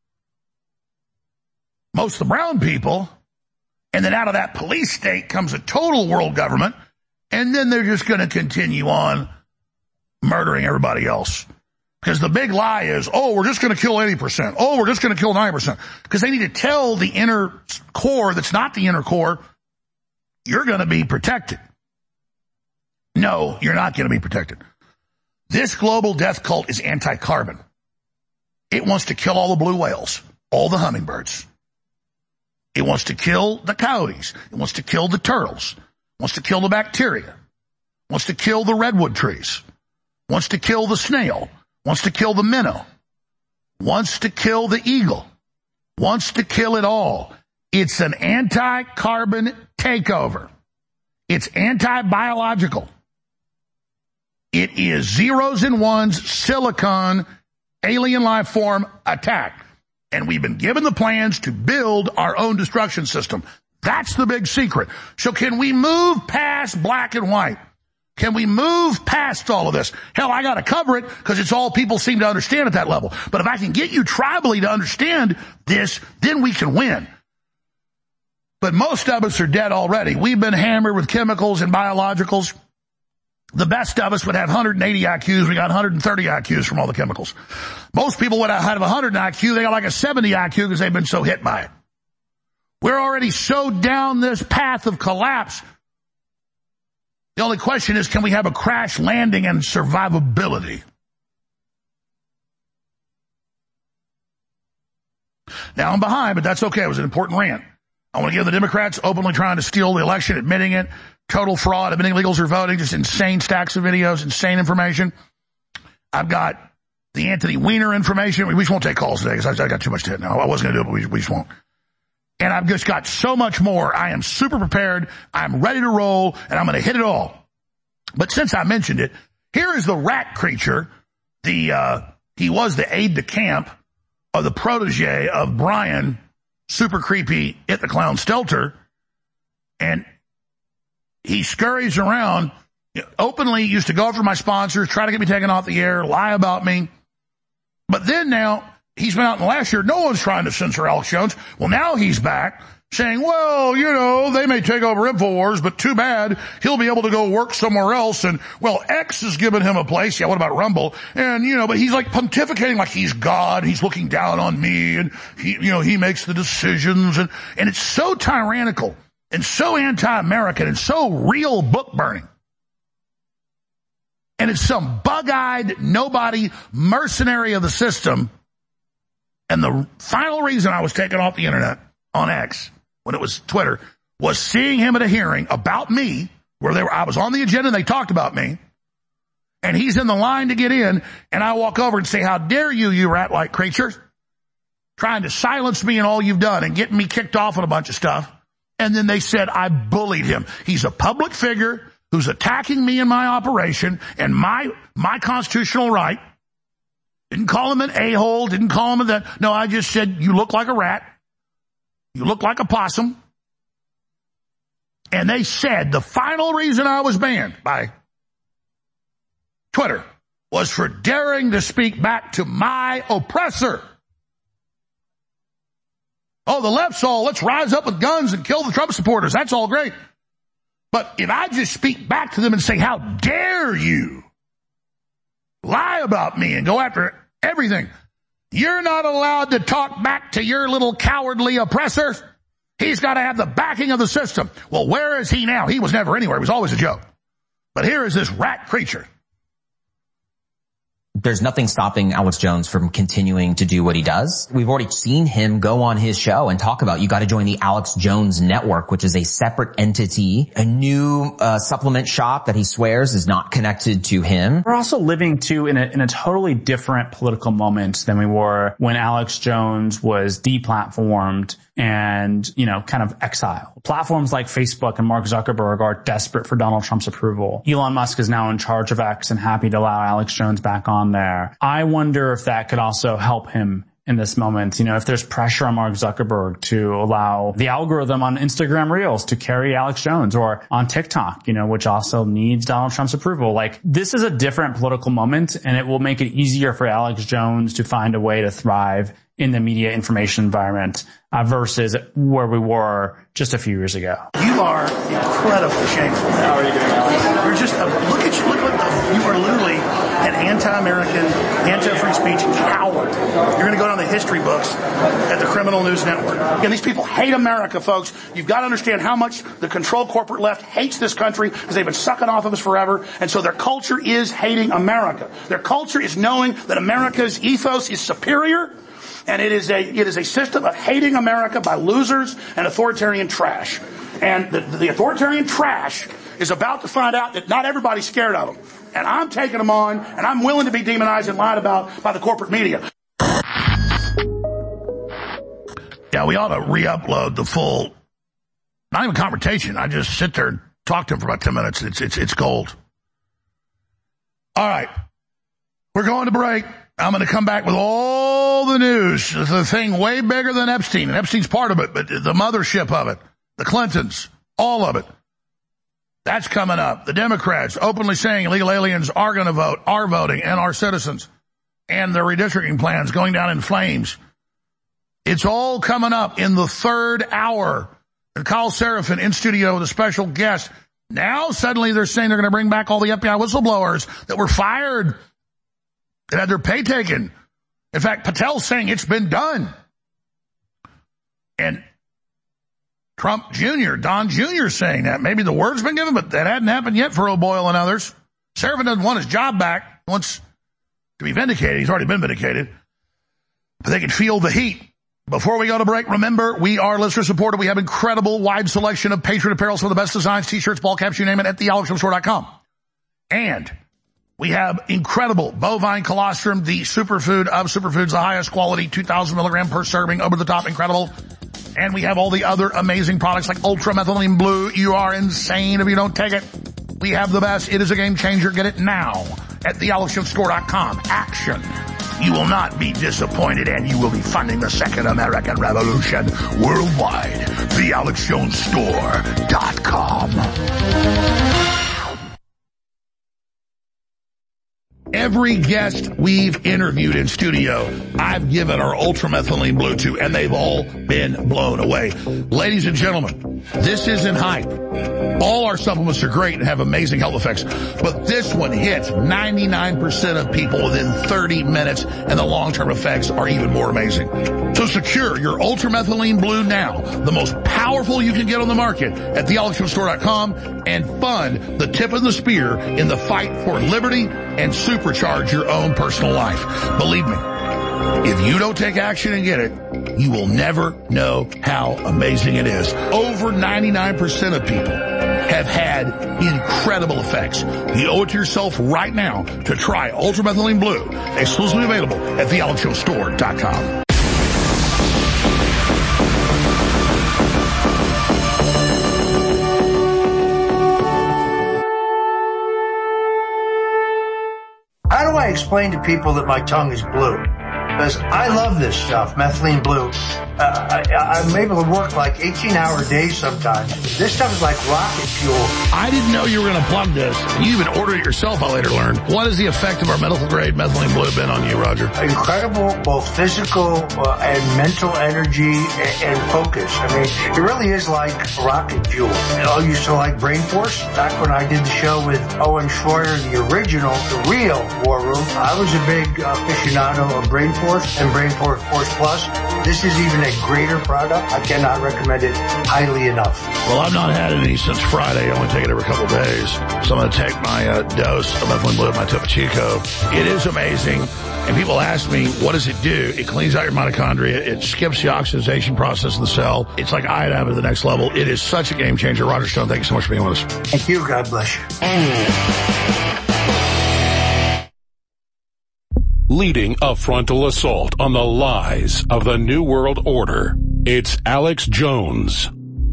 most of the brown people, and then out of that police state comes a total world government, and then they're just going to continue on murdering everybody else. Because the big lie is, oh, we're just going to kill eighty percent. Oh, we're just going to kill ninety percent. Because they need to tell the inner core that's not the inner core, you're going to be protected. No, you're not going to be protected. This global death cult is anti-carbon. It wants to kill all the blue whales, all the hummingbirds. It wants to kill the coyotes. It wants to kill the turtles. It wants to kill the bacteria. It wants to kill the redwood trees. It wants to kill the snail. It wants to kill the minnow. It wants to kill the eagle. It wants to kill it all. It's an anti-carbon takeover. It's anti-biological. It is zeros and ones, silicon, alien life form attack. And we've been given the plans to build our own destruction system. That's the big secret. So can we move past black and white? Can we move past all of this? Hell, I got to cover it because it's all people seem to understand at that level. But if I can get you tribally to understand this, then we can win. But most of us are dead already. We've been hammered with chemicals and biologicals. The best of us would have one hundred eighty I Qs. We got one hundred thirty I Qs from all the chemicals. Most people would have one hundred I Q. They got like a seventy I Q because they've been so hit by it. We're already so down this path of collapse. The only question is, can we have a crash landing and survivability? Now I'm behind, but that's okay. It was an important rant. I want to give the Democrats openly trying to steal the election, admitting it, total fraud, admitting illegals are voting, just insane stacks of videos, insane information. I've got the Anthony Weiner information. We just won't take calls today because I got too much to hit now. I wasn't going to do it, but we, we just won't. And I've just got so much more. I am super prepared. I'm ready to roll, and I'm going to hit it all. But since I mentioned it, here is the rat creature. The uh, he was the aide de camp of the protege of Brian, super creepy, It the Clown Stelter, and he scurries around, openly used to go after my sponsors, try to get me taken off the air, lie about me. But then now, he's been out in the last year, no one's trying to censor Alex Jones. Well, now he's back saying, well, you know, they may take over InfoWars, but too bad, he'll be able to go work somewhere else. And, well, X has given him a place. Yeah, what about Rumble? And, you know, but he's like pontificating like he's God. He's looking down on me, and he, you know, he makes the decisions. And, and it's so tyrannical and so anti-American and so real book burning. And it's some bug-eyed, nobody, mercenary of the system. And the final reason I was taken off the internet on X, when it was Twitter, was seeing him at a hearing about me, where they were, I was on the agenda and they talked about me, and he's in the line to get in, and I walk over and say, how dare you, you rat-like creatures, trying to silence me and all you've done and getting me kicked off on a bunch of stuff. And then they said I bullied him. He's a public figure who's attacking me in my operation and my my constitutional right. Didn't call him an a-hole, didn't call him that. No, I just said, you look like a rat. You look like a possum. And they said the final reason I was banned by Twitter was for daring to speak back to my oppressor. Oh, the left's all, let's rise up with guns and kill the Trump supporters. That's all great. But if I just speak back to them and say, how dare you lie about me and go after everything, you're not allowed to talk back to your little cowardly oppressor. He's got to have the backing of the system. Well, where is he now? He was never anywhere. He was always a joke. But here is this rat creature. There's nothing stopping Alex Jones from continuing to do what he does. We've already seen him go on his show and talk about, you got to join the Alex Jones Network, which is a separate entity, a new uh, supplement shop that he swears is not connected to him. We're also living too in a, in a totally different political moment than we were when Alex Jones was deplatformed and, you know, kind of exiled. Platforms like Facebook and Mark Zuckerberg are desperate for Donald Trump's approval. Elon Musk is now in charge of X and happy to allow Alex Jones back on there. I wonder if that could also help him in this moment. You know, if there's pressure on Mark Zuckerberg to allow the algorithm on Instagram Reels to carry Alex Jones, or on TikTok, you know, which also needs Donald Trump's approval. Like, this is a different political moment, and it will make it easier for Alex Jones to find a way to thrive in the media information environment uh, versus where we were just a few years ago. You are incredibly shameful. How are you doing, Alex? You're just a, look at you. Look at the, you are literally an anti-American, anti-free speech coward. You're going to go down the history books at the Criminal News Network. And these people hate America, folks. You've got to understand how much the controlled corporate left hates this country because they've been sucking off of us forever. And so their culture is hating America. Their culture is knowing that America's ethos is superior. And it is a, it is a system of hating America by losers and authoritarian trash. And the, the authoritarian trash is about to find out that not everybody's scared of them. And I'm taking them on, and I'm willing to be demonized and lied about by the corporate media. Yeah, we ought to re-upload the full, not even confrontation. I just sit there and talk to him for about ten minutes. It's, it's, it's gold. All right. We're going to break. I'm going to come back with all the news. The thing way bigger than Epstein. And Epstein's part of it, but the mothership of it, the Clintons, all of it. That's coming up. The Democrats openly saying illegal aliens are going to vote, are voting, and are citizens. And their redistricting plans going down in flames. It's all coming up in the third hour. And Kyle Seraphin in studio with a special guest. Now suddenly they're saying they're going to bring back all the F B I whistleblowers that were fired, that had their pay taken. In fact, Patel's saying it's been done. And Trump Junior, Don Junior saying that. Maybe the word's been given, but that hadn't happened yet for O'Boyle and others. Seraphin doesn't want his job back. He wants to be vindicated. He's already been vindicated. But they can feel the heat. Before we go to break, remember, we are listener supported. We have incredible wide selection of Patriot apparel, some of the best designs, t-shirts, ball caps, you name it, at the alex jones store dot com. And we have incredible bovine colostrum, the superfood of superfoods, the highest quality, two thousand milligram per serving, over the top, incredible. And we have all the other amazing products like Ultra Methylene Blue. You are insane if you don't take it. We have the best. It is a game changer. Get it now at the alex jones store dot com. Action. You will not be disappointed, and you will be funding the Second American Revolution worldwide. the alex jones store dot com. Every guest we've interviewed in studio, I've given our ultramethylene blue to, and they've all been blown away. Ladies and gentlemen, this isn't hype. All our supplements are great and have amazing health effects, but this one hits ninety-nine percent of people within thirty minutes, and the long-term effects are even more amazing. So secure your ultramethylene blue now, the most powerful you can get on the market, at the alex jones store dot com, and fund the tip of the spear in the fight for liberty and supercharge your own personal life. Believe me, if you don't take action and get it, You will never know how amazing it is. Over ninety-nine percent of people have had incredible effects. You owe it to yourself right now to try Ultramethylene Blue, exclusively available at the alex jones store dot com. How do I explain to people that my tongue is blue? Because I love this stuff, methylene blue. Uh, I, I'm able to work like eighteen hour days sometimes. This stuff is like rocket fuel. I didn't know you were going to plug this. You even ordered it yourself, I later learned. What is the effect of our medical grade methylene blue been on you, Roger? Incredible, both physical uh, and mental energy and, and focus. I mean, it really is like rocket fuel. You know, I used to like Brain Force. Back when I did the show with Owen Schroyer, the original, the real War Room, I was a big aficionado of Brain Force and Brain Force Force Plus. This is even a greater product. I cannot recommend it highly enough. Well, I've not had any since Friday. I only take it every couple of days. So I'm going to take my uh, dose of methylene blue, my Topo Chico. It is amazing. And people ask me, what does it do? It cleans out your mitochondria. It skips the oxidation process of the cell. It's like iodine at the next level. It is such a game changer. Roger Stone, thank you so much for being with us. Thank you. God bless you. Leading a frontal assault on the lies of the New World Order, it's Alex Jones.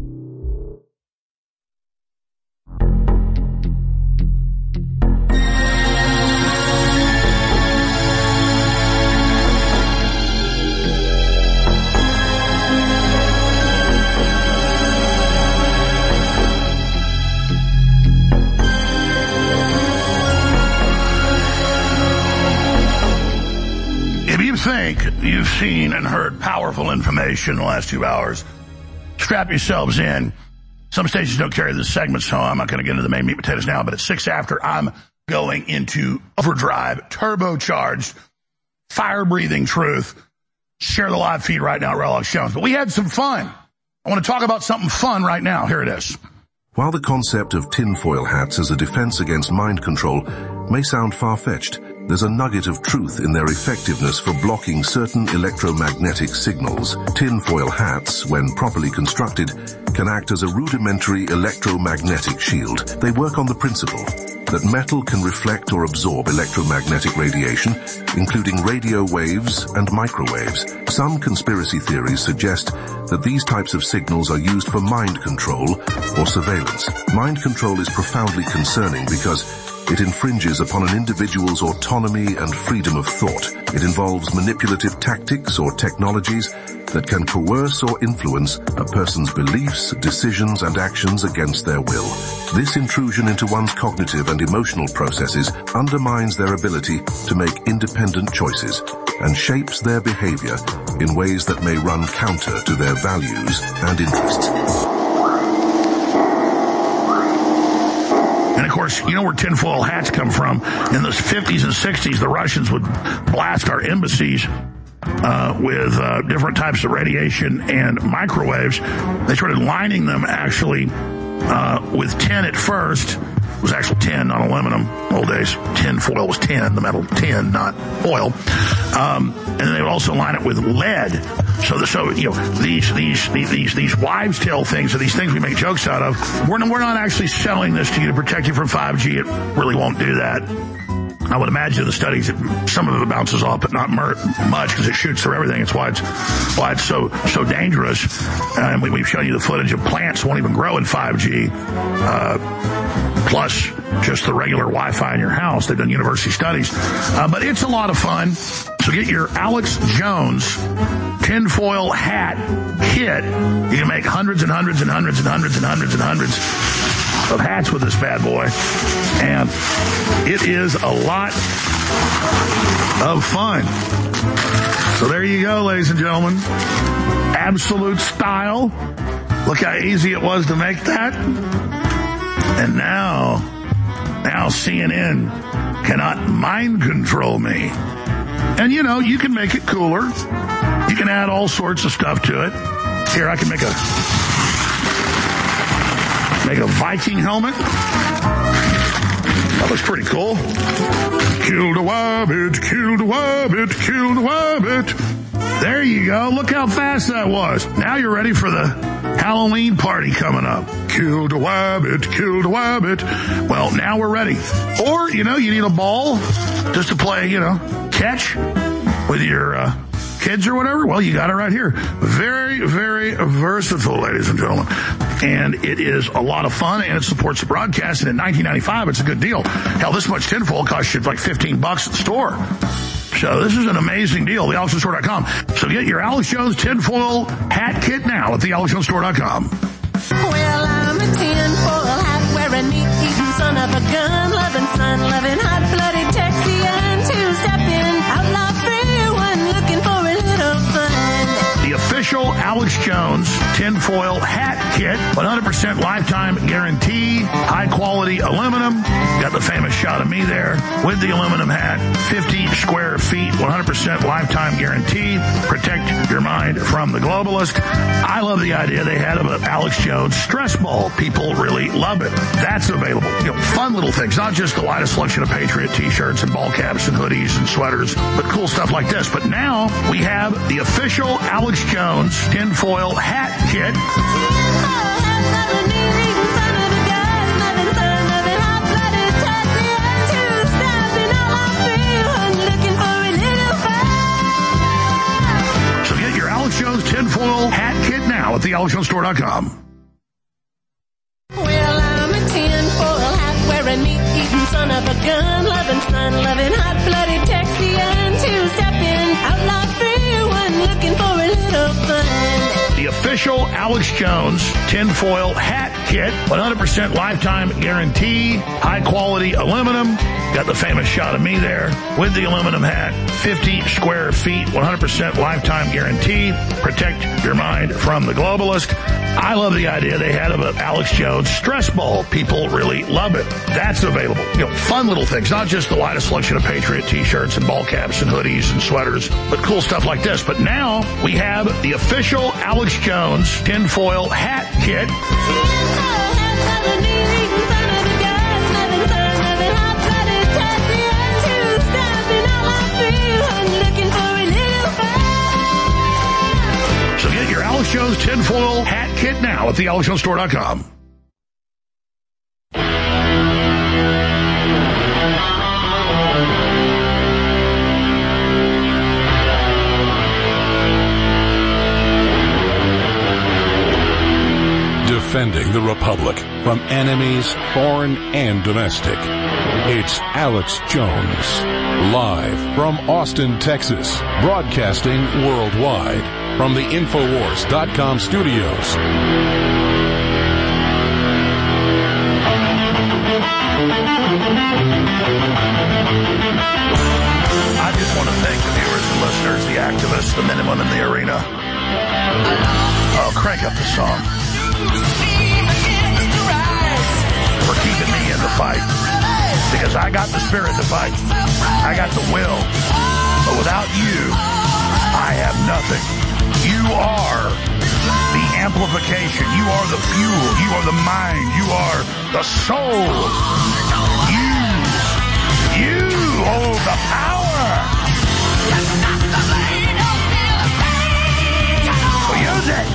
Think you've seen and heard powerful information in the last two hours, strap yourselves in. Some stations don't carry this segment, so I'm not going to get into the main meat and potatoes now, but at six after, I'm going into overdrive, turbocharged, fire-breathing truth. Share the live feed right now at Alex Jones. But we had some fun. I want to talk about something fun right now. Here it is. While the concept of tinfoil hats as a defense against mind control may sound far-fetched, there's a nugget of truth in their effectiveness for blocking certain electromagnetic signals. Tinfoil hats, when properly constructed, can act as a rudimentary electromagnetic shield. They work on the principle that metal can reflect or absorb electromagnetic radiation, including radio waves and microwaves. Some conspiracy theories suggest that these types of signals are used for mind control or surveillance. Mind control is profoundly concerning because it infringes upon an individual's autonomy and freedom of thought. It involves manipulative tactics or technologies that can coerce or influence a person's beliefs, decisions, and actions against their will. This intrusion into one's cognitive and emotional processes undermines their ability to make independent choices and shapes their behavior in ways that may run counter to their values and interests. And of course, you know where tinfoil hats come from. In the fifties and sixties, the Russians would blast our embassies uh, with uh, different types of radiation and microwaves. They started lining them actually uh, with tin at first. It was actually tin, not aluminum. Old days, tin foil was tin, the metal tin, not oil. Um, and then they would also line it with lead. So, the, so you know, these these these these wives' tale things, or these things we make jokes out of, we're we're not actually selling this to you to protect you from five G. It really won't do that. I would imagine the studies, some of it bounces off, but not much because it shoots through everything. It's why it's why it's so so dangerous. Uh, and we, we've shown you the footage of plants won't even grow in five G. Uh, plus just the regular Wi-Fi in your house. They've done university studies. Uh, but it's a lot of fun. So get your Alex Jones tinfoil hat kit. You can make hundreds and hundreds and hundreds and hundreds and hundreds and hundreds of hats with this bad boy. And it is a lot of fun. So there you go, ladies and gentlemen. Absolute style. Look how easy it was to make that. And now, now C N N cannot mind control me. And you know, you can make it cooler. You can add all sorts of stuff to it. Here, I can make a, make a Viking helmet. That looks pretty cool. Killed a wabbit, killed a wabbit, killed a wabbit. There you go. Look how fast that was. Now you're ready for the Halloween party coming up. Killed a wabbit, killed a wabbit. Well, now we're ready. Or, you know, you need a ball just to play, you know, catch with your uh, kids or whatever. Well, you got it right here. Very, very versatile, ladies and gentlemen. And it is a lot of fun, and it supports the broadcast. And at nineteen ninety-five, it's a good deal. Hell, this much tinfoil costs you like fifteen bucks at the store. So this is an amazing deal, the alex jones store dot com. So get your Alex Jones tinfoil hat kit now at the alex jones store dot com. Well, I'm a tinfoil hat wearing, meat eating son of a gun loving, son loving, hot blooded Texian, two stepping, outlaw free one, looking for a little fun. The official Alex Jones tinfoil hat kit, one hundred percent lifetime guarantee, high quality aluminum. Got the famous shot of me there with the aluminum hat, fifty square feet, one hundred percent lifetime guarantee. Protect your mind from the globalist. I love the idea they had of an Alex Jones stress ball. People really love it. That's available. You know, fun little things, not just the widest selection of Patriot t-shirts and ball caps and hoodies and sweaters, but cool stuff like this. But now we have the official Alex Jones tinfoil hat kit. So get your Alex Jones tinfoil hat kit now at the alex jones store dot com. Well, I'm a tinfoil hat wearing, meat eating son of a gun loving, son loving, hot blooded Texian, two stepping, outlaw free one, looking for a little fun. The official Alex Jones tinfoil hat kit, one hundred percent lifetime guarantee, high quality aluminum. Got the famous shot of me there with the aluminum hat, fifty square feet, one hundred percent lifetime guarantee. Protect your mind from the globalist. I love the idea they had of an Alex Jones stress ball. People really love it. That's available. You know, fun little things, not just the widest selection of Patriot t-shirts and ball caps and hoodies and sweaters, but cool stuff like this. But now we have the official Alex Jones tinfoil hat kit. So get your Alex Jones tinfoil hat kit now at the alex jones store dot com. Defending the Republic from enemies, foreign and domestic. It's Alex Jones, live from Austin, Texas, broadcasting worldwide from the infowars dot com studios. I just want to thank the viewers and listeners, the activists, the men and women in the arena. Oh, crank up the song. For keeping me in the fight. Because I got the spirit to fight. I got the will. But without you, I have nothing. You are the amplification. You are the fuel. You are the mind. You are the soul. You, you hold the power. So use it.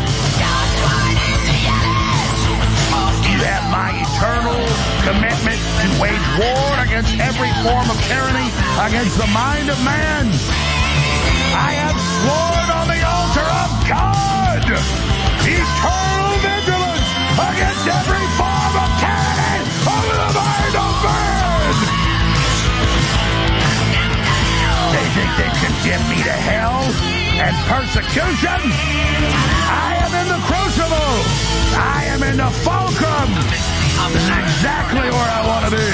You have my eternal commitment to wage war against every form of tyranny, against the mind of man. I have sworn on the altar of God eternal vigilance against every form of tyranny over the mind of man. They think they condemn me to hell and persecution. I am in the crucible. I am in the fulcrum. This is exactly where I want to be.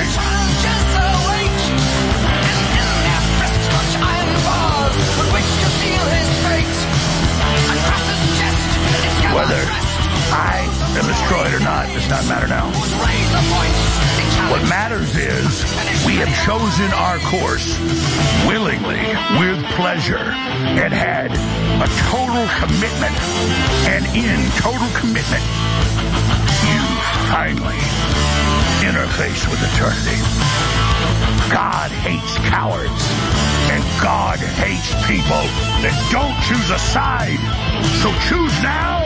Whether I am destroyed or not does not matter now. What matters is we have chosen our course willingly, with pleasure, and had a total commitment. And in total commitment, you finally interfere. face with eternity. God hates cowards, and God hates people that don't choose a side. So choose now.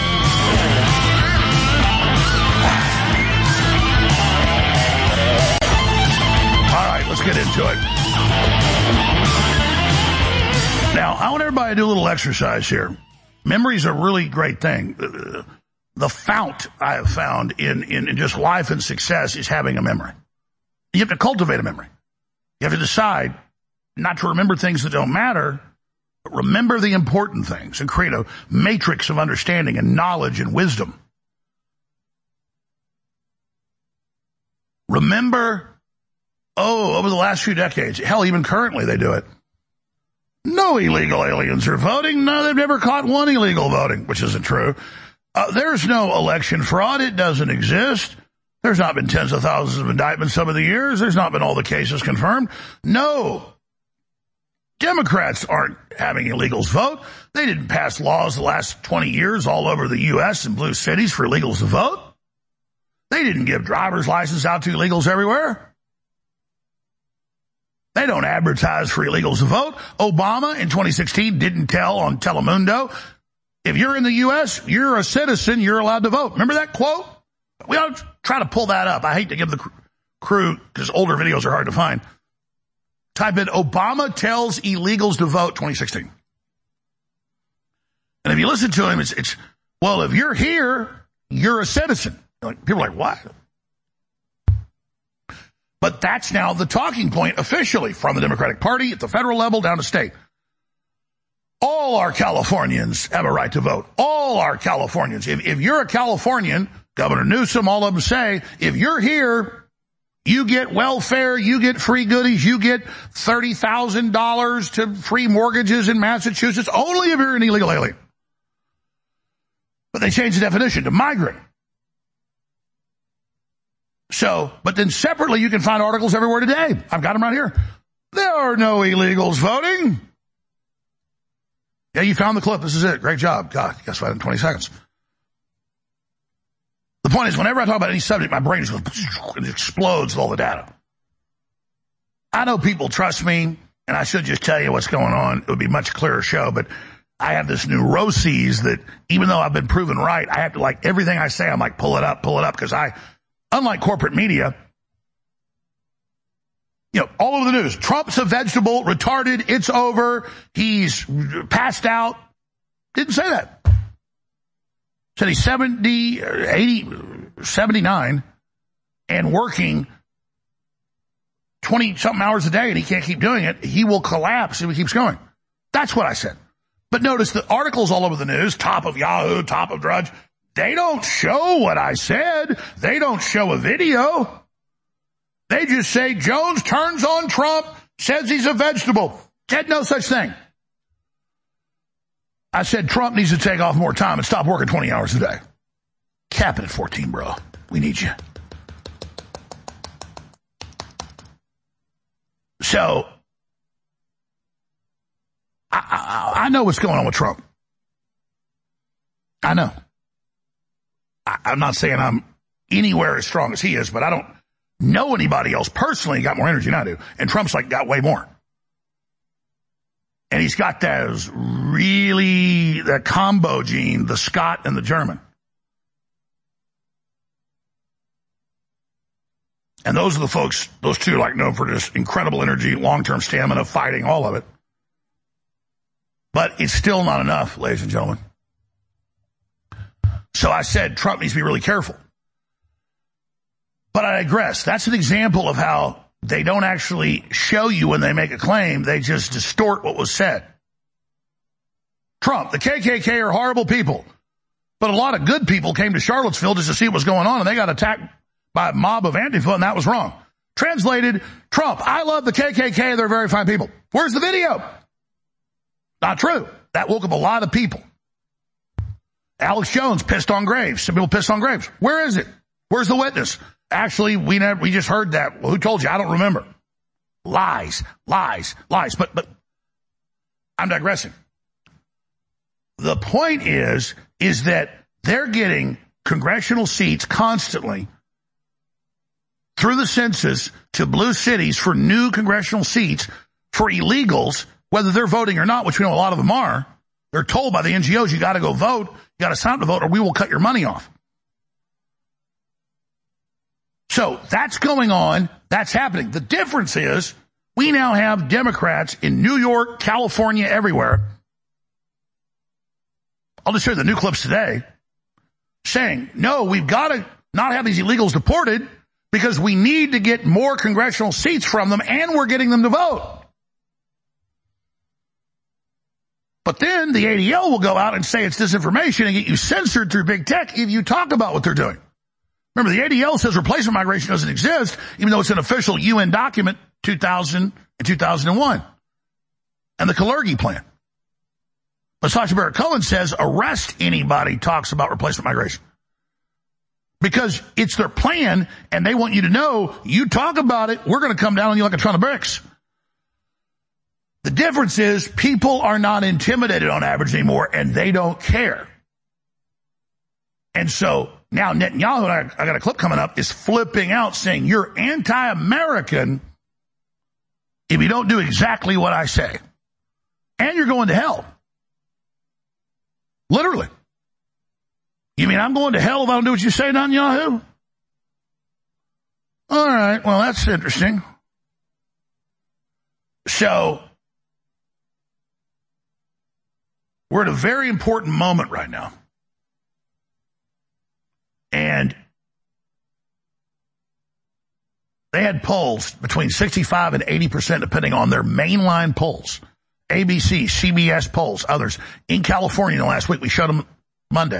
All right, let's get into it. Now, I want everybody to do a little exercise here. Memory is a really great thing. The fount I have found in, in, in just life and success is having a memory. You have to cultivate a memory. You have to decide not to remember things that don't matter, but remember the important things and create a matrix of understanding and knowledge and wisdom. Remember, oh, over the last few decades, hell, even currently they do it. No illegal aliens are voting. No, they've never caught one illegal voting, which isn't true. Uh, there's no election fraud. It doesn't exist. There's not been tens of thousands of indictments over the years. There's not been all the cases confirmed. No. Democrats aren't having illegals vote. They didn't pass laws the last twenty years all over the U S and blue cities for illegals to vote. They didn't give driver's license out to illegals everywhere. They don't advertise for illegals to vote. Obama in twenty sixteen didn't tell on Telemundo, if you're in the U S, you're a citizen, you're allowed to vote. Remember that quote? We ought to try to pull that up. I hate to give the crew, because older videos are hard to find. Type in Obama tells illegals to vote twenty sixteen. And if you listen to him, it's, it's well, if you're here, you're a citizen. Like, people are like, what? But that's now the talking point officially from the Democratic Party at the federal level down to state. All our Californians have a right to vote. All our Californians. If, if you're a Californian, Governor Newsom, all of them say, if you're here, you get welfare, you get free goodies, you get thirty thousand dollars to free mortgages in Massachusetts, only if you're an illegal alien. But they changed the definition to migrant. So, but then separately, you can find articles everywhere today. I've got them right here. There are no illegals voting. Yeah, you found the clip. This is it. Great job. God, you guys found it in twenty seconds. The point is, whenever I talk about any subject, my brain just goes, and it explodes with all the data. I know people trust me, and I should just tell you what's going on. It would be a much clearer show, but I have this neuroses that even though I've been proven right, I have to, like, everything I say, I'm like, pull it up, pull it up, because I, unlike corporate media, you know, all over the news, Trump's a vegetable, retarded, it's over, he's passed out. Didn't say that. Said he's seventy, eighty, seventy-nine and working twenty-something hours a day and he can't keep doing it. He will collapse if he keeps going. That's what I said. But notice the articles all over the news, top of Yahoo, top of Drudge, they don't show what I said. They don't show a video. They just say Jones turns on Trump, says he's a vegetable. Said no such thing. I said Trump needs to take off more time and stop working twenty hours a day. Cap it at fourteen, bro. We need you. So, I, I, I know what's going on with Trump. I know. I, I'm not saying I'm anywhere as strong as he is, but I don't know anybody else personally got more energy than I do. And Trump's like got way more. And he's got those really, the combo gene, the Scot and the German. And those are the folks, those two like known for just incredible energy, long-term stamina, fighting, all of it. But it's still not enough, ladies and gentlemen. So I said Trump needs to be really careful. But I digress. That's an example of how they don't actually show you when they make a claim. They just distort what was said. Trump, the K K K are horrible people. But a lot of good people came to Charlottesville just to see what was going on, and they got attacked by a mob of Antifa, and that was wrong. Translated, Trump, I love the K K K. They're very fine people. Where's the video? Not true. That woke up a lot of people. Alex Jones pissed on Graves. Some people pissed on Graves. Where is it? Where's the witness? Actually, we never, we just heard that. Well, who told you? I don't remember. Lies, lies, lies. But, but I'm digressing. The point is, is that they're getting congressional seats constantly through through the census to blue cities for new congressional seats for illegals, whether they're voting or not, which we know a lot of them are. They're told by the N G Os, you got to go vote, you got to sign up to vote, or we will cut your money off. So that's going on. That's happening. The difference is we now have Democrats in New York, California, everywhere. I'll just show you the new clips today saying, no, we've got to not have these illegals deported because we need to get more congressional seats from them and we're getting them to vote. But then the A D L will go out and say it's disinformation and get you censored through big tech if you talk about what they're doing. Remember, the A D L says replacement migration doesn't exist, even though it's an official U N document, two thousand and two thousand one. And the Kalergi plan. But Sacha Baron Cohen says arrest anybody talks about replacement migration. Because it's their plan, and they want you to know, you talk about it, we're going to come down on you like a ton of bricks. The difference is people are not intimidated on average anymore, and they don't care. And so now Netanyahu, and I, I got a clip coming up, is flipping out saying, you're anti-American if you don't do exactly what I say. And you're going to hell. Literally. You mean I'm going to hell if I don't do what you say, Netanyahu? All right, well, that's interesting. So, we're at a very important moment right now. And they had polls between sixty-five and eighty percent, depending on their mainline polls. A B C, C B S polls, others. In California last week, we showed them Monday.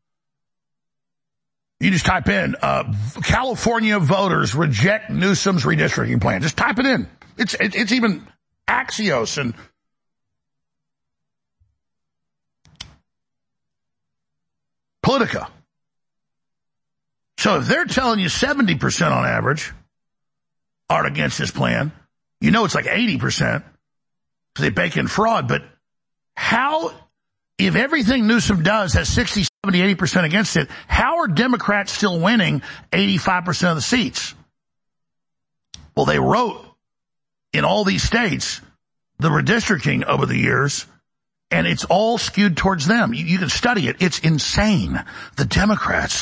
You just type in, uh, California voters reject Newsom's redistricting plan. Just type it in. It's, it, it's even Axios and Politica. So if they're telling you seventy percent on average are against this plan, you know it's like eighty percent because they bake in fraud. But how, if everything Newsom does has sixty, seventy, eighty percent against it, how are Democrats still winning eighty-five percent of the seats? Well, they wrote in all these states the redistricting over the years, and it's all skewed towards them. You, you can study it. It's insane. The Democrats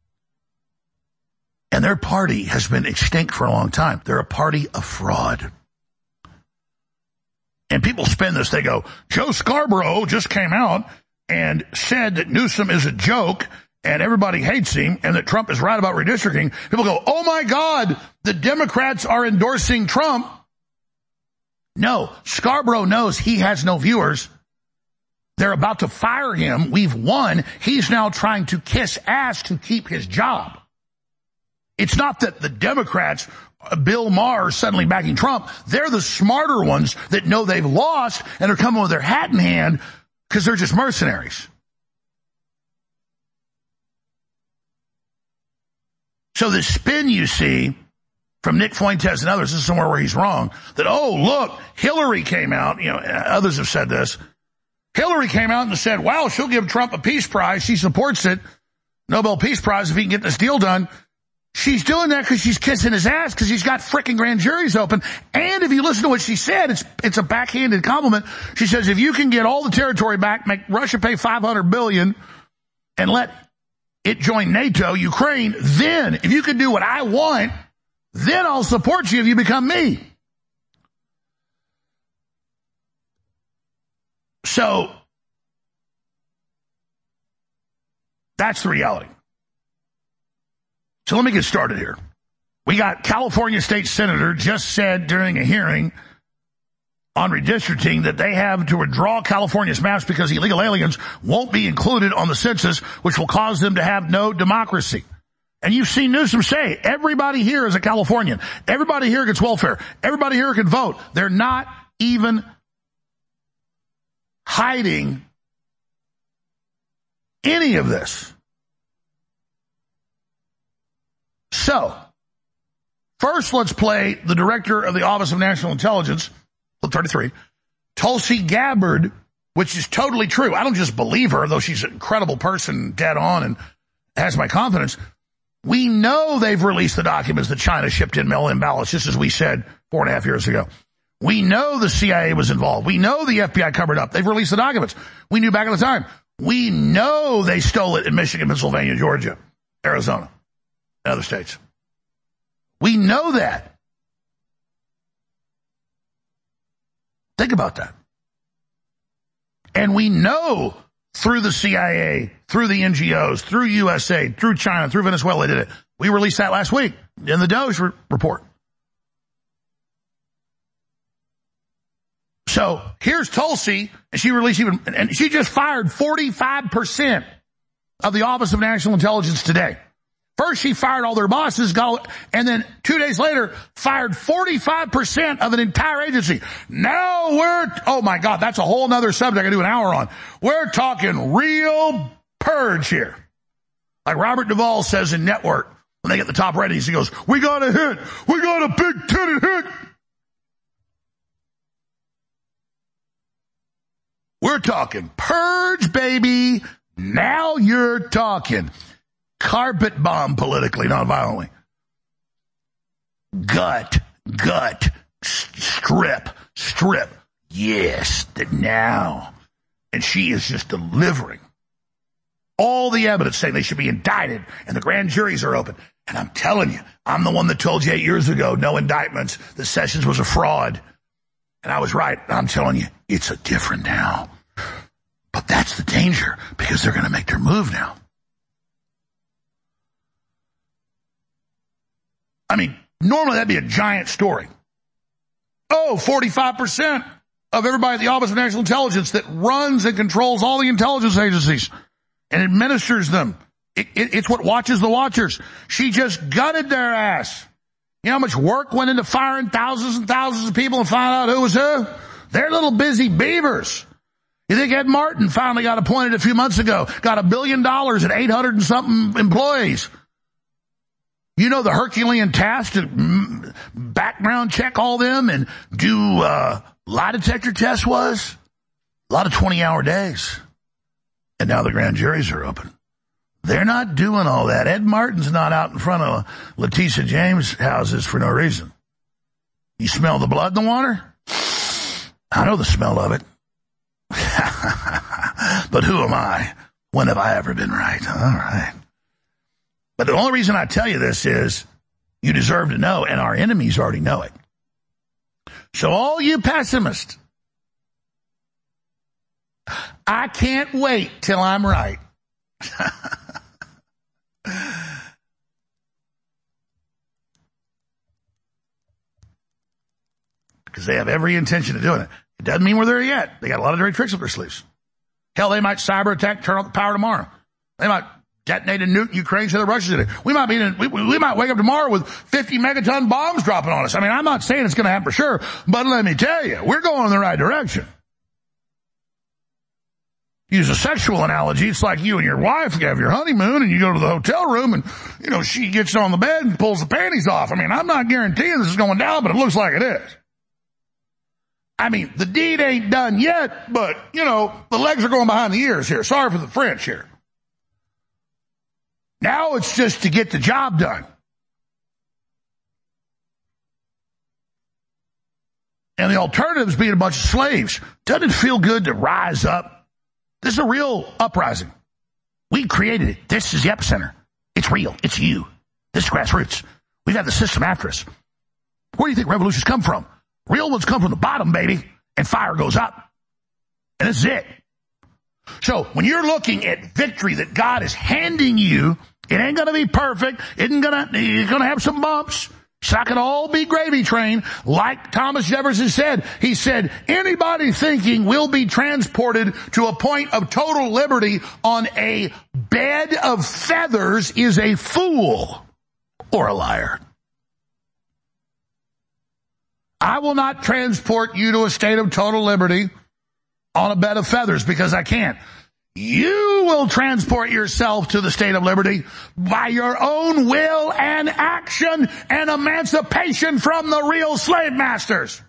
and their party has been extinct for a long time. They're a party of fraud. And people spin this. They go, Joe Scarborough just came out and said that Newsom is a joke and everybody hates him and that Trump is right about redistricting. People go, oh my God, the Democrats are endorsing Trump. No, Scarborough knows he has no viewers. They're about to fire him. We've won. He's now trying to kiss ass to keep his job. It's not that the Democrats, Bill Maher, are suddenly backing Trump. They're the smarter ones that know they've lost and are coming with their hat in hand because they're just mercenaries. So the spin you see from Nick Fuentes and others, this is somewhere where he's wrong, that, oh, look, Hillary came out, you know, others have said this. Hillary came out and said, wow, she'll give Trump a peace prize. She supports it. Nobel Peace Prize if he can get this deal done. She's doing that because she's kissing his ass because he's got frickin' grand juries open. And if you listen to what she said, it's it's a backhanded compliment. She says, if you can get all the territory back, make Russia pay five hundred billion dollars and let it join NATO, Ukraine, then if you can do what I want, then I'll support you if you become me. So that's the reality. So let me get started here. We got California State Senator just said during a hearing on redistricting that they have to withdraw California's maps because illegal aliens won't be included on the census, which will cause them to have no democracy. And you've seen Newsom say, everybody here is a Californian. Everybody here gets welfare. Everybody here can vote. They're not even hiding any of this. So, first let's play the director of the Office of National Intelligence, clip thirty-three, Tulsi Gabbard, which is totally true. I don't just believe her, though she's an incredible person, dead on, and has my confidence. We know they've released the documents that China shipped in mail-in ballots, just as we said four and a half years ago. We know the C I A was involved. We know the F B I covered up. They've released the documents. We knew back at the time. We know they stole it in Michigan, Pennsylvania, Georgia, Arizona, and other states. We know that. Think about that. And we know through the C I A, through the N G Os, through U S A, through China, through Venezuela, they did it. We released that last week in the Doge re- report. So here's Tulsi, and she released even, and she just fired forty-five percent of the Office of National Intelligence today. First, she fired all their bosses, got, and then two days later, fired forty-five percent of an entire agency. Now we're, oh my God, that's a whole nother subject I can do an hour on. We're talking real purge here. Like Robert Duvall says in Network, when they get the top ratings, he goes, we got a hit. We got a big titty hit. We're talking purge, baby. Now you're talking. Carpet bomb politically, not violently. Gut, gut, strip, strip. Yes, the now. And she is just delivering all the evidence saying they should be indicted and the grand juries are open. And I'm telling you, I'm the one that told you eight years ago, no indictments, that Sessions was a fraud. And I was right. I'm telling you, it's a different now. But that's the danger, because they're going to make their move now. I mean, normally that'd be a giant story. Oh, forty-five percent of everybody at the Office of National Intelligence that runs and controls all the intelligence agencies and administers them. It, it, it's what watches the watchers. She just gutted their ass. You know how much work went into firing thousands and thousands of people and find out who was who? They're little busy beavers. You think Ed Martin finally got appointed a few months ago, got a billion dollars and eight hundred and something employees? You know the Herculean task to background check all them and do uh, lie detector tests was? A lot of twenty-hour days. And now the grand juries are open. They're not doing all that. Ed Martin's not out in front of Letitia James' houses for no reason. You smell the blood in the water? I know the smell of it. But who am I? When have I ever been right? All right. But the only reason I tell you this is you deserve to know, and our enemies already know it. So all you pessimists, I can't wait till I'm right. Because they have every intention of doing it. It doesn't mean we're there yet. They got a lot of dirty tricks up their sleeves. Hell, they might cyber attack, turn off the power tomorrow. They might detonate a nuke in Ukraine so the Russians did it. We might be in, we, we might wake up tomorrow with fifty megaton bombs dropping on us. I mean, I'm not saying it's going to happen for sure, but let me tell you, we're going in the right direction. Use a sexual analogy. It's like you and your wife have your honeymoon and you go to the hotel room and, you know, she gets on the bed and pulls the panties off. I mean, I'm not guaranteeing this is going down, but it looks like it is. I mean, the deed ain't done yet, but, you know, the legs are going behind the ears here. Sorry for the French here. Now it's just to get the job done. And the alternative is being a bunch of slaves. Doesn't it feel good to rise up? This is a real uprising. We created it. This is the epicenter. It's real. It's you. This is grassroots. We've had the system after us. Where do you think revolutions come from? Real ones come from the bottom, baby, and fire goes up. And this is it. So when you're looking at victory that God is handing you, it ain't going to be perfect. It ain't going to, you're going to have some bumps. It's not going to all be gravy train. Like Thomas Jefferson said, he said, anybody thinking we'll be transported to a point of total liberty on a bed of feathers is a fool or a liar. I will not transport you to a state of total liberty on a bed of feathers because I can't. You will transport yourself to the state of liberty by your own will and action and emancipation from the real slave masters.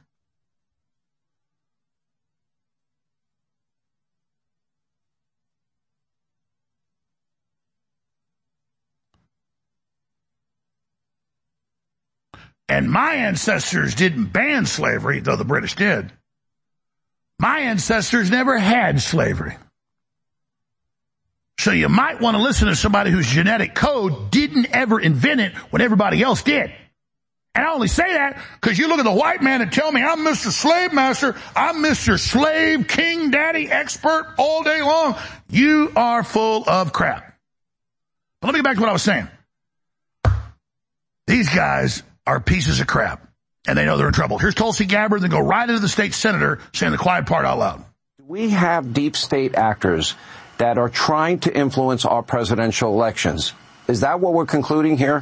And my ancestors didn't ban slavery, though the British did. My ancestors never had slavery. So you might want to listen to somebody whose genetic code didn't ever invent it when everybody else did. And I only say that because you look at the white man and tell me I'm Mister Slave Master, I'm Mister Slave King Daddy Expert all day long. You are full of crap. But let me get back to what I was saying. These guys are pieces of crap, and they know they're in trouble. Here's Tulsi Gabbard, then go right into the state senator saying the quiet part out loud. We have deep state actors that are trying to influence our presidential elections. Is that what we're concluding here?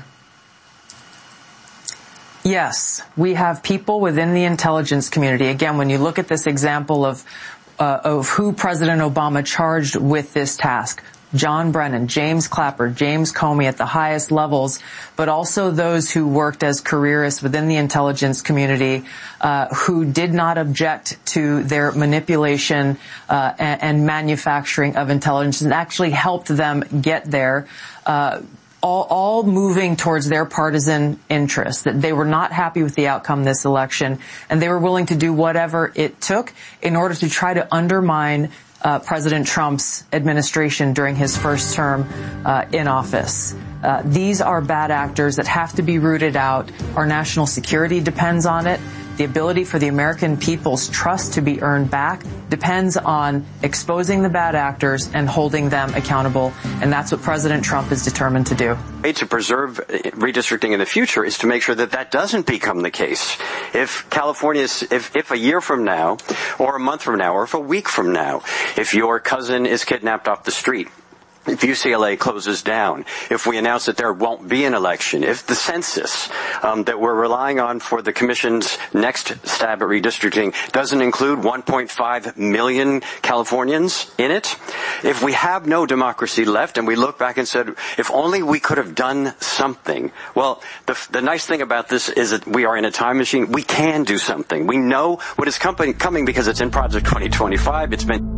Yes, we have people within the intelligence community. Again, when you look at this example of uh, of who President Obama charged with this task, John Brennan, James Clapper, James Comey at the highest levels, but also those who worked as careerists within the intelligence community, uh, who did not object to their manipulation uh, and, and manufacturing of intelligence and actually helped them get there. Uh, All, all moving towards their partisan interests, that they were not happy with the outcome of this election, and they were willing to do whatever it took in order to try to undermine uh, President Trump's administration during his first term uh, in office. Uh, these are bad actors that have to be rooted out. Our national security depends on it. The ability for the American people's trust to be earned back depends on exposing the bad actors and holding them accountable, and that's what President Trump is determined to do. way to preserve redistricting in the future is to make sure that that doesn't become the case. If California is, if, if a year from now, or a month from now, or if a week from now, if your cousin is kidnapped off the street, if U C L A closes down, if we announce that there won't be an election, if the census um, that we're relying on for the Commission's next stab at redistricting doesn't include one point five million Californians in it, if we have no democracy left and we look back and said, if only we could have done something. Well, the, the nice thing about this is that we are in a time machine. We can do something. We know what is coming, coming because it's in Project twenty twenty-five. It's been...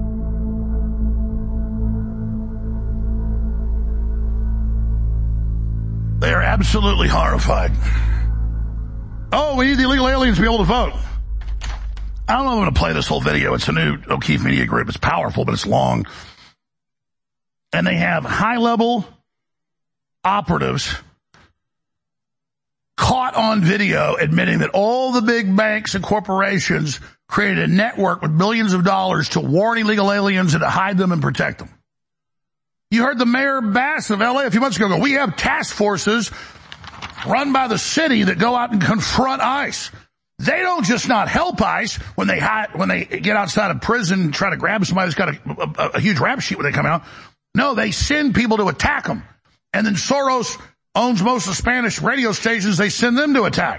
They are absolutely horrified. Oh, we need the illegal aliens to be able to vote. I don't know if I'm going to play this whole video. It's a new O'Keefe Media Group. It's powerful, but it's long. And they have high-level operatives caught on video admitting that all the big banks and corporations created a network with billions of dollars to warn illegal aliens and to hide them and protect them. You heard the Mayor Bass of L A a few months ago go, we have task forces run by the city that go out and confront ICE. They don't just not help ICE when they hide, when they get outside of prison and try to grab somebody that's got a, a, a huge rap sheet when they come out. No, they send people to attack them. And then Soros owns most of the Spanish radio stations. They send them to attack.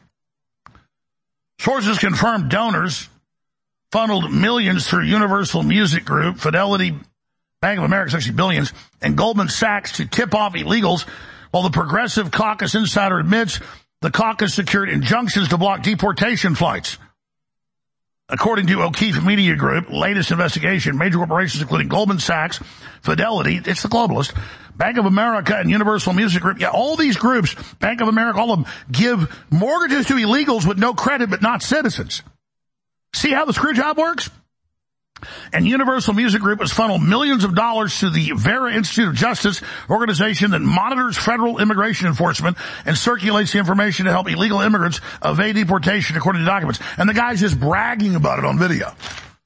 Sources confirmed donors funneled millions through Universal Music Group, Fidelity, Bank of America, actually billions, and Goldman Sachs to tip off illegals, while the Progressive Caucus insider admits the caucus secured injunctions to block deportation flights. According to O'Keefe Media Group, latest investigation, major corporations including Goldman Sachs, Fidelity, it's the globalist, Bank of America, and Universal Music Group, yeah, all these groups, Bank of America, all of them, give mortgages to illegals with no credit but not citizens. See how the screw job works? And Universal Music Group has funneled millions of dollars to the Vera Institute of Justice, organization that monitors federal immigration enforcement and circulates the information to help illegal immigrants evade deportation according to documents. And the guy's just bragging about it on video.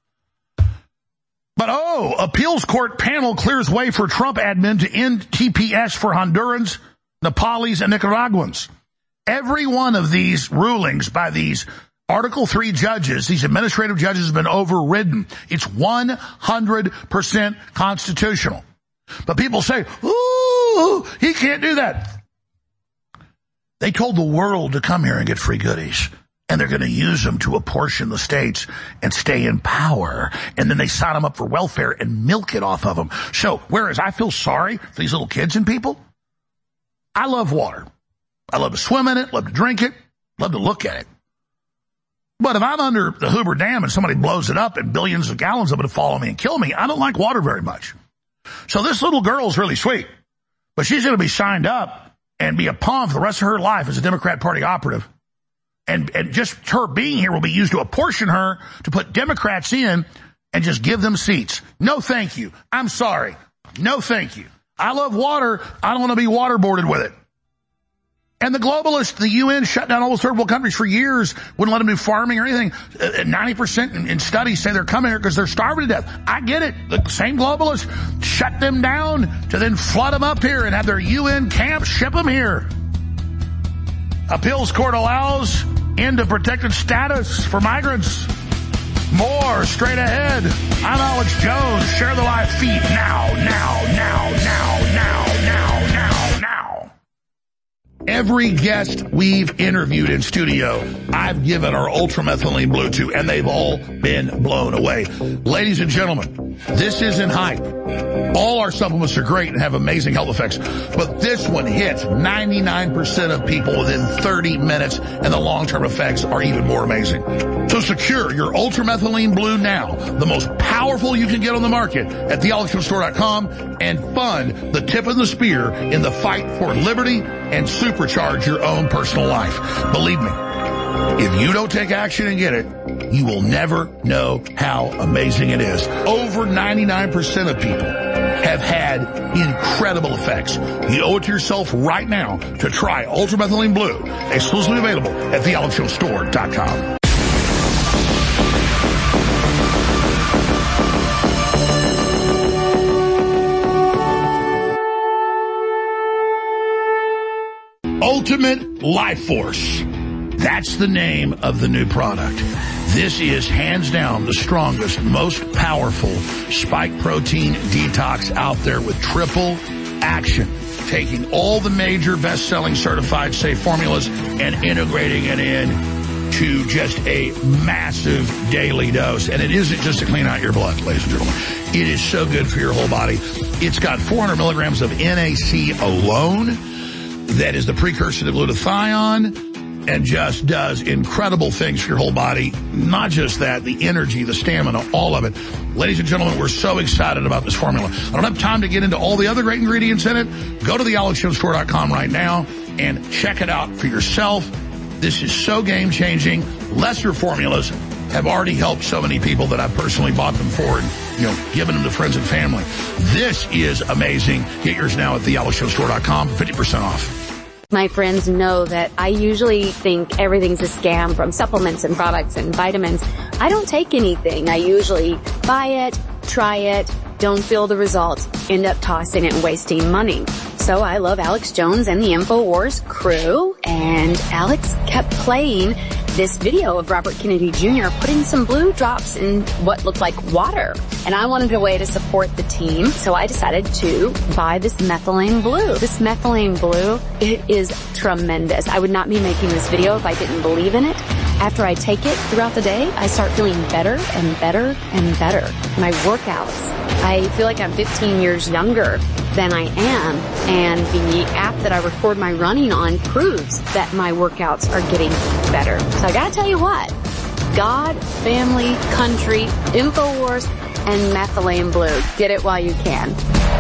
But oh, appeals court panel clears way for Trump admin to end T P S for Hondurans, Nepalis, and Nicaraguans. Every one of these rulings by these Article three judges, these administrative judges, have been overridden. It's one hundred percent constitutional. But people say, ooh, he can't do that. They told the world to come here and get free goodies. And they're going to use them to apportion the states and stay in power. And then they sign them up for welfare and milk it off of them. So, whereas I feel sorry for these little kids and people, I love water. I love to swim in it, love to drink it, love to look at it. But if I'm under the Hoover Dam and somebody blows it up and billions of gallons of it fall on me and kill me, I don't like water very much. So this little girl's really sweet. But she's going to be signed up and be a pawn for the rest of her life as a Democrat Party operative. And, and just her being here will be used to apportion her to put Democrats in and just give them seats. No, thank you. I'm sorry. No, thank you. I love water. I don't want to be waterboarded with it. And the globalists, the U N shut down all those third world countries for years, wouldn't let them do farming or anything. Uh, ninety percent in, in studies say they're coming here because they're starving to death. I get it. The same globalists shut them down to then flood them up here and have their U N camps ship them here. Appeals court allows end of protected status for migrants. More straight ahead. I'm Alex Jones. Share the live feed now, now, now, now, now, now, now, now. Every guest we've interviewed in studio, I've given our ultramethylene blue to, and they've all been blown away. Ladies and gentlemen, this isn't hype. All our supplements are great and have amazing health effects, but this one hits ninety-nine percent of people within thirty minutes, and the long-term effects are even more amazing. So secure your ultramethylene blue now, the most powerful you can get on the market at the alex jones store dot com, and fund the tip of the spear in the fight for liberty and supercharge your own personal life. Believe me, if you don't take action and get it, you will never know how amazing it is. Over ninety-nine percent of people have had incredible effects. You owe it to yourself right now to try Ultramethylene Blue, exclusively available at the alex jones store dot com. Ultimate Life Force. That's the name of the new product. This is hands down the strongest, most powerful spike protein detox out there with triple action. Taking all the major best-selling certified safe formulas and integrating it in to just a massive daily dose. And it isn't just to clean out your blood, ladies and gentlemen. It is so good for your whole body. It's got four hundred milligrams of N A C alone. That is the precursor to glutathione, and just does incredible things for your whole body. Not just that, the energy, the stamina, all of it. Ladies and gentlemen, we're so excited about this formula. I don't have time to get into all the other great ingredients in it. Go to the alex jones store dot com right now and check it out for yourself. This is so game-changing. Lesser formulas have already helped so many people that I've personally bought them for and, you know, given them to friends and family. This is amazing. Get yours now at the alex jones store dot com for fifty percent off. My friends know that I usually think everything's a scam, from supplements and products and vitamins. I don't take anything. I usually buy it, try it, don't feel the results, end up tossing it and wasting money. So I love Alex Jones and the InfoWars crew, and Alex kept playing this video of Robert Kennedy Junior putting some blue drops in what looked like water. And I wanted a way to support the team, so I decided to buy this methylene blue. This methylene blue, it is tremendous. I would not be making this video if I didn't believe in it. After I take it throughout the day, I start feeling better and better and better. My workouts, I feel like I'm fifteen years younger than I am, and the app that I record my running on proves that my workouts are getting better. So I gotta tell you what, God, family, country, InfoWars, and methylene blue. Get it while you can.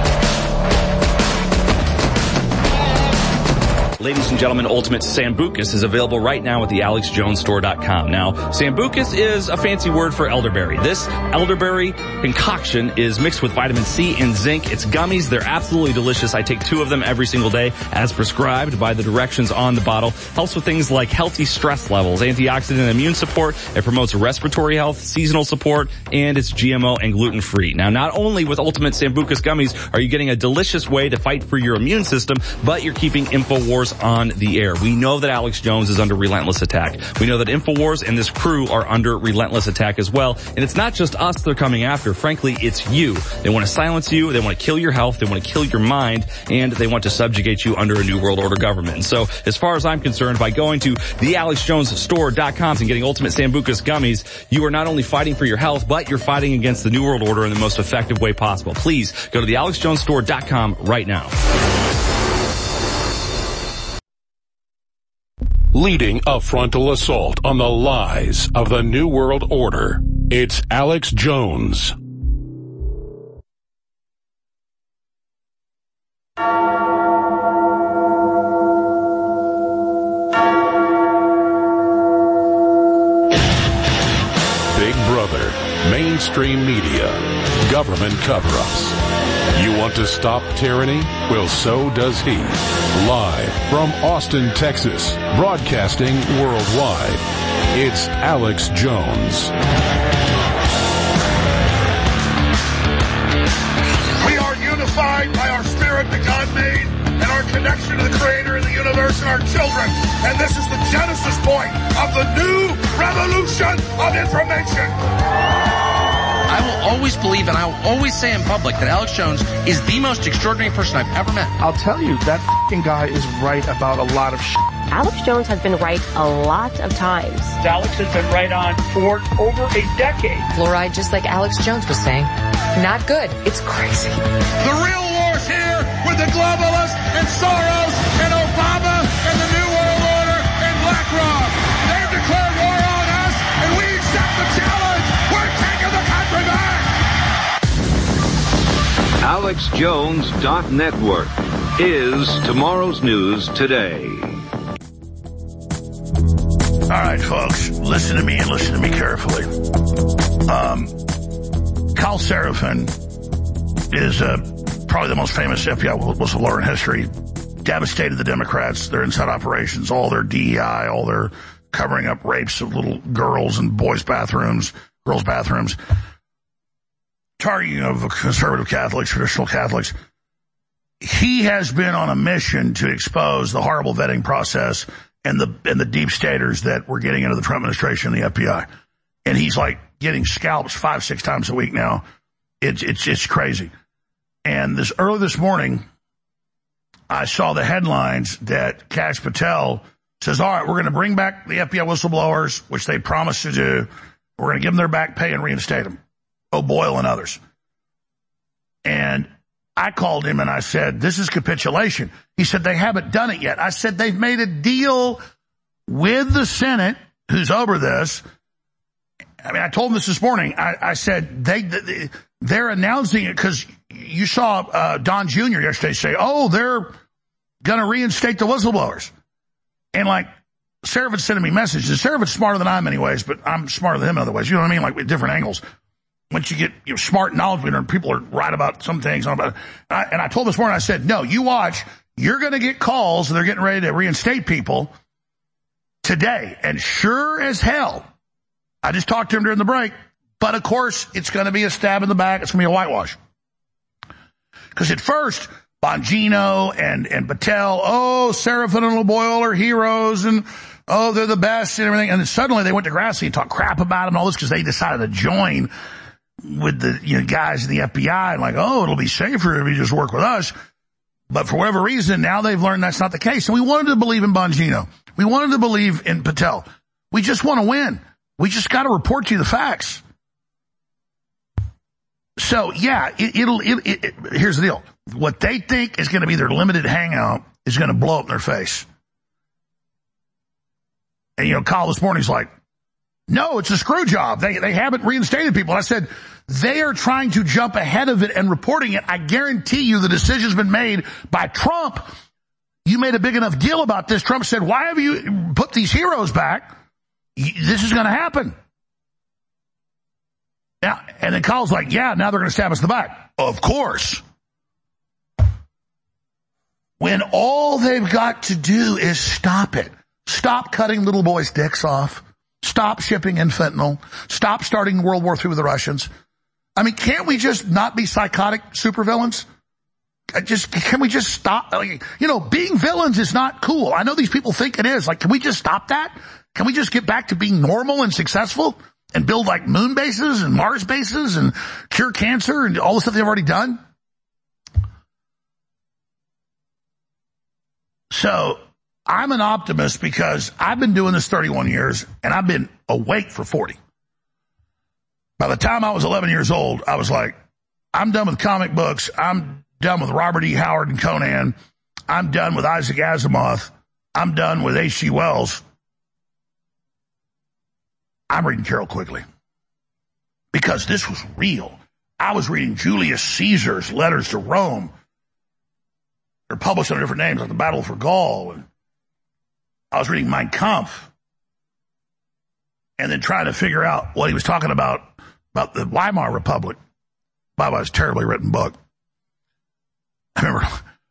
Ladies and gentlemen, Ultimate Sambucus is available right now at the alex jones store dot com. Now, Sambucus is a fancy word for elderberry. This elderberry concoction is mixed with vitamin C and zinc. It's gummies. They're absolutely delicious. I take two of them every single day as prescribed by the directions on the bottle. Helps with things like healthy stress levels, antioxidant and immune support. It promotes respiratory health, seasonal support, and it's G M O and gluten-free. Now, not only with Ultimate Sambucus gummies are you getting a delicious way to fight for your immune system, but you're keeping InfoWars on the air. We know that Alex Jones is under relentless attack. We know that InfoWars and this crew are under relentless attack as well. And it's not just us they're coming after. Frankly, it's you. They want to silence you. They want to kill your health. They want to kill your mind. And they want to subjugate you under a New World Order government. And so, as far as I'm concerned, by going to the alex jones store dot com and getting Ultimate Sambucus gummies, you are not only fighting for your health, but you're fighting against the New World Order in the most effective way possible. Please go to the alex jones store dot com right now. Leading a frontal assault on the lies of the New World Order, it's Alex Jones. mainstream media, government cover-ups. You want to stop tyranny? Well, so does he. Live from Austin, Texas, broadcasting worldwide, it's Alex Jones. We are unified by our spirit that God made and our connection to the Creator and the universe and our children. And this is the genesis point of the new revolution of information. I will always believe and I will always say in public that Alex Jones is the most extraordinary person I've ever met. I'll tell you, that f***ing guy is right about a lot of shit. Alex Jones has been right a lot of times. Alex has been right on for over a decade. Fluoride, just like Alex Jones was saying, not good. It's crazy. The real war's here with the globalists and Soros and Obama and the New World Order and BlackRock. They've declared war on us and we accept the challenge. We're taking the country back. Alex Jones dot network is tomorrow's news today. All right, folks, listen to me and listen to me carefully. Um, Kyle Seraphin is uh, probably the most famous F B I whistleblower in history. Devastated the Democrats, their inside operations, all their D E I, all their covering up rapes of little girls in boys' bathrooms, girls' bathrooms, targeting of conservative Catholics, traditional Catholics. He has been on a mission to expose the horrible vetting process and the and the deep staters that were getting into the Trump administration and the F B I. And he's like getting scalps five, six times a week now. It's it's it's crazy. And this early this morning, I saw the headlines that Kash Patel says, all right, we're going to bring back the F B I whistleblowers, which they promised to do. We're going to give them their back pay and reinstate them. O'Boyle and others. And I called him and I said, this is capitulation. He said, they haven't done it yet. I said, they've made a deal with the Senate, who's over this. I mean, I told him this this morning. I, I said, they, they, they're announcing it because you saw uh, Don Junior yesterday say, oh, they're going to reinstate the whistleblowers. And like, Seraphin's sending me messages. Seraphin's smarter than I am anyways, but I'm smarter than him in other ways. You know what I mean? Like with different angles. Once you get you know, smart knowledge, and people are right about some things. And I, and I told this morning, I said, no, you watch. You're going to get calls, and they're getting ready to reinstate people today. And sure as hell, I just talked to him during the break, but of course, it's going to be a stab in the back. It's going to be a whitewash. Because at first, Bongino and, and Patel, oh, Seraphin and O'Boyle are heroes, and oh, they're the best and everything. And then suddenly they went to Grassley and talked crap about him and all this because they decided to join with the you know guys in the F B I and like, oh, it'll be safer if you just work with us. But for whatever reason, now they've learned that's not the case. And we wanted to believe in Bongino. We wanted to believe in Patel. We just want to win. We just got to report to you the facts. So, yeah, it, it'll, it, it, it, here's the deal. What they think is going to be their limited hangout is going to blow up in their face. And, you know, Kyle this morning's like, no, it's a screw job. They, they haven't reinstated people. I said, they are trying to jump ahead of it and reporting it. I guarantee you the decision's been made by Trump. You made a big enough deal about this. Trump said, why have you put these heroes back? This is going to happen. Now, and then Kyle's like, yeah, now they're going to stab us in the back. Of course. When all they've got to do is stop it. Stop cutting little boys' dicks off. Stop shipping in fentanyl. Stop starting World War Three with the Russians. I mean, can't we just not be psychotic supervillains? Just, can we just stop? You know, being villains is not cool. I know these people think it is. Like, can we just stop that? Can we just get back to being normal and successful and build like moon bases and Mars bases and cure cancer and all the stuff they've already done? So I'm an optimist because I've been doing this thirty-one years and I've been awake for forty. By the time I was eleven years old, I was like, I'm done with comic books. I'm done with Robert E. Howard and Conan. I'm done with Isaac Asimov. I'm done with H G. Wells. I'm reading Carroll Quigley because this was real. I was reading Julius Caesar's letters to Rome. They're published under different names, like the Battle for Gaul. And I was reading Mein Kampf and then trying to figure out what he was talking about about the Weimar Republic. By the way, it's a terribly written book. I remember,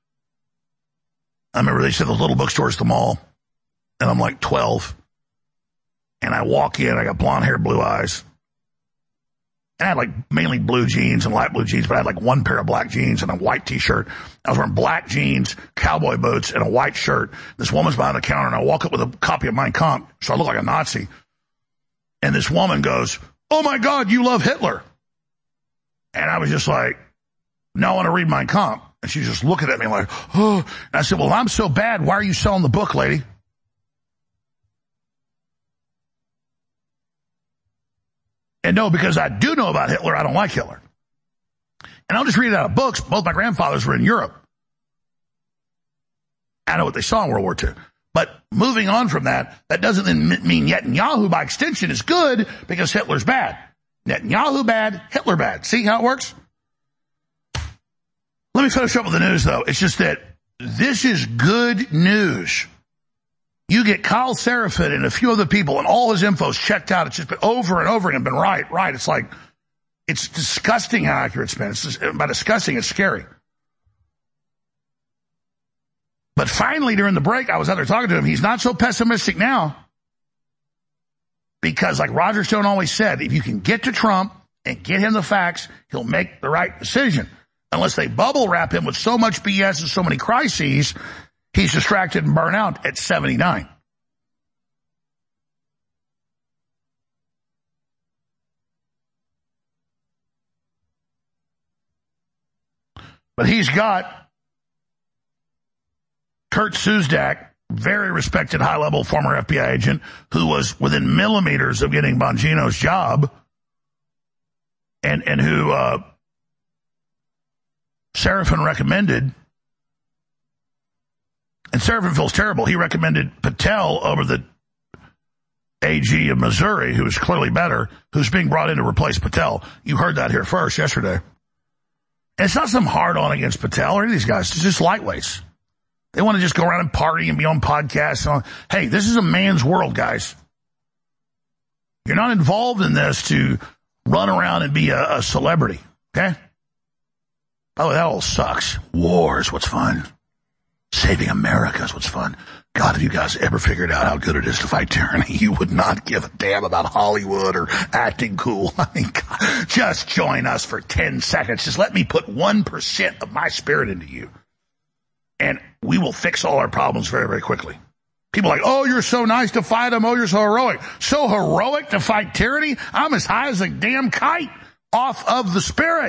I remember they said those little bookstores at the mall, and I'm like twelve, and I walk in, I got blonde hair, blue eyes, and I had like mainly blue jeans and light blue jeans, but I had like one pair of black jeans and a white t-shirt. I was wearing black jeans, cowboy boots, and a white shirt. This woman's behind the counter, and I walk up with a copy of Mein Kampf, so I look like a Nazi. And this woman goes, "Oh my God, you love Hitler." And I was just like, "No, I want to read Mein Kampf." And she's just looking at me like, "Oh." And I said, "Well, I'm so bad. Why are you selling the book, lady?" And no, because I do know about Hitler, I don't like Hitler. And I'll just read it out of books. Both my grandfathers were in Europe. I know what they saw in World War Two. But moving on from that, that doesn't mean Netanyahu by extension is good because Hitler's bad. Netanyahu bad, Hitler bad. See how it works? Let me finish up with the news, though. It's just that this is good news. You get Kyle Seraphin and a few other people, and all his info's checked out. It's just been over and over again, been right, right. It's like, it's disgusting how accurate it's been. It's just, by disgusting, it's scary. But finally, during the break, I was out there talking to him. He's not so pessimistic now. Because like Roger Stone always said, if you can get to Trump and get him the facts, he'll make the right decision. Unless they bubble wrap him with so much B S and so many crises, he's distracted and burnt out at seventy-nine. But he's got Kurt Suzdak, very respected high-level former F B I agent who was within millimeters of getting Bongino's job and, and who uh, Seraphin recommended. And Seraphin feels terrible. He recommended Patel over the A G of Missouri, who is clearly better, who's being brought in to replace Patel. You heard that here first yesterday. And it's not some hard-on against Patel or any of these guys. It's just lightweights. They want to just go around and party and be on podcasts. And on. Hey, this is a man's world, guys. You're not involved in this to run around and be a, a celebrity, okay? Oh, that all sucks. War is what's fun. Saving America is what's fun. God, if you guys ever figured out how good it is to fight tyranny, you would not give a damn about Hollywood or acting cool. I mean, God, just join us for ten seconds. Just let me put one percent of my spirit into you. And we will fix all our problems very, very quickly. People are like, "Oh, you're so nice to fight them. Oh, you're so heroic." So heroic to fight tyranny? I'm as high as a damn kite off of the spirit.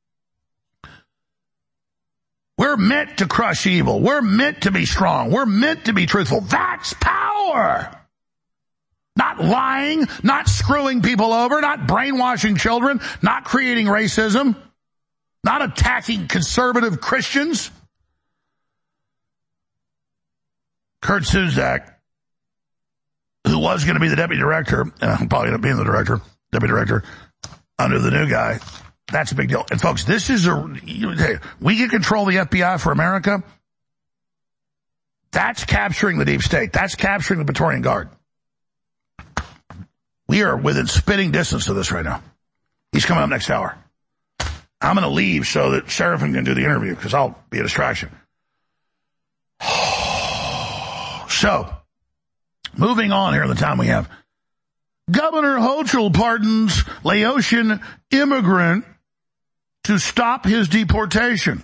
We're meant to crush evil. We're meant to be strong. We're meant to be truthful. That's power. Not lying, not screwing people over, not brainwashing children, not creating racism, not attacking conservative Christians. Kurt Suzdak, who was going to be the deputy director, and probably end up being the director, deputy director, under the new guy, that's a big deal. And folks, this is a, you, we can control the F B I for America. That's capturing the deep state. That's capturing the Praetorian Guard. We are within spitting distance of this right now. He's coming up next hour. I'm going to leave so that Seraphin can do the interview because I'll be a distraction. So, moving on here in the time we have. Governor Hochul pardons Laotian immigrant to stop his deportation.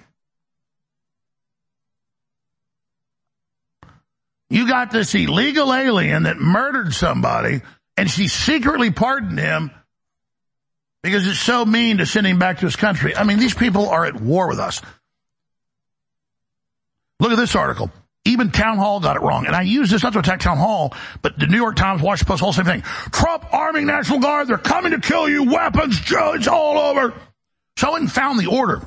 You got this illegal alien that murdered somebody, and she secretly pardoned him because it's so mean to send him back to his country. I mean, these people are at war with us. Look at this article. Even Town Hall got it wrong. And I use this not to attack Town Hall, but the New York Times, Washington Post, all the same thing. Trump arming National Guard. They're coming to kill you. Weapons, it's all over. So I went and found the order.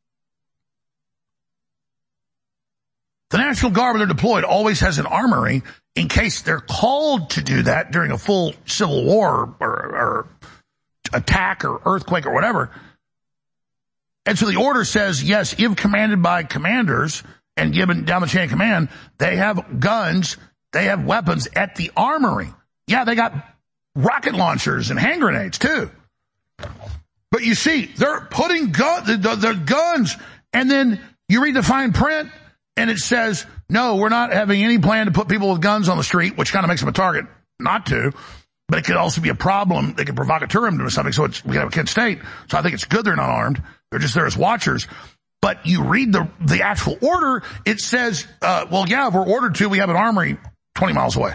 The National Guard, when they're deployed, always has an armory in case they're called to do that during a full civil war or, or attack or earthquake or whatever. And so the order says, yes, if commanded by commanders and given down the chain of command, they have guns, they have weapons at the armory. Yeah, they got rocket launchers and hand grenades too. But you see, they're putting gun, the, the, the guns, and then you read the fine print, and it says, no, we're not having any plan to put people with guns on the street, which kind of makes them a target not to. But it could also be a problem. They could provocateur them to something, so it's, we have a Kent State. So I think it's good they're not armed. They're just there as watchers. But you read the the actual order, it says, uh, well, yeah, if we're ordered to, we have an armory twenty miles away.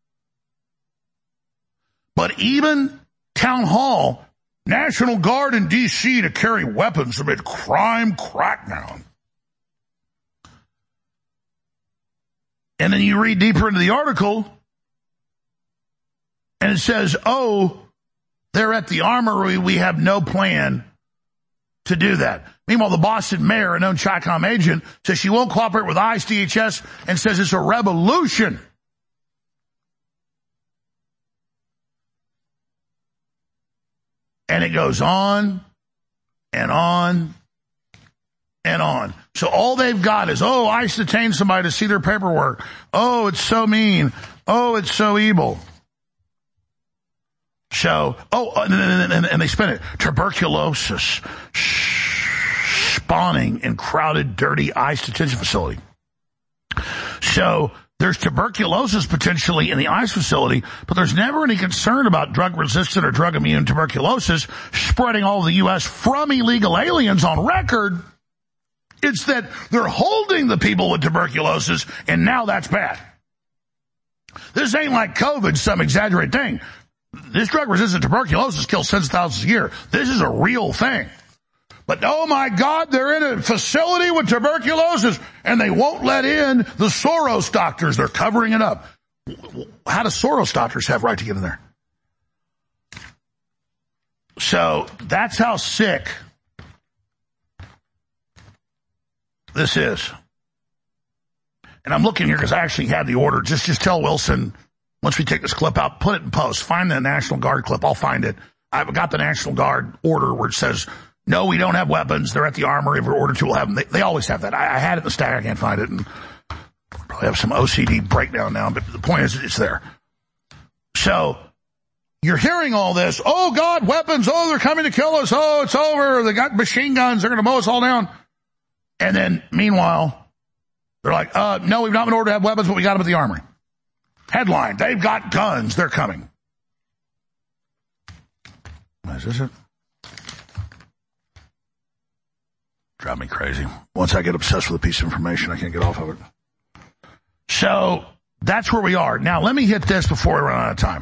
But even Town Hall, National Guard in D C to carry weapons amid crime crackdown. And then you read deeper into the article, and it says, oh, they're at the armory. We have no plan to do that. Meanwhile, the Boston mayor, a known Chi-Com agent, says she won't cooperate with ICE, D H S, and says it's a revolution. And it goes on and on and on. So all they've got is, oh, ICE detained somebody to see their paperwork. Oh, it's so mean. Oh, it's so evil. So, oh, and, and, and, and they spin it. Tuberculosis spawning in crowded, dirty ICE detention facility. So there's tuberculosis potentially in the ICE facility, but there's never any concern about drug-resistant or drug-immune tuberculosis spreading all over the U S from illegal aliens on record. It's that they're holding the people with tuberculosis, and now that's bad. This ain't like COVID, some exaggerated thing. This drug-resistant tuberculosis kills tens of thousands a year. This is a real thing. But, oh, my God, they're in a facility with tuberculosis, and they won't let in the Soros doctors. They're covering it up. How do Soros doctors have right to get in there? So that's how sick this is. And I'm looking here because I actually had the order. Just, just tell Wilson, once we take this clip out, put it in post. Find the National Guard clip. I'll find it. I've got the National Guard order where it says, no, we don't have weapons. They're at the armory. If we're ordered to, we'll have them. They, they always have that. I, I had it in the stack. I can't find it. And probably have some O C D breakdown now. But the point is, it's there. So you're hearing all this. Oh, God, weapons. Oh, they're coming to kill us. Oh, it's over. They got machine guns. They're going to mow us all down. And then, meanwhile, they're like, uh, no, we've not been ordered to have weapons, but we got them at the armory. Headline, they've got guns. They're coming. Is this it? Drive me crazy. Once I get obsessed with a piece of information, I can't get off of it. So that's where we are. Now, let me hit this before we run out of time.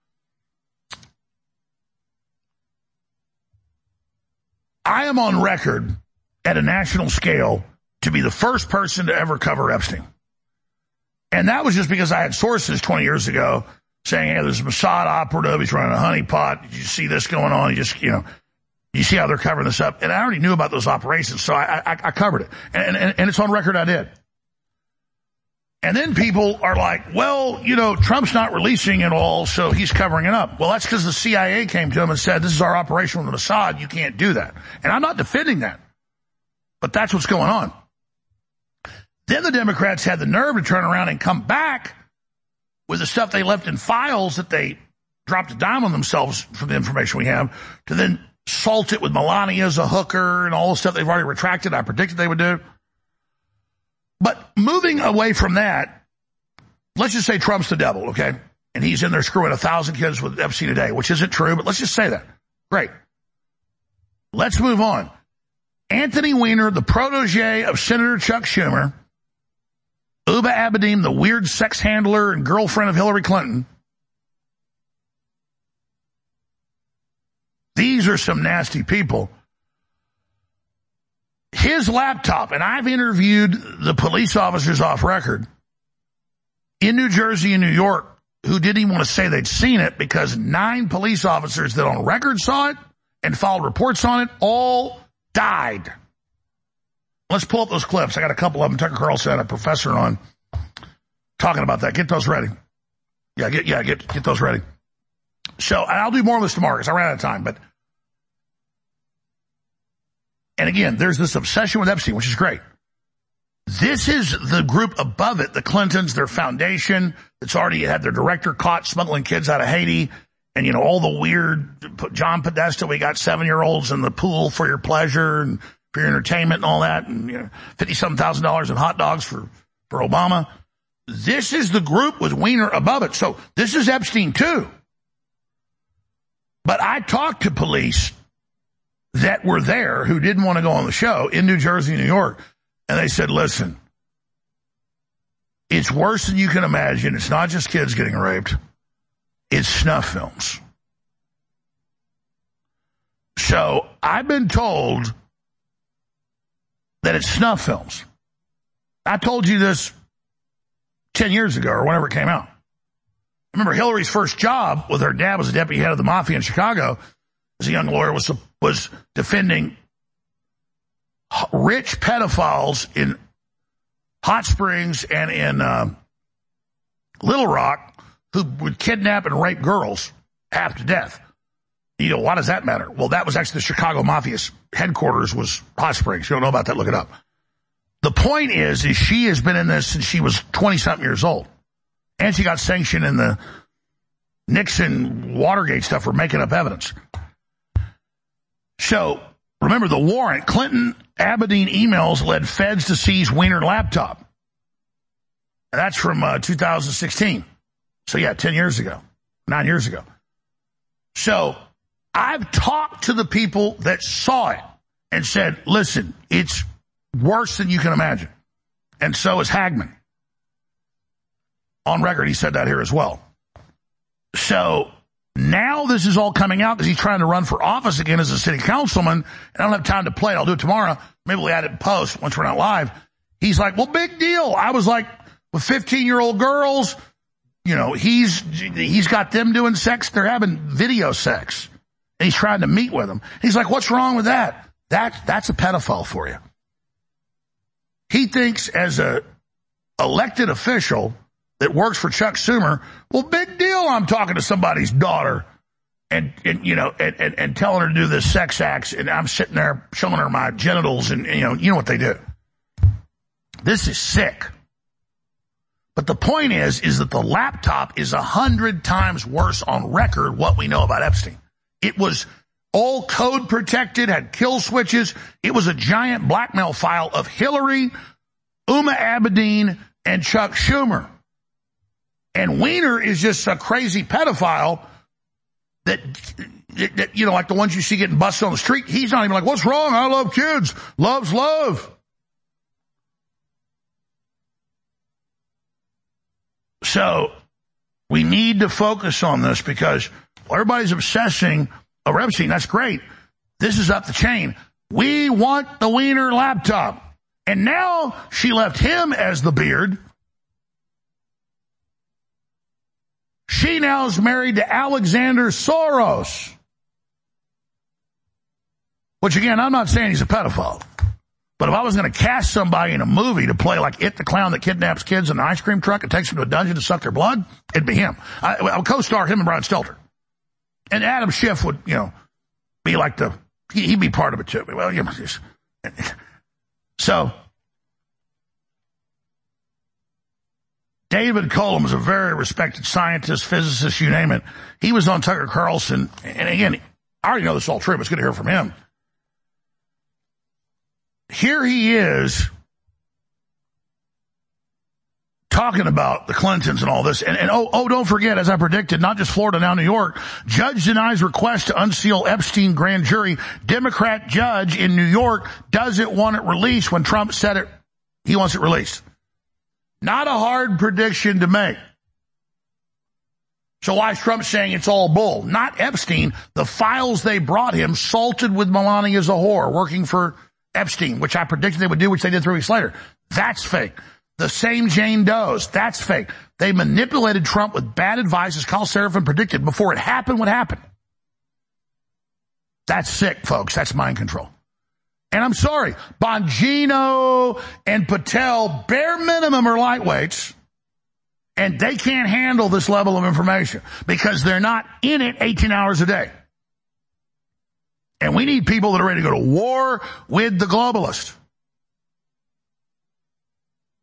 I am on record at a national scale to be the first person to ever cover Epstein. And that was just because I had sources twenty years ago saying, hey, there's a Mossad operative. He's running a honeypot. Did you see this going on? You just, you know. You see how they're covering this up. And I already knew about those operations, so I, I, I covered it. And, and, and it's on record I did. And then people are like, well, you know, Trump's not releasing it all, so he's covering it up. Well, that's because the C I A came to him and said, this is our operation with the Mossad. You can't do that. And I'm not defending that. But that's what's going on. Then the Democrats had the nerve to turn around and come back with the stuff they left in files that they dropped a dime on themselves from the information we have to then salt it with Melania as a hooker and all the stuff they've already retracted. I predicted they would do. But moving away from that, let's just say Trump's the devil, okay? And he's in there screwing a thousand kids with Epstein a day, which isn't true, but let's just say that. Great. Let's move on. Anthony Weiner, the protege of Senator Chuck Schumer, Uba Abedin, the weird sex handler and girlfriend of Hillary Clinton. These are some nasty people. His laptop, and I've interviewed the police officers off record in New Jersey and New York who didn't even want to say they'd seen it because nine police officers that on record saw it and filed reports on it all died. Let's pull up those clips. I got a couple of them. Tucker Carlson, a professor on talking about that. Get those ready. Yeah, get yeah, get get those ready. So I'll do more of this tomorrow because I ran out of time. But and again, there's this obsession with Epstein, which is great. This is the group above it, the Clintons, their foundation that's already had their director caught smuggling kids out of Haiti, And, you know, all the weird, John Podesta, we got seven-year-olds in the pool for your pleasure and for your entertainment and all that, and, you know, fifty-seven thousand dollars in hot dogs for, for Obama. This is the group with Weiner above it. So this is Epstein too. But I talked to police that were there who didn't want to go on the show in New Jersey, New York, and they said, listen, it's worse than you can imagine. It's not just kids getting raped. It's snuff films. So I've been told that it's snuff films. I told you this ten years ago or whenever it came out. Remember Hillary's first job with her dad was a deputy head of the mafia in Chicago as a young lawyer was, was defending rich pedophiles in Hot Springs and in uh, Little Rock who would kidnap and rape girls half to death. You know, why does that matter? Well, that was actually the Chicago Mafia's headquarters was Hot Springs. You don't know about that, look it up. The point is, is she has been in this since she was twenty-something years old. And she got sanctioned in the Nixon Watergate stuff for making up evidence. So, remember the warrant, Clinton Abedin emails led feds to seize Weiner laptop. That's from uh, two thousand sixteen. So yeah, ten years ago, nine years ago. So I've talked to the people that saw it and said, listen, it's worse than you can imagine. And so is Hagman. On record, he said that here as well. So now this is all coming out because he's trying to run for office again as a city councilman. And I don't have time to play it. I'll do it tomorrow. Maybe we'll add it in post once we're not live. He's like, well, big deal. I was like, with fifteen-year-old girls, you know, he's he's got them doing sex. They're having video sex. And he's trying to meet with them. He's like, what's wrong with that? That that's a pedophile for you. He thinks as a elected official that works for Chuck Schumer, well, big deal. I'm talking to somebody's daughter and, and you know, and, and, and telling her to do this sex acts. And I'm sitting there showing her my genitals and, you know, you know what they do. This is sick. But the point is, is that the laptop is a hundred times worse on record what we know about Epstein. It was all code protected, had kill switches. It was a giant blackmail file of Hillary, Uma Abedin, and Chuck Schumer. And Weiner is just a crazy pedophile that, that, you know, like the ones you see getting busted on the street. He's not even like, what's wrong? I love kids. Love's love. So we need to focus on this because everybody's obsessing over Epstein. That's great. This is up the chain. We want the Weiner laptop. And now she left him as the beard. She now is married to Alexander Soros. Which again, I'm not saying he's a pedophile. But if I was going to cast somebody in a movie to play like It the Clown that kidnaps kids in an ice cream truck and takes them to a dungeon to suck their blood, it'd be him. I, I would co-star him and Brian Stelter. And Adam Schiff would, you know, be like the, he, he'd be part of it too. Well, you know, just, so, David Colum was a very respected scientist, physicist, you name it. He was on Tucker Carlson. And again, I already know this is all true, but it's good to hear from him. Here he is talking about the Clintons and all this. And, and oh, oh, don't forget, as I predicted, not just Florida, now New York. Judge denies request to unseal Epstein grand jury. Democrat judge in New York doesn't want it released when Trump said it. He wants it released. Not a hard prediction to make. So why is Trump saying it's all bull? Not Epstein. The files they brought him salted with Melania as a whore working for Epstein, which I predicted they would do, which they did three weeks later. That's fake. The same Jane Doe's. That's fake. They manipulated Trump with bad advice, as Kyle Seraphin predicted, before it happened what happened. That's sick, folks. That's mind control. And I'm sorry, Bongino and Patel, bare minimum, are lightweights, and they can't handle this level of information because they're not in it eighteen hours a day. And we need people that are ready to go to war with the globalists.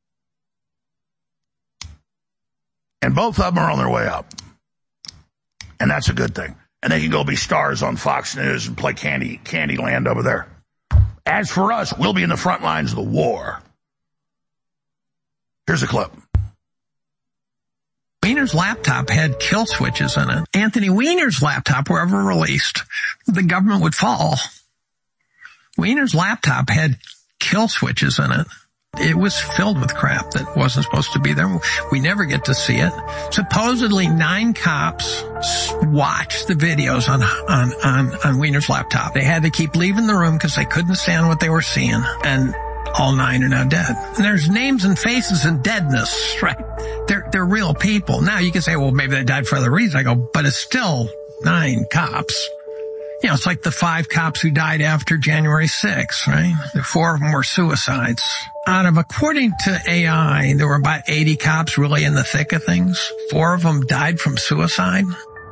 And both of them are on their way out. And that's a good thing. And they can go be stars on Fox News and play Candy Candyland over there. As for us, we'll be in the front lines of the war. Here's a clip. Weiner's laptop had kill switches in it. Anthony Weiner's laptop were ever released, the government would fall. Weiner's laptop had kill switches in it. It was filled with crap that wasn't supposed to be there. We never get to see it. Supposedly nine cops watched the videos on, on, on, on Weiner's laptop. They had to keep leaving the room because they couldn't stand what they were seeing. And all nine are now dead. And there's names and faces and deadness, right? They're, they're real people. Now you can say, well, maybe they died for other reasons. I go, but it's still nine cops. You know, it's like the five cops who died after January sixth, right? The four of them were suicides. Out of, according to A I, there were about eighty cops really in the thick of things. Four of them died from suicide.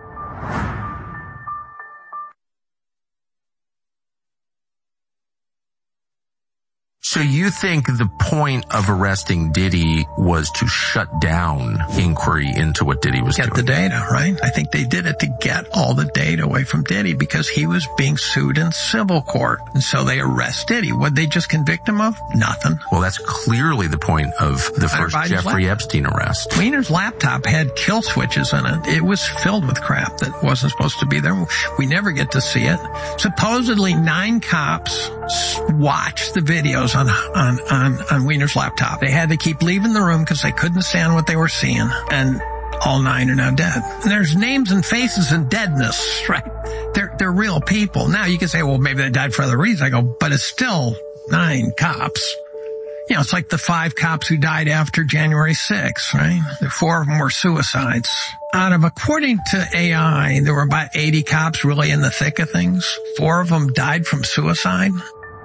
So you think the point of arresting Diddy was to shut down inquiry into what Diddy was doing? Get the data, right? I think they did it to get all the data away from Diddy because he was being sued in civil court. And so they arrest Diddy. What'd they just convict him of? Nothing. Well, that's clearly the point of the first Jeffrey Epstein arrest. Weiner's laptop had kill switches in it. It was filled with crap that wasn't supposed to be there. We never get to see it. Supposedly nine cops watched the videos on on, on, on Weiner's laptop. They had to keep leaving the room because they couldn't stand what they were seeing. And all nine are now dead. And there's names and faces and deadness, right? They're, they're real people. Now you can say, well, maybe they died for other reasons. I go, but it's still nine cops. You know, it's like the five cops who died after January sixth, right? The four of them were suicides. Out of, according to A I, there were about eighty cops really in the thick of things. Four of them died from suicide.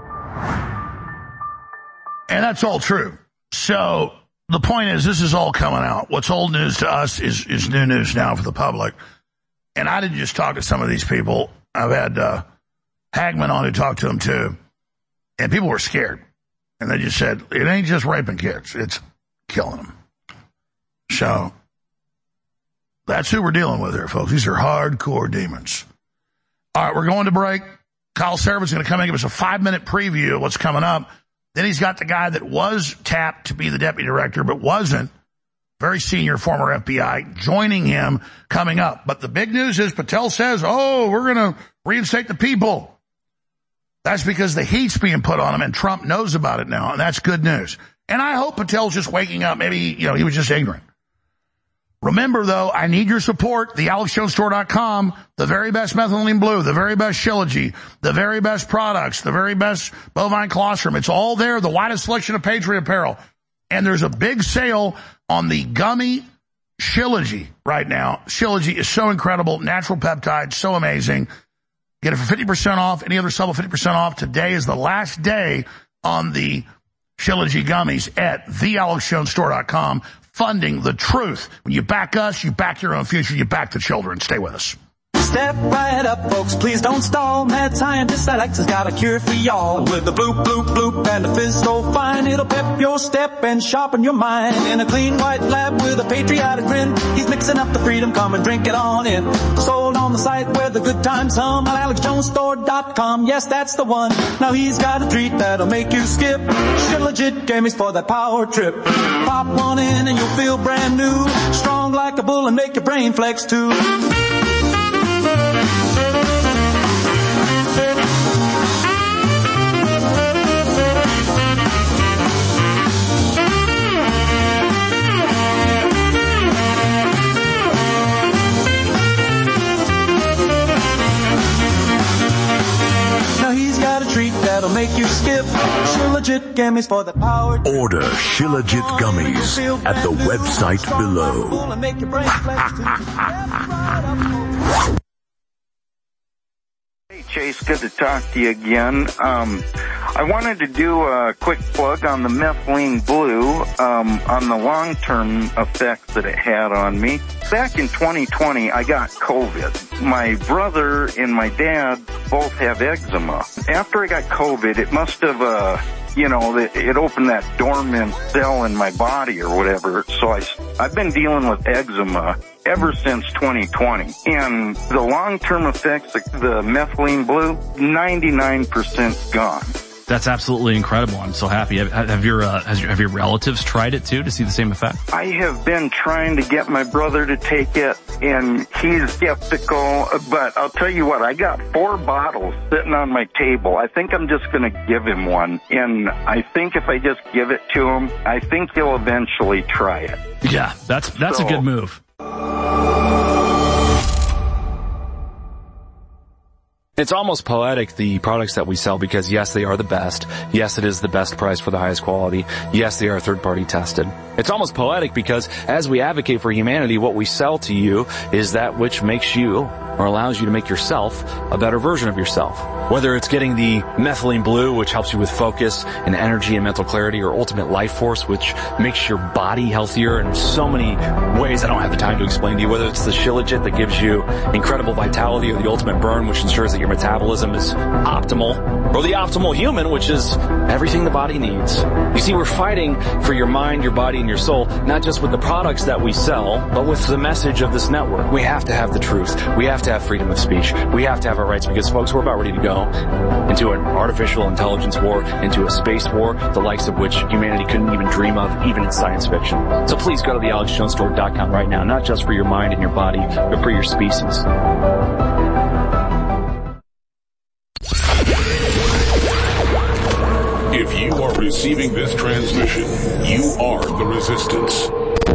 And that's all true. So the point is, this is all coming out. What's old news to us is, is new news now for the public. And I didn't just talk to some of these people. I've had uh, Hagman on who talked to them too. And people were scared. And they just said, it ain't just raping kids. It's killing them. So that's who we're dealing with here, folks. These are hardcore demons. All right, we're going to break. Kyle Seraphin's going to come and give us a five-minute preview of what's coming up. Then he's got the guy that was tapped to be the deputy director but wasn't, very senior former F B I, joining him coming up. But the big news is Patel says, oh, we're going to reinstate the people. That's because the heat's being put on him, and Trump knows about it now, and that's good news. And I hope Patel's just waking up. Maybe, you know, he was just ignorant. Remember, though, I need your support. The Alex Jones Store dot com, the very best methylene blue, the very best Shilajit, the very best products, the very best bovine colostrum. It's all there, the widest selection of Patriot apparel. And there's a big sale on the gummy Shilajit right now. Shilajit is so incredible, natural peptide, so amazing. Get it for fifty percent off. Any other sub, fifty percent off. Today is the last day on the Shilajit gummies at the Alex Jones Store dot com. Funding the truth. When you back us, you back your own future, you back the children. Stay with us. Step right up, folks, please don't stall. Mad scientist Alex has got a cure for y'all. With the bloop, bloop, bloop and the fizz so fine, it'll pep your step and sharpen your mind. In a clean white lab with a patriotic grin, he's mixing up the freedom, come and drink it on in. Sold on the site where the good times hum, Alex Jones Store dot com, yes, that's the one. Now he's got a treat that'll make you skip. Shilajit gummies for that power trip. Pop one in and you'll feel brand new. Strong like a bull and make your brain flex too. Now he's got a treat that'll make you skip. Shilajit gummies for the power. Order Shilajit gummies at the website below. Hey Chase, good to talk to you again. Um, I wanted to do a quick plug on the methylene blue, um, on the long-term effects that it had on me. Back in twenty twenty, I got COVID. My brother and my dad both have eczema. After I got COVID, it must have, uh, you know, it, it opened that dormant cell in my body or whatever. So I, I've been dealing with eczema ever since twenty twenty. And the long-term effects, the, the methylene blue, ninety-nine percent gone. That's absolutely incredible. I'm so happy. Have, have your uh, has your, have your relatives tried it too to see the same effect? I have been trying to get my brother to take it, and he's skeptical. But I'll tell you what, I got four bottles sitting on my table. I think I'm just going to give him one, and I think if I just give it to him, I think he'll eventually try it. Yeah, that's that's so, a good move. It's almost poetic, the products that we sell, because yes, they are the best. Yes, it is the best price for the highest quality. Yes, they are third-party tested. It's almost poetic because as we advocate for humanity, what we sell to you is that which makes you, or allows you to make yourself, a better version of yourself. Whether it's getting the methylene blue, which helps you with focus and energy and mental clarity, or ultimate life force, which makes your body healthier in so many ways I don't have the time to explain to you. Whether it's the Shilajit that gives you incredible vitality, or the ultimate burn, which ensures that your metabolism is optimal, or the optimal human, which is everything the body needs. You see, we're fighting for your mind, your body, and your soul, not just with the products that we sell, but with the message of this network. We have to have the truth. We have to have freedom of speech. We have to have our rights, because, folks, we're about ready to go into an artificial intelligence war, into a space war, the likes of which humanity couldn't even dream of, even in science fiction. So please go to the alex jones store dot com right now, not just for your mind and your body, but for your species. If you are receiving this transmission, you are the resistance.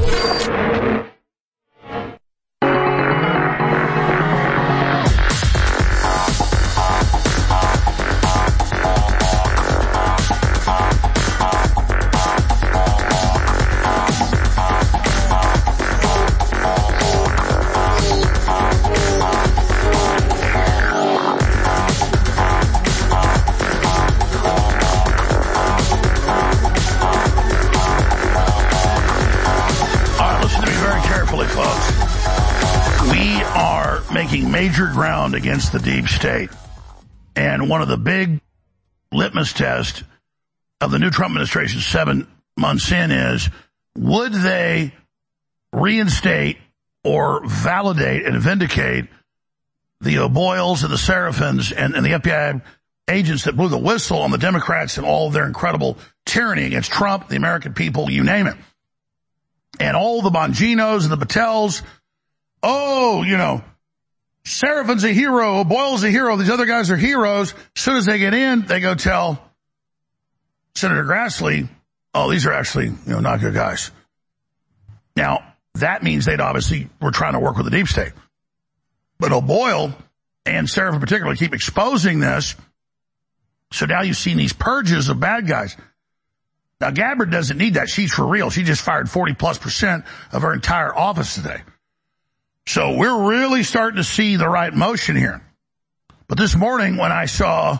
Major ground against the deep state. And one of the big litmus tests of the new Trump administration seven months in is, would they reinstate or validate and vindicate the O'Boyles and the Serafins and, and the F B I agents that blew the whistle on the Democrats and all of their incredible tyranny against Trump, the American people, you name it. And all the Bonginos and the Patels, oh, you know, Serafin's a hero, Boyle's a hero, these other guys are heroes. As soon as they get in, they go tell Senator Grassley, oh, these are actually, you know, not good guys. Now, that means they'd obviously were trying to work with the deep state. But O'Boyle and Serafin particularly keep exposing this. So now you've seen these purges of bad guys. Now, Gabbard doesn't need that. She's for real. She just fired forty plus percent of her entire office today. So we're really starting to see the right motion here. But this morning when I saw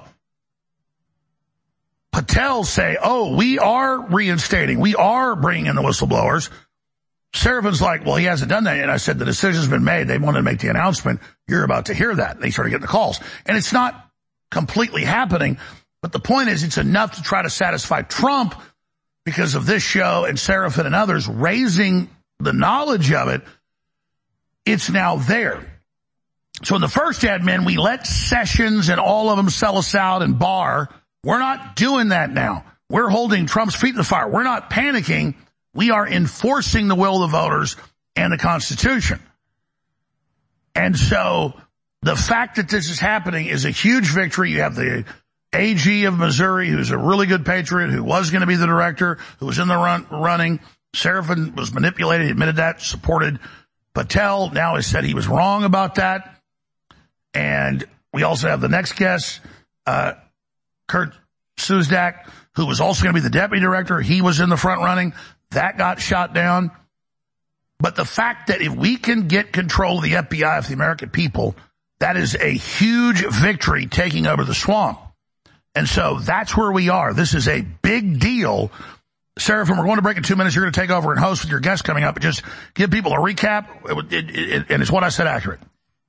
Patel say, oh, we are reinstating, we are bringing in the whistleblowers, Serafin's like, well, he hasn't done that yet. And I said, the decision's been made. They wanted to make the announcement. You're about to hear that. And they started getting the calls. And it's not completely happening. But the point is, it's enough to try to satisfy Trump because of this show and Serafin and others raising the knowledge of it. It's now there. So in the first admin, we let Sessions and all of them sell us out and Barr. We're not doing that now. We're holding Trump's feet in the fire. We're not panicking. We are enforcing the will of the voters and the Constitution. And so the fact that this is happening is a huge victory. You have the A G of Missouri, who's a really good patriot, who was going to be the director, who was in the run, running. Serafin was manipulated. He admitted that, supported Patel now has said he was wrong about that. And we also have the next guest, uh, Kurt Suzdak, who was also going to be the deputy director. He was in the front running. That got shot down. But the fact that if we can get control of the F B I of the American people, that is a huge victory taking over the swamp. And so that's where we are. This is a big deal. Serafin, we're going to break in two minutes. You're going to take over and host with your guest coming up. But just give people a recap. It, it, it, and is what I said accurate?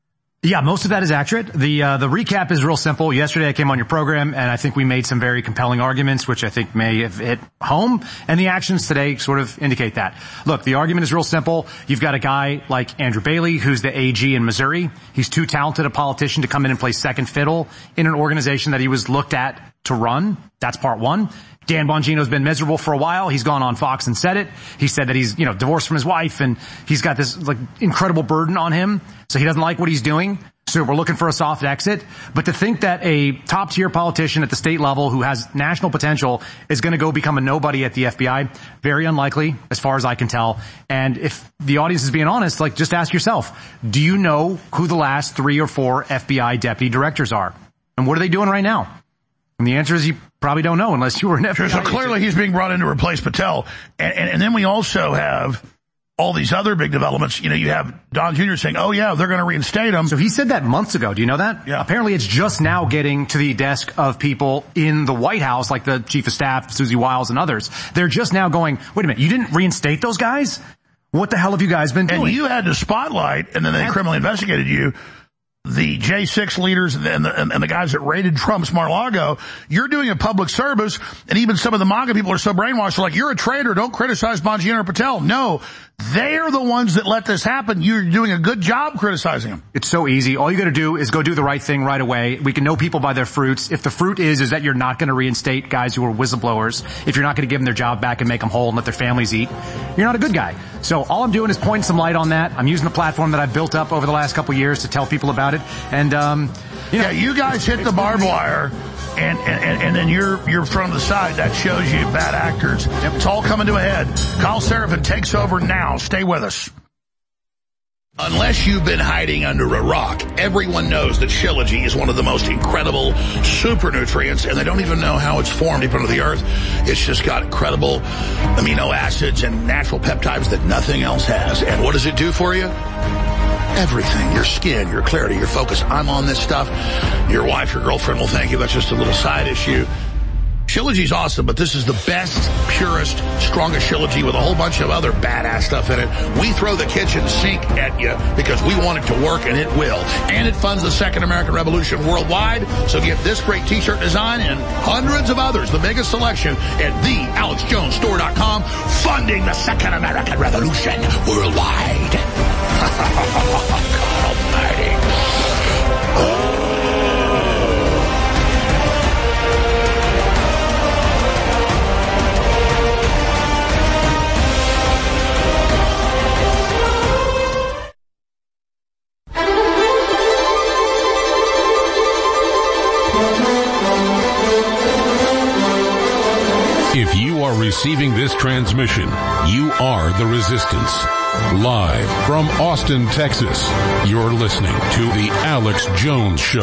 Yeah, most of that is accurate. The uh, the recap is real simple. Yesterday I came on your program, and I think we made some very compelling arguments, which I think may have hit home, and the actions today sort of indicate that. Look, the argument is real simple. You've got a guy like Andrew Bailey, who's the A G in Missouri. He's too talented a politician to come in and play second fiddle in an organization that he was looked at to run. That's part one. Dan Bongino's been miserable for a while. He's gone on Fox and said it. He said that he's, you know, divorced from his wife, and he's got this like incredible burden on him. So he doesn't like what he's doing. So we're looking for a soft exit. But to think that a top tier politician at the state level who has national potential is going to go become a nobody at the F B I, very unlikely as far as I can tell. And if the audience is being honest, like just ask yourself, do you know who the last three or four F B I deputy directors are? And what are they doing right now? And the answer is you probably don't know unless you were an F B I So clearly he's being brought in to replace Patel. And, and, and then we also have all these other big developments. You know, you have Don Junior saying, oh, yeah, they're going to reinstate him. So he said that months ago. Do you know that? Yeah. Apparently it's just now getting to the desk of people in the White House, like the chief of staff, Susie Wiles, and others. They're just now going, wait a minute, you didn't reinstate those guys? What the hell have you guys been doing? And you had to spotlight, and then they criminally investigated you, the J six leaders and the, and, and the guys that raided Trump's Mar-a-Lago. You're doing a public service, and even some of the MAGA people are so brainwashed. They're like, you're a traitor. Don't criticize Bongino or Patel. No, they're the ones that let this happen. You're doing a good job criticizing them. It's so easy. All you got to do is go do the right thing right away. We can know people by their fruits. If the fruit is is that you're not going to reinstate guys who are whistleblowers, if you're not going to give them their job back and make them whole and let their families eat, you're not a good guy. So all I'm doing is pointing some light on that. I'm using the platform that I've built up over the last couple of years to tell people about it. And um, you know, yeah, you guys hit the barbed wire. And, and, and then you're, you're thrown to the side. That shows you bad actors. Yep. It's all coming to a head. Kyle Seraphin takes over now. Stay with us. Unless you've been hiding under a rock, everyone knows that Shilajit is one of the most incredible super nutrients, and they don't even know how it's formed deep under the earth. It's just got incredible amino acids and natural peptides that nothing else has. And what does it do for you? Everything. Your skin, your clarity, your focus. I'm on this stuff. Your wife, your girlfriend will thank you. That's just a little side issue. Shilajit's awesome, but this is the best, purest, strongest Shilajit with a whole bunch of other badass stuff in it. We throw the kitchen sink at you because we want it to work, and it will. And it funds the Second American Revolution worldwide. So get this great t-shirt design and hundreds of others, the biggest selection, at the alex jones store dot com, funding the Second American Revolution worldwide. God almighty. Oh. If you are receiving this transmission, you are the Resistance. Live from Austin, Texas, you're listening to The Alex Jones Show.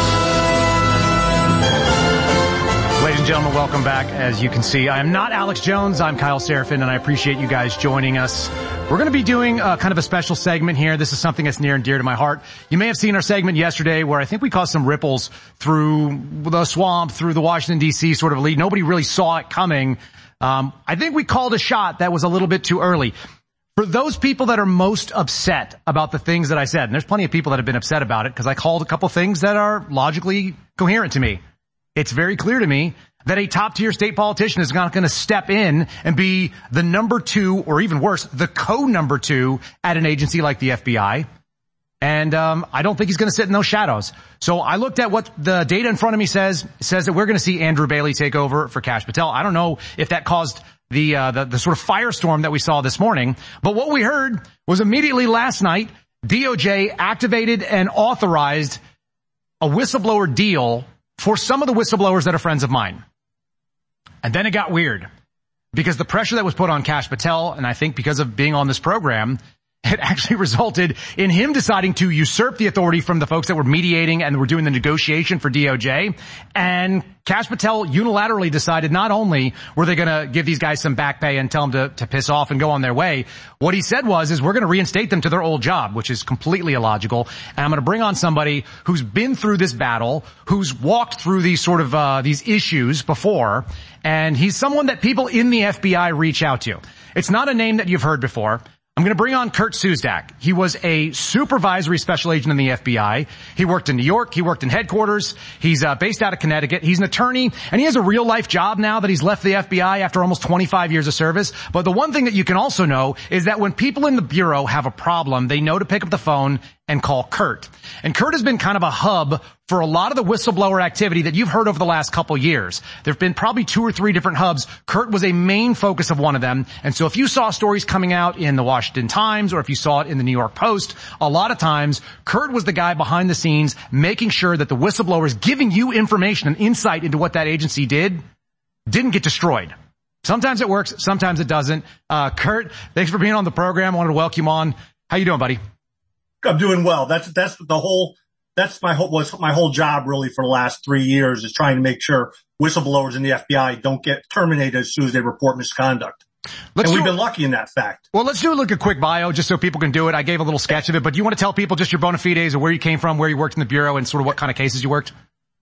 Ladies and gentlemen, welcome back. As you can see, I am not Alex Jones. I'm Kyle Seraphin, and I appreciate you guys joining us. We're going to be doing uh, kind of a special segment here. This is something that's near and dear to my heart. You may have seen our segment yesterday where I think we caused some ripples through the swamp, through the Washington, D C sort of lead. Nobody really saw it coming. Um, I think we called a shot that was a little bit too early. For those people that are most upset about the things that I said, and there's plenty of people that have been upset about it because I called a couple things that are logically coherent to me. It's very clear to me that a top-tier state politician is not going to step in and be the number two, or even worse, the co-number two at an agency like the F B I. And um I don't think he's going to sit in those shadows. So I looked at what the data in front of me says. It says that we're going to see Andrew Bailey take over for Kash Patel. I don't know if that caused the, uh, the, the sort of firestorm that we saw this morning. But what we heard was immediately last night, D O J activated and authorized a whistleblower deal for some of the whistleblowers that are friends of mine. And then it got weird because the pressure that was put on Kash Patel, and I think because of being on this program, it actually resulted in him deciding to usurp the authority from the folks that were mediating and were doing the negotiation for D O J. And Kash Patel unilaterally decided not only were they going to give these guys some back pay and tell them to, to piss off and go on their way, what he said was, is we're going to reinstate them to their old job, which is completely illogical. And I'm going to bring on somebody who's been through this battle, who's walked through these sort of, uh, these issues before. And he's someone that people in the F B I reach out to. It's not a name that you've heard before. I'm going to bring on Kurt Suzdak. He was a supervisory special agent in the F B I. He worked in New York. He worked in headquarters. He's uh, based out of Connecticut. He's an attorney, and he has a real-life job now that he's left the F B I after almost twenty-five years of service. But the one thing that you can also know is that when people in the Bureau have a problem, they know to pick up the phone and call Kurt. And Kurt has been kind of a hub for a lot of the whistleblower activity that you've heard over the last couple years. There have been probably two or three different hubs. Kurt was a main focus of one of them. And so if you saw stories coming out in the Washington Times or if you saw it in the New York Post, a lot of times Kurt was the guy behind the scenes making sure that the whistleblowers giving you information and insight into what that agency did didn't get destroyed. Sometimes it works, sometimes it doesn't. Uh, Kurt, thanks for being on the program. I wanted to welcome you on. How you doing, buddy? I'm doing well. That's, that's the whole, that's my whole, was my whole job really for the last three years is trying to make sure whistleblowers in the F B I don't get terminated as soon as they report misconduct. Let's and we've do, been lucky in that fact. Well, let's do a look at a quick bio just so people can do it. I gave a little sketch of it, but do you want to tell people just your bona fides or where you came from, where you worked in the Bureau and sort of what kind of cases you worked?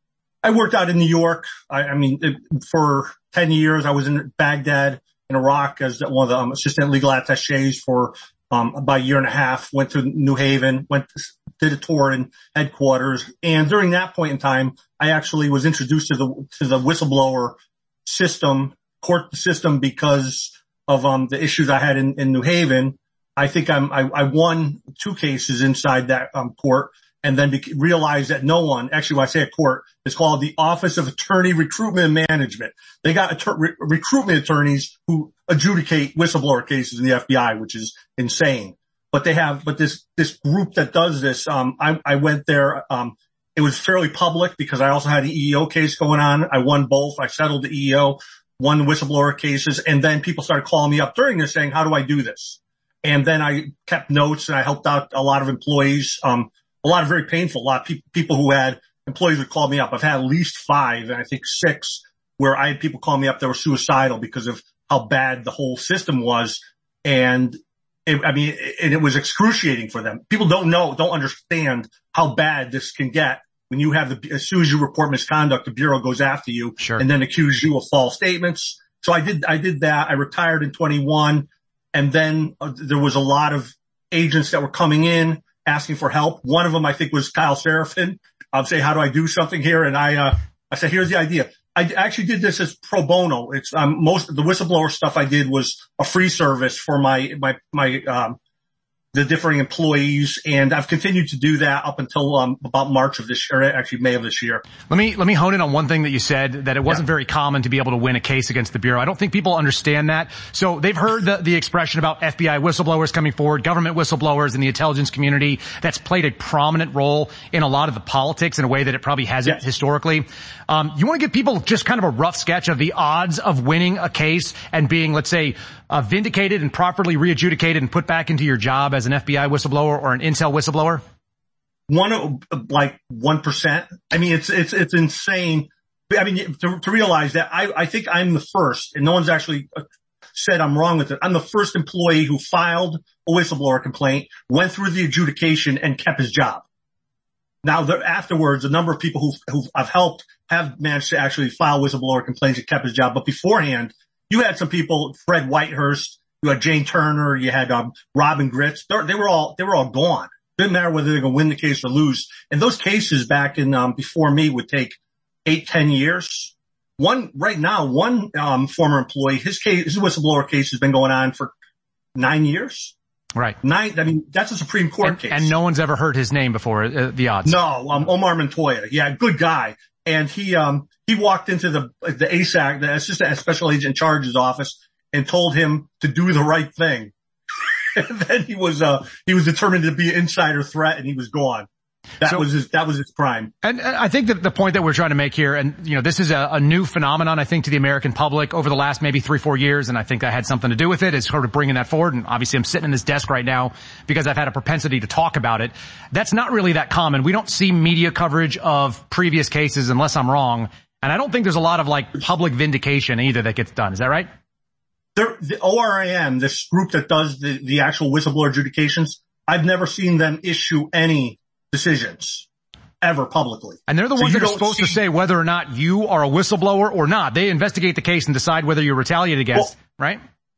I worked out in New York. I, I mean, it, for ten years, I was in Baghdad in Iraq as one of the um, assistant legal attaches for Um, about a year and a half, went to New Haven, went, to, did a tour in headquarters. And during that point in time, I actually was introduced to the, to the whistleblower system, court system because of, um, the issues I had in, in New Haven. I think I'm, I, I won two cases inside that, um, court and then be- realized that no one, actually when I say a court, it's called the Office of Attorney Recruitment and Management. They got attor- re- recruitment attorneys who adjudicate whistleblower cases in the F B I, which is insane. But they have, but this, this group that does this, um, I, I went there, um, it was fairly public because I also had an E E O case going on. I won both. I settled the E E O, won the whistleblower cases, and then people started calling me up during this saying, how do I do this? And then I kept notes and I helped out a lot of employees, um, a lot of very painful, a lot of pe- people who had employees would call me up. I've had at least five and I think six where I had people call me up that were suicidal because of how bad the whole system was. And it, I mean, it, and it was excruciating for them. People don't know, don't understand how bad this can get when you have the, as soon as you report misconduct, the Bureau goes after you sure. and then accuse you of false statements. So I did, I did that. I retired in twenty-one and then uh, there was a lot of agents that were coming in asking for help. One of them, I think, was Kyle Seraphin. I'll say, how do I do something here? And I, uh, I said, here's the idea. I actually did this as pro bono. It's, um, most of the whistleblower stuff I did was a free service for my, my, my, um, the differing employees. And I've continued to do that up until, um, about March of this year, actually May of this year. Let me, let me hone in on one thing that you said, that it wasn't yeah. very common to be able to win a case against the Bureau. I don't think people understand that. So they've heard the, the expression about F B I whistleblowers coming forward, government whistleblowers in the intelligence community. That's played a prominent role in a lot of the politics in a way that it probably hasn't yes. historically. Um, you want to give people just kind of a rough sketch of the odds of winning a case and being, let's say, uh, vindicated and properly re-adjudicated and put back into your job as an F B I whistleblower or an intel whistleblower? One, like one percent. I mean, it's, it's, it's insane. I mean, to, to realize that I, I think I'm the first, and no one's actually said I'm wrong with it. I'm the first employee who filed a whistleblower complaint, went through the adjudication, and kept his job. Now, there, afterwards, a number of people who who I've helped have managed to actually file whistleblower complaints and kept his job. But beforehand, you had some people, Fred Whitehurst, you had Jane Turner, you had um, Robin Gritz. They, they were all they were all gone. Didn't matter whether they're going to win the case or lose. And those cases back in um, before me would take eight, ten years. One right now, one um, former employee, his case, his whistleblower case has been going on for nine years. Right. Nine, I mean, that's a Supreme Court and, case. And no one's ever heard his name before, uh, the odds. No, um, Omar Montoya. Yeah, good guy. And he, um, he walked into the, the A S A C, the Assistant Special Agent in Charge's office and told him to do the right thing. And then he was, uh, he was determined to be an insider threat and he was gone. That so, was his, that was his crime. And I think that the point that we're trying to make here, and you know, this is a, a new phenomenon, I think, to the American public over the last maybe three, four years, and I think that had something to do with it, is sort of bringing that forward. And obviously I'm sitting in this desk right now because I've had a propensity to talk about it. That's not really that common. We don't see media coverage of previous cases unless I'm wrong. And I don't think there's a lot of like public vindication either that gets done. Is that right? There, the O R I M, this group that does the, the actual whistleblower adjudications, I've never seen them issue any decisions ever publicly. And they're the ones so that are supposed see, to say whether or not you are a whistleblower or not. They investigate the case and decide whether you're retaliated against, well, right?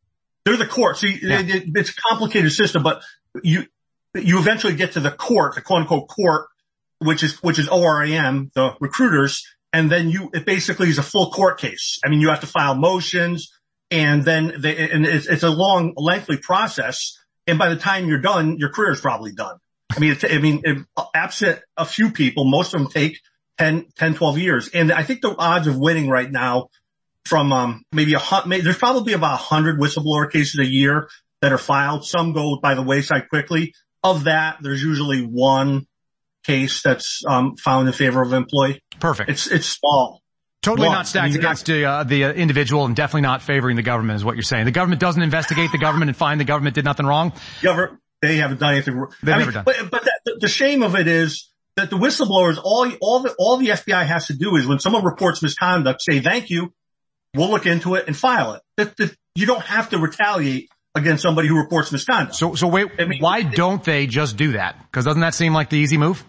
They're the court. See, yeah. it, it, it's a complicated system, but you, you eventually get to the court, the quote unquote court, which is, which is O R A M, the recruiters. And then you, it basically is a full court case. I mean, you have to file motions and then they, and it's, it's a long, lengthy process. And by the time you're done, your career is probably done. I mean, it's, I mean, if, absent a few people, most of them take ten, ten, twelve years. And I think the odds of winning right now from, um, maybe a hundred, there's probably about a hundred whistleblower cases a year that are filed. Some go by the wayside quickly. Of that, there's usually one case that's, um, found in favor of an employee. Perfect. It's, it's small. Totally One. not stacked I mean, against the, uh, the uh, individual and definitely not favoring the government is what you're saying. The government doesn't investigate the government and find the government did nothing wrong. Government, they haven't done anything wrong. They've I never mean, done. But, but that, the shame of it is that the whistleblowers, all, all the, all the F B I has to do is when someone reports misconduct, say thank you, we'll look into it and file it. That, that, you don't have to retaliate against somebody who reports misconduct. So, so wait, I mean, why it, don't they just do that? Because doesn't that seem like the easy move?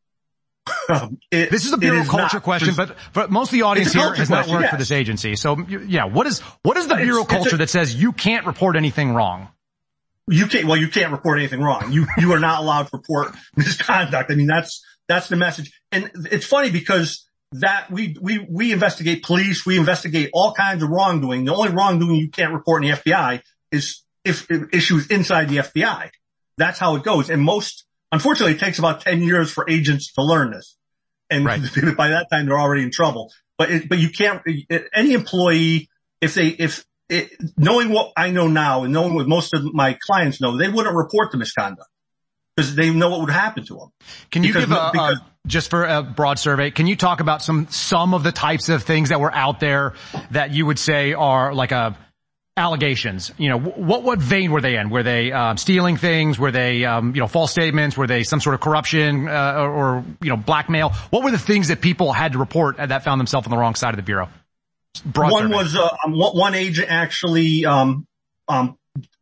Um, it, this is a bureau culture not. question, but, but most of the audience here has not worked yes. for this agency. So, yeah, what is, what is the bureau it's, culture it's a, that says you can't report anything wrong? You can't, well, you can't report anything wrong. You, you are not allowed to report misconduct. I mean, that's, that's the message. And it's funny because that we, we, we investigate police, we investigate all kinds of wrongdoing. The only wrongdoing you can't report in the F B I is if, if issues inside the F B I. That's how it goes. And most, unfortunately, it takes about ten years for agents to learn this. And right. by that time, they're already in trouble. But it, but you can't, any employee, if they, if, it, knowing what I know now and knowing what most of my clients know, they wouldn't report the misconduct because they know what would happen to them. Can you because, give a, because, a, just for a broad survey, can you talk about some, some of the types of things that were out there that you would say are like a, allegations? You know, what, what vein were they in? Were they, um, stealing things? Were they, um, you know, false statements? Were they some sort of corruption, uh, or, or, you know, blackmail? What were the things that people had to report that found themselves on the wrong side of the bureau? Broad one survey. was, uh, one agent actually, um, um,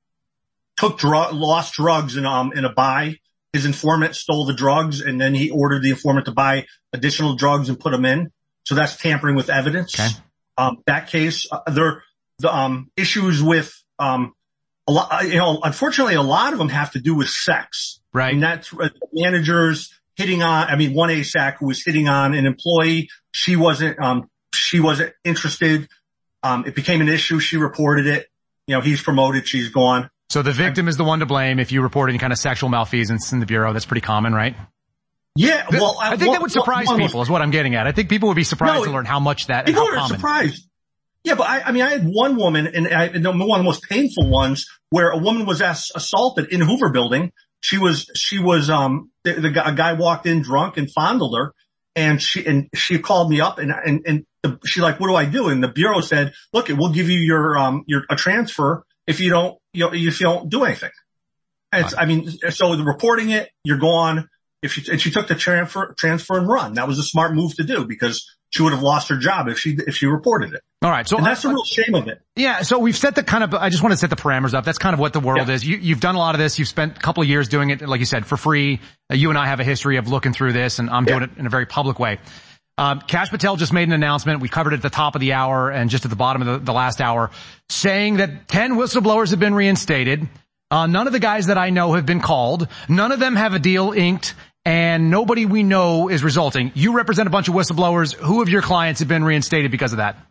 took drug, lost drugs in, um, in a buy. His informant stole the drugs and then he ordered the informant to buy additional drugs and put them in. So that's tampering with evidence. Okay. Um, that case, uh, there, the, um, issues with, um, a lot, you know, unfortunately a lot of them have to do with sex. Right. And that's uh, managers hitting on, I mean, one A S A C who was hitting on an employee. She wasn't, um, she wasn't interested. Um, it became an issue. She reported it. You know, he's promoted. She's gone. So the victim is the one to blame if you report any kind of sexual malfeasance in the bureau. That's pretty common, right? Yeah. Well, I, I think well, that would surprise well, people is what I'm getting at. I think people would be surprised no, to learn how much that, people and how are common. surprised. Yeah, but I, I mean, I had one woman, and I, and one of the most painful ones, where a woman was ass- assaulted in Hoover Building. She was, she was, um, the, the guy, a guy walked in drunk and fondled her, and she, and she called me up, and and and the, she like, what do I do? And the bureau said, look, we'll give you your um your a transfer if you don't, you know, if you don't do anything. And it's, I mean, so the reporting it, you're gone. If she, and she took the transfer, transfer and run. That was a smart move to do because she would have lost her job if she, if she reported it. All right. So and that's I, the real shame of it. Yeah. So we've set the kind of, I just want to set the parameters up. That's kind of what the world yeah. is. You, you've done a lot of this. You've spent a couple of years doing it, like you said, for free. Uh, you and I have a history of looking through this, and I'm doing yeah. it in a very public way. Um, Kash Patel just made an announcement. We covered it at the top of the hour and just at the bottom of the, the last hour, saying that ten whistleblowers have been reinstated. Uh, none of the guys that I know have been called. None of them have a deal inked. And nobody we know is resulting. You represent a bunch of whistleblowers. Who of your clients have been reinstated because of that?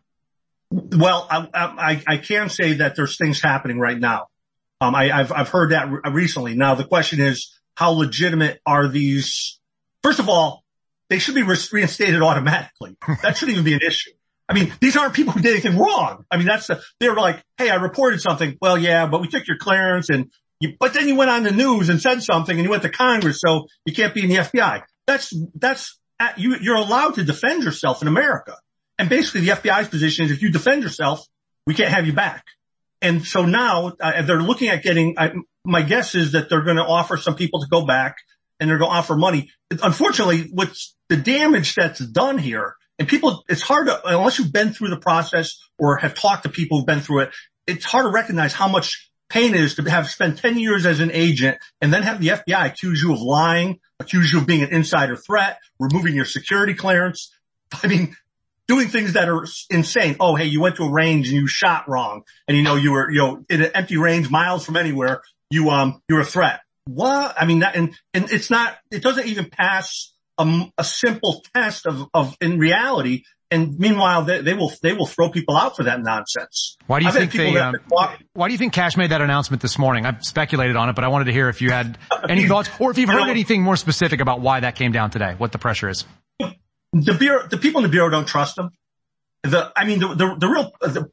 Well, I, I, I can say that there's things happening right now. Um, I, I've, I've heard that re- recently. Now the question is, how legitimate are these? First of all, they should be re- reinstated automatically. That shouldn't even be an issue. I mean, these aren't people who did anything wrong. I mean, that's the, they're like, hey, I reported something. Well, yeah, but we took your clearance and you, but then you went on the news and said something and you went to Congress, so you can't be in the F B I. That's, that's, you, you're allowed to defend yourself in America. And basically the F B I's position is if you defend yourself, we can't have you back. And so now uh, they're looking at getting, I, my guess is that they're going to offer some people to go back and they're going to offer money. Unfortunately, what's the damage that's done here, and people, it's hard to, unless you've been through the process or have talked to people who've been through it, it's hard to recognize how much pain it is to have spent ten years as an agent and then have the F B I accuse you of lying, accuse you of being an insider threat, removing your security clearance. I mean, doing things that are insane. Oh, hey, you went to a range and you shot wrong. And you know, you were, you know, in an empty range miles from anywhere, you, um, you're a threat. What? I mean, that, and, and it's not, it doesn't even pass a, a simple test of, of, in reality. And meanwhile, they, they will, they will throw people out for that nonsense. Why do you I've think they, um, why do you think Kash made that announcement this morning? I've speculated on it, but I wanted to hear if you had any thoughts or if you've heard anything more specific about why that came down today, what the pressure is. The bureau, the people in the bureau don't trust him. The, I mean, the, the, the real, the,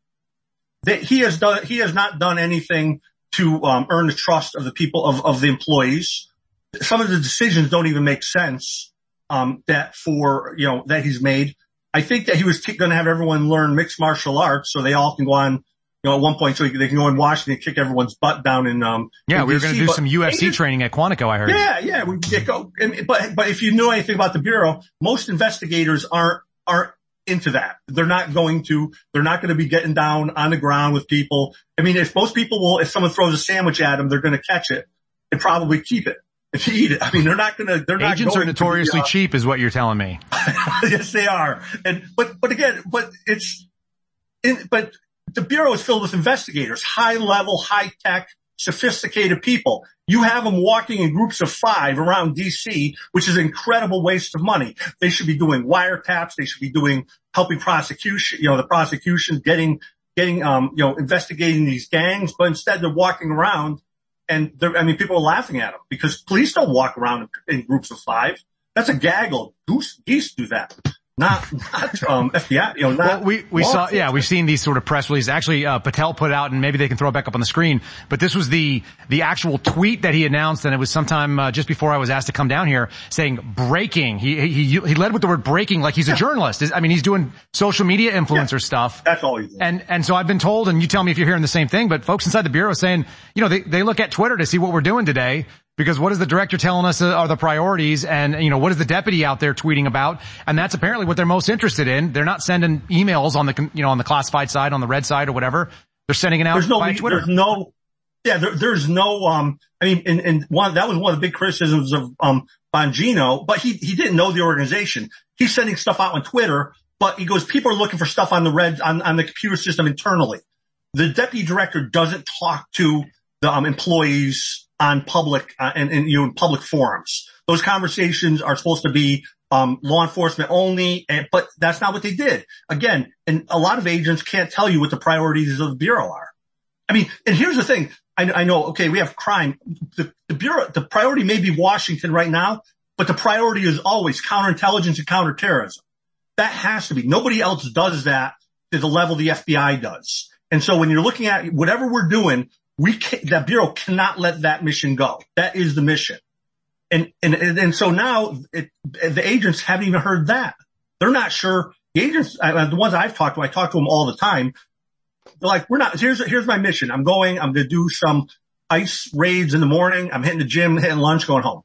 the, he has done, he has not done anything to, um, earn the trust of the people, of, of the employees. Some of the decisions don't even make sense, um, that for, you know, that he's made. I think that he was t- going to have everyone learn mixed martial arts so they all can go on, you know, at one point so they can go in Washington and kick everyone's butt down in, um, yeah, in we were going to do but some U F C agents, training at Quantico, I heard. Yeah, yeah, we get go. And, but, but if you know anything about the Bureau, most investigators aren't, aren't into that. They're not going to, they're not going to be getting down on the ground with people. I mean, if most people will, if someone throws a sandwich at them, they're going to catch it and probably keep it. If you eat it, I mean, they're not gonna, they're not Agents going are notoriously to be, uh, cheap is what you're telling me. Yes, they are. And, but, but again, but it's, in, but the Bureau is filled with investigators, high level, high tech, sophisticated people. You have them walking in groups of five around D C, which is an incredible waste of money. They should be doing wiretaps. They should be doing, helping prosecution, you know, the prosecution, getting, getting, um, you know, investigating these gangs, but instead they're walking around. And I mean, people are laughing at them because police don't walk around in, in groups of five. That's a gaggle. Goose, geese do that. Not, not, um, F B I, you know, not. Well, we, we saw, yeah, we've seen these sort of press releases. Actually, uh, Patel put out, and maybe they can throw it back up on the screen, but this was the, the actual tweet that he announced, and it was sometime, uh, just before I was asked to come down here, saying breaking. He, he, he led with the word breaking like he's a journalist. I mean, he's doing social media influencer yeah, stuff. That's all he's doing. And, and so I've been told, and you tell me if you're hearing the same thing, but folks inside the Bureau saying, you know, they, they look at Twitter to see what we're doing today. Because what is the director telling us are the priorities, and, you know, what is the deputy out there tweeting about? And that's apparently what they're most interested in. They're not sending emails on the, you know, on the classified side, on the red side or whatever. They're sending it out there's no, by Twitter. There's no, yeah, there, there's no, um, I mean, and, and one, that was one of the big criticisms of, um, Bongino, but he, he didn't know the organization. He's sending stuff out on Twitter, but he goes, people are looking for stuff on the red, on, on the computer system internally. The deputy director doesn't talk to the, um, employees on public, uh, and, and, you know, in public forums. Those conversations are supposed to be, um, law enforcement only, and, but that's not what they did. Again, and a lot of agents can't tell you what the priorities of the Bureau are. I mean, and here's the thing. I, I know, okay, we have crime. The, the Bureau, the priority may be Washington right now, but the priority is always counterintelligence and counterterrorism. That has to be. Nobody else does that to the level the F B I does. And so when you're looking at whatever we're doing, we can't, that Bureau cannot let that mission go. That is the mission. And, and, and so now it, the agents haven't even heard that. They're not sure. The agents, uh, the ones I've talked to, I talk to them all the time. They're like, we're not, here's, here's my mission. I'm going, I'm going to do some ice raids in the morning. I'm hitting the gym, hitting lunch, going home.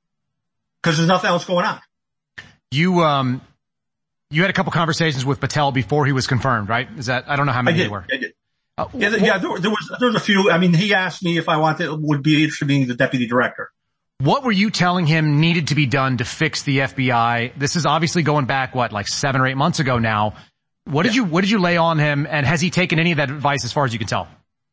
Cause there's nothing else going on. You, um, you had a couple conversations with Patel before he was confirmed, right? Is that, I don't know how many I did, they were. I did. Uh, yeah, the, yeah, there, there was, there was a few. I mean, he asked me if I wanted, would be interested in being the deputy director. What were you telling him needed to be done to fix the F B I? This is obviously going back, what, like seven or eight months ago now. What did yeah. you, what did you lay on him, and has he taken any of that advice as far as you can tell?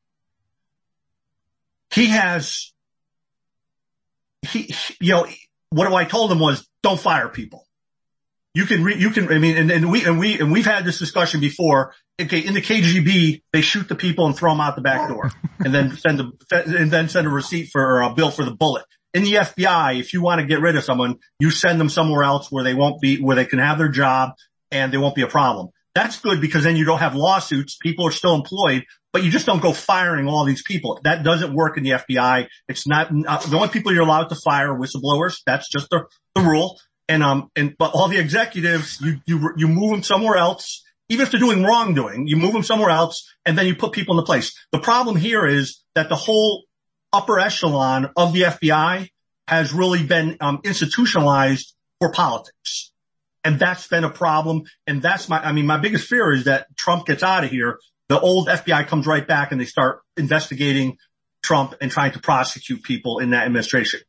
He has, he, you know, what I told him was, don't fire people. You can, re, you can, I mean, and, and we, and we, and we've had this discussion before. Okay, in the K G B, they shoot the people and throw them out the back door, and then send a, and then send a receipt for a bill for the bullet. In the F B I, if you want to get rid of someone, you send them somewhere else where they won't be, where they can have their job and they won't be a problem. That's good because then you don't have lawsuits. People are still employed, but you just don't go firing all these people. That doesn't work in the F B I. It's not, uh, the only people you're allowed to fire are whistleblowers. That's just the, the rule. And, um, and, but all the executives, you, you, you move them somewhere else. Even if they're doing wrongdoing, you move them somewhere else and then you put people in the place. The problem here is that the whole upper echelon of the F B I has really been, um, institutionalized for politics. And that's been a problem. And that's my, I mean, my biggest fear is that Trump gets out of here. The old F B I comes right back and they start investigating Trump and trying to prosecute people in that administration.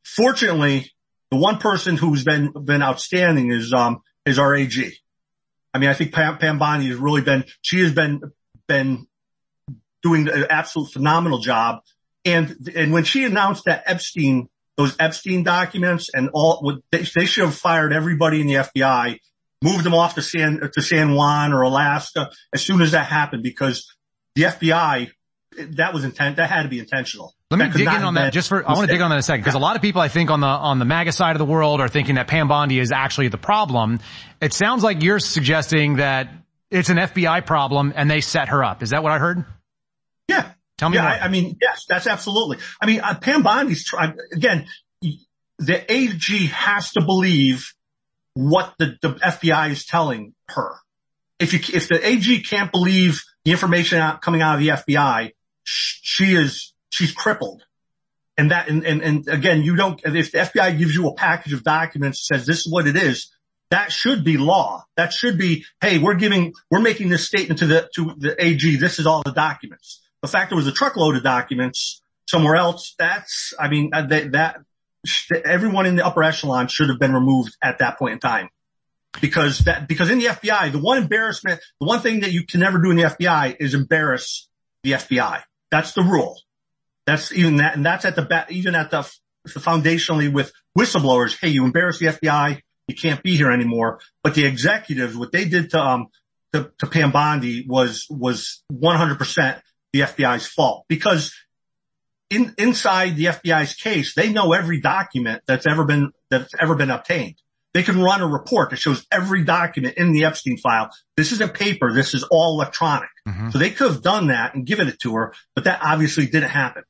Fortunately, the one person who's been, been outstanding is, um, is our A G. I mean, I think Pam, Pam Bondi has really been, she has been, been doing an absolute phenomenal job. And, and when she announced that Epstein, those Epstein documents and all, they, they should have fired everybody in the F B I, moved them off to San, to San Juan or Alaska as soon as that happened, because the F B I, that was intent, that had to be intentional. Let me dig in on that just for, I want to dig on that in a second, because a lot of people I think on the, on the MAGA side of the world are thinking that Pam Bondi is actually the problem. It sounds like you're suggesting that it's an F B I problem and they set her up. Is that what I heard? Yeah. Tell me yeah, more. I, I mean, yes, that's absolutely. I mean, uh, Pam Bondi's trying, again, the A G has to believe what the, the F B I is telling her. If you, if the A G can't believe the information out, coming out of the F B I, sh- she is, she's crippled. And that, and, and, and again, you don't, if the F B I gives you a package of documents that says this is what it is, that should be law. That should be, hey, we're giving, we're making this statement to the, to the A G. This is all the documents. The fact there was a truckload of documents somewhere else, that's, I mean, that, that, everyone in the upper echelon should have been removed at that point in time. Because that, because in the F B I, the one embarrassment, the one thing that you can never do in the F B I is embarrass the F B I. That's the rule. That's even that, and that's at the back, even at the, the foundationally with whistleblowers. Hey, you embarrass the F B I, you can't be here anymore. But the executives, what they did to, um, to, to Pam Bondi was, was one hundred percent the F B I's fault. Because in, inside the F B I's case, they know every document that's ever been, that's ever been obtained. They can run a report that shows every document in the Epstein file. This isn't paper. This is all electronic. Mm-hmm. So they could have done that and given it to her, but that obviously didn't happen.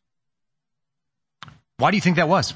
Why do you think that was?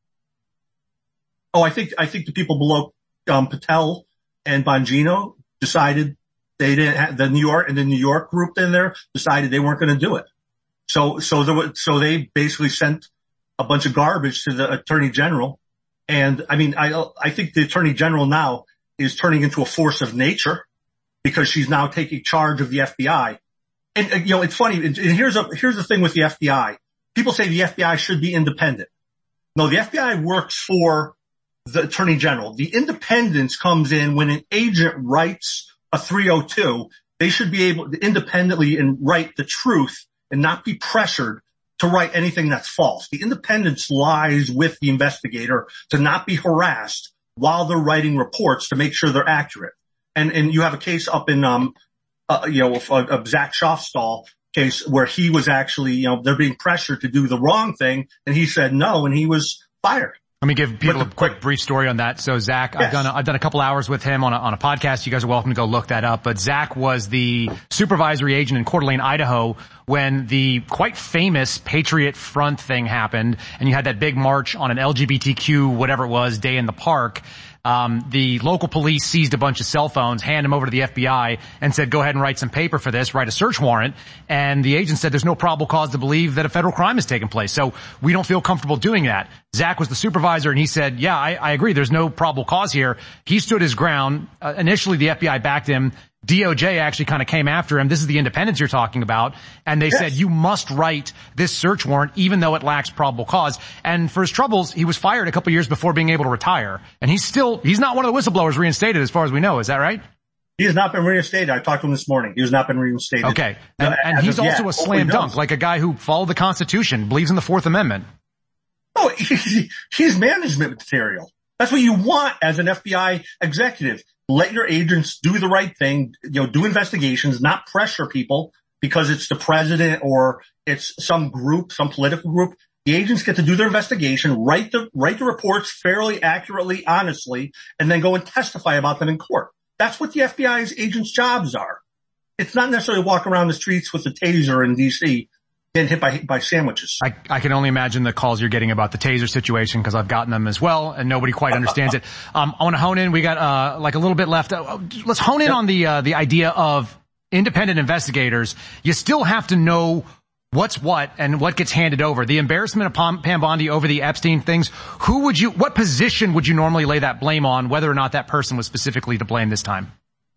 Oh, I think, I think the people below, um, Patel and Bongino decided they didn't have the New York and the New York group in there decided they weren't going to do it. So, so there was, so they basically sent a bunch of garbage to the Attorney General. And I mean, I, I think the Attorney General now is turning into a force of nature because she's now taking charge of the F B I. And, you know, it's funny. And here's a, here's the thing with the F B I. People say the F B I should be independent. No, the F B I works for the Attorney General. The independence comes in when an agent writes a three oh two. They should be able to independently and write the truth and not be pressured to write anything that's false. The independence lies with the investigator to not be harassed while they're writing reports to make sure they're accurate. And, and you have a case up in, um, uh, you know, of, of Zach Schaafstall case where he was actually, you know, they're being pressured to do the wrong thing and he said no and he was fired. Let me give people a quick brief story on that. So Zach, yes. I've done, a, I've done a couple hours with him on a, on a podcast. You guys are welcome to go look that up. But Zach was the supervisory agent in Coeur d'Alene, Idaho, when the quite famous Patriot Front thing happened and you had that big march on an L G B T Q, whatever it was, day in the park. Um, the local police seized a bunch of cell phones, handed them over to the F B I and said, go ahead and write some paper for this, write a search warrant. And the agent said there's no probable cause to believe that a federal crime has taken place. So we don't feel comfortable doing that. Zach was the supervisor and he said, yeah, I, I agree. There's no probable cause here. He stood his ground. Uh, initially the F B I backed him. D O J actually kind of came after him. This is the independence you're talking about. And they yes. said, you must write this search warrant even though it lacks probable cause. And for his troubles, he was fired a couple years before being able to retire. And he's still, he's not one of the whistleblowers reinstated as far as we know. Is that right? He has not been reinstated. I talked to him this morning. He has not been reinstated. Okay. And, and he's also a slam dunk, like a guy who followed the Constitution, believes in the Fourth Amendment. Oh, he, he's management material. That's what you want as an F B I executive. Let your agents do the right thing, you know, do investigations, not pressure people because it's the president or it's some group, some political group. The agents get to do their investigation, write the, write the reports fairly, accurately, honestly, and then go and testify about them in court. That's what the F B I's agents' jobs are. It's not necessarily walk around the streets with a taser in D C getting hit by, by sandwiches. I, I can only imagine the calls you're getting about the taser situation because I've gotten them as well and nobody quite understands it. Um, I want to hone in. We got, uh, like a little bit left. Uh, let's hone in yep. on the, uh, the idea of independent investigators. You still have to know what's what and what gets handed over. The embarrassment of Pam, Pam Bondi over the Epstein things. Who would you, what position would you normally lay that blame on, whether or not that person was specifically to blame this time?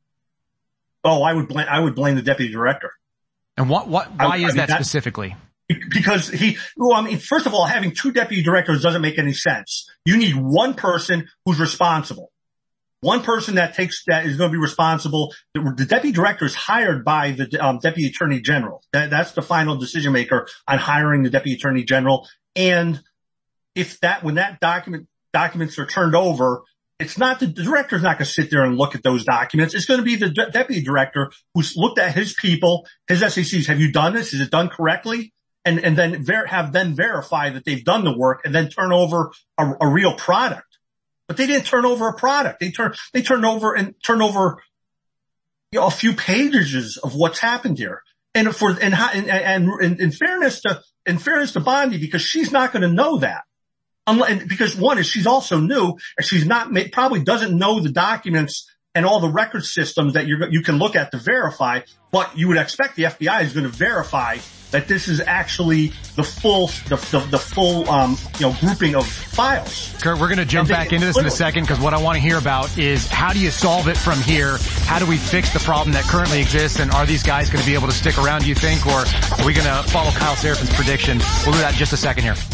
Oh, I would blame, I would blame the deputy director. And what, what, why I, is I mean, that, that specifically? Because he, well, I mean, first of all, having two deputy directors doesn't make any sense. You need one person who's responsible. one person that takes, that is going to be responsible. The, the deputy director is hired by the um, deputy attorney general. That, that's the final decision maker on hiring the deputy attorney general. And if that, when that document, documents are turned over, it's not the, the director's not going to sit there and look at those documents. It's going to be the de- deputy director who's looked at his people, his S A Cs. Have you done this? Is it done correctly? And, and then ver- have them verify that they've done the work and then turn over a, a real product. But they didn't turn over a product. They turned, they turned over and turned over, you know, a few pages of what's happened here. And for, and, and, and in fairness to, in fairness to Bondi, because she's not going to know that. Unless, because one is she's also new and she's not, probably doesn't know the documents and all the record systems that you're, you can look at to verify, but you would expect the F B I is going to verify that this is actually the full, the, the, the full, um, you know, grouping of files. Kurt, we're going to jump back into this in a second because what I want to hear about is how do you solve it from here? How do we fix the problem that currently exists? And are these guys going to be able to stick around, do you think? Or are we going to follow Kyle Serafin's prediction? We'll do that in just a second here.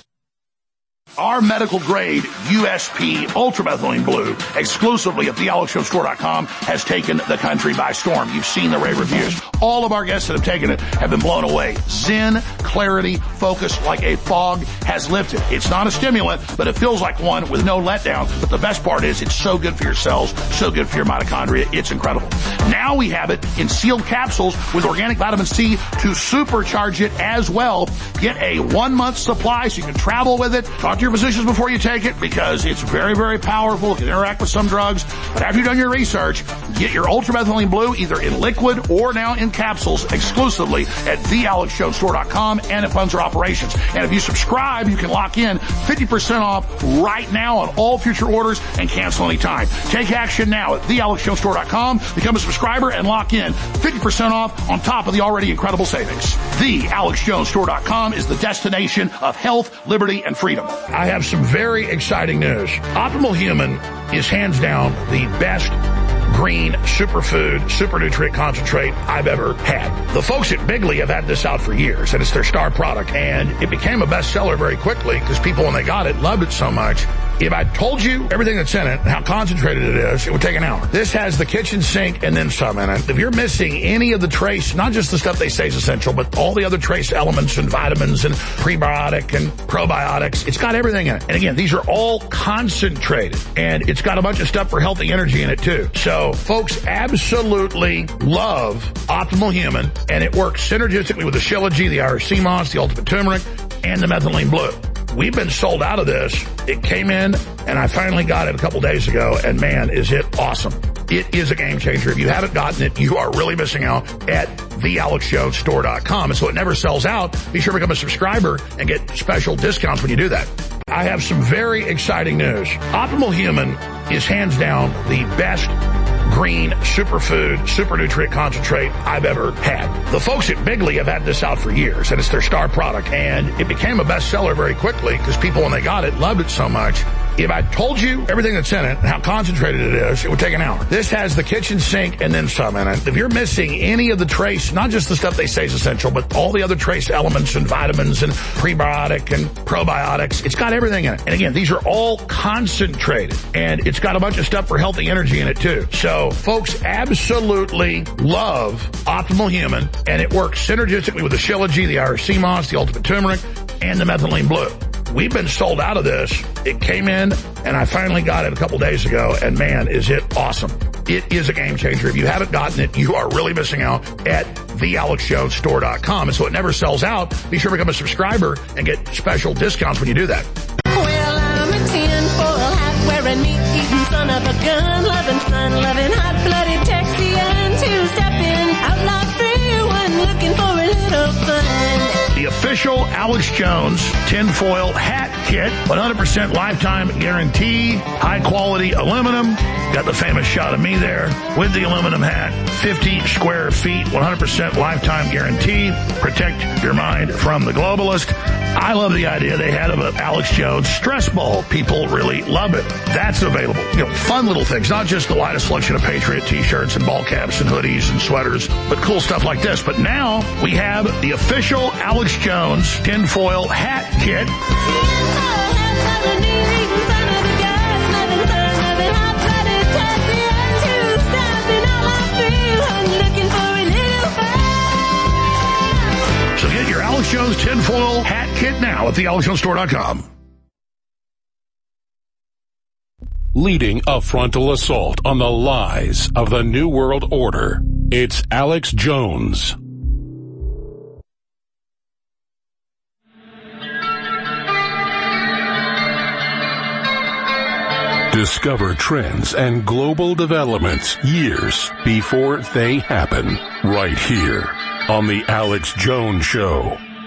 Our medical grade U S P ultramethylene blue exclusively at the alex jones store dot com has taken the country by storm. You've seen the rave reviews. All of our guests that have taken it have been blown away. Zen, clarity, focus like a fog has lifted. It's not a stimulant, but it feels like one with no letdown. But the best part is it's so good for your cells, so good for your mitochondria. It's incredible. Now we have it in sealed capsules with organic vitamin C to supercharge it as well. Get a one month supply so you can travel with it. Talk to your physicians before you take it because it's very, very powerful. It can interact with some drugs. But after you've done your research, get your ultramethylene blue either in liquid or now in capsules exclusively at the alex jones store dot com and it funds our operations. And if you subscribe, you can lock in fifty percent off right now on all future orders and cancel anytime. Take action now at the alex jones store dot com. Become a subscriber and lock in fifty percent off on top of the already incredible savings. the alex jones store dot com is the destination of health, liberty, and freedom. I have some very exciting news. Optimal Human is hands down the best green superfood, super nutrient concentrate I've ever had. The folks at Bigley have had this out for years, and it's their star product, and it became a bestseller very quickly because people, when they got it, loved it so much. If I told you everything that's in it and how concentrated it is, it would take an hour. This has the kitchen sink and then some in it. If you're missing any of the trace, not just the stuff they say is essential, but all the other trace elements and vitamins and prebiotic and probiotics, it's got everything in it. And again, these are all concentrated, and it's got a bunch of stuff for healthy energy in it too. So folks absolutely love Optimal Human, and it works synergistically with the Shilajit, the Irish Sea Moss, the Ultimate Turmeric, and the Methylene Blue. We've been sold out of this. It came in, and I finally got it a couple days ago, and man, is it awesome. It is a game changer. If you haven't gotten it, you are really missing out at the alex jones store dot com. And so it never sells out. Be sure to become a subscriber and get special discounts when you do that. I have some very exciting news. Optimal Human is hands down the best green superfood, super nutrient concentrate I've ever had. The folks at Bigley have had this out for years, and it's their star product, and it became a bestseller very quickly because people, when they got it, loved it so much. If I told you everything that's in it and how concentrated it is, it would take an hour. This has the kitchen sink and then some in it. If you're missing any of the trace, not just the stuff they say is essential, but all the other trace elements and vitamins and prebiotic and probiotics, it's got everything in it. And again, these are all concentrated, and it's got a bunch of stuff for healthy energy in it too. So folks absolutely love Optimal Human, and it works synergistically with the Shilajit, the Irish Sea Moss, the Ultimate Turmeric, and the Methylene Blue. We've been sold out of this. It came in, and I finally got it a couple days ago, and man, is it awesome. It is a game changer. If you haven't gotten it, you are really missing out at the alex jones store dot com. And so it never sells out. Be sure to become a subscriber and get special discounts when you do that. Well, I'm a tin-foil hat-wearing, meat-eating son of a gun-loving, fun-loving, hot-blooded Texian, two-stepping, outlaw free one looking for a little fun. The official Alex Jones tinfoil hat kit, one hundred percent lifetime guarantee, high quality aluminum. Got the famous shot of me there with the aluminum hat, fifty square feet, one hundred percent lifetime guarantee. Protect your mind from the globalist. I love the idea they had of an Alex Jones stress ball. People really love it. That's available. You know, fun little things, not just the lightest selection of Patriot t-shirts and ball caps and hoodies and sweaters, but cool stuff like this. But now we have the official Alex Jones tinfoil hat kit. tinfoil hat kit now at the alex jones store dot com. Leading a frontal assault on the lies of the New World Order, it's Alex Jones. Discover trends and global developments years before they happen, right here on The Alex Jones Show.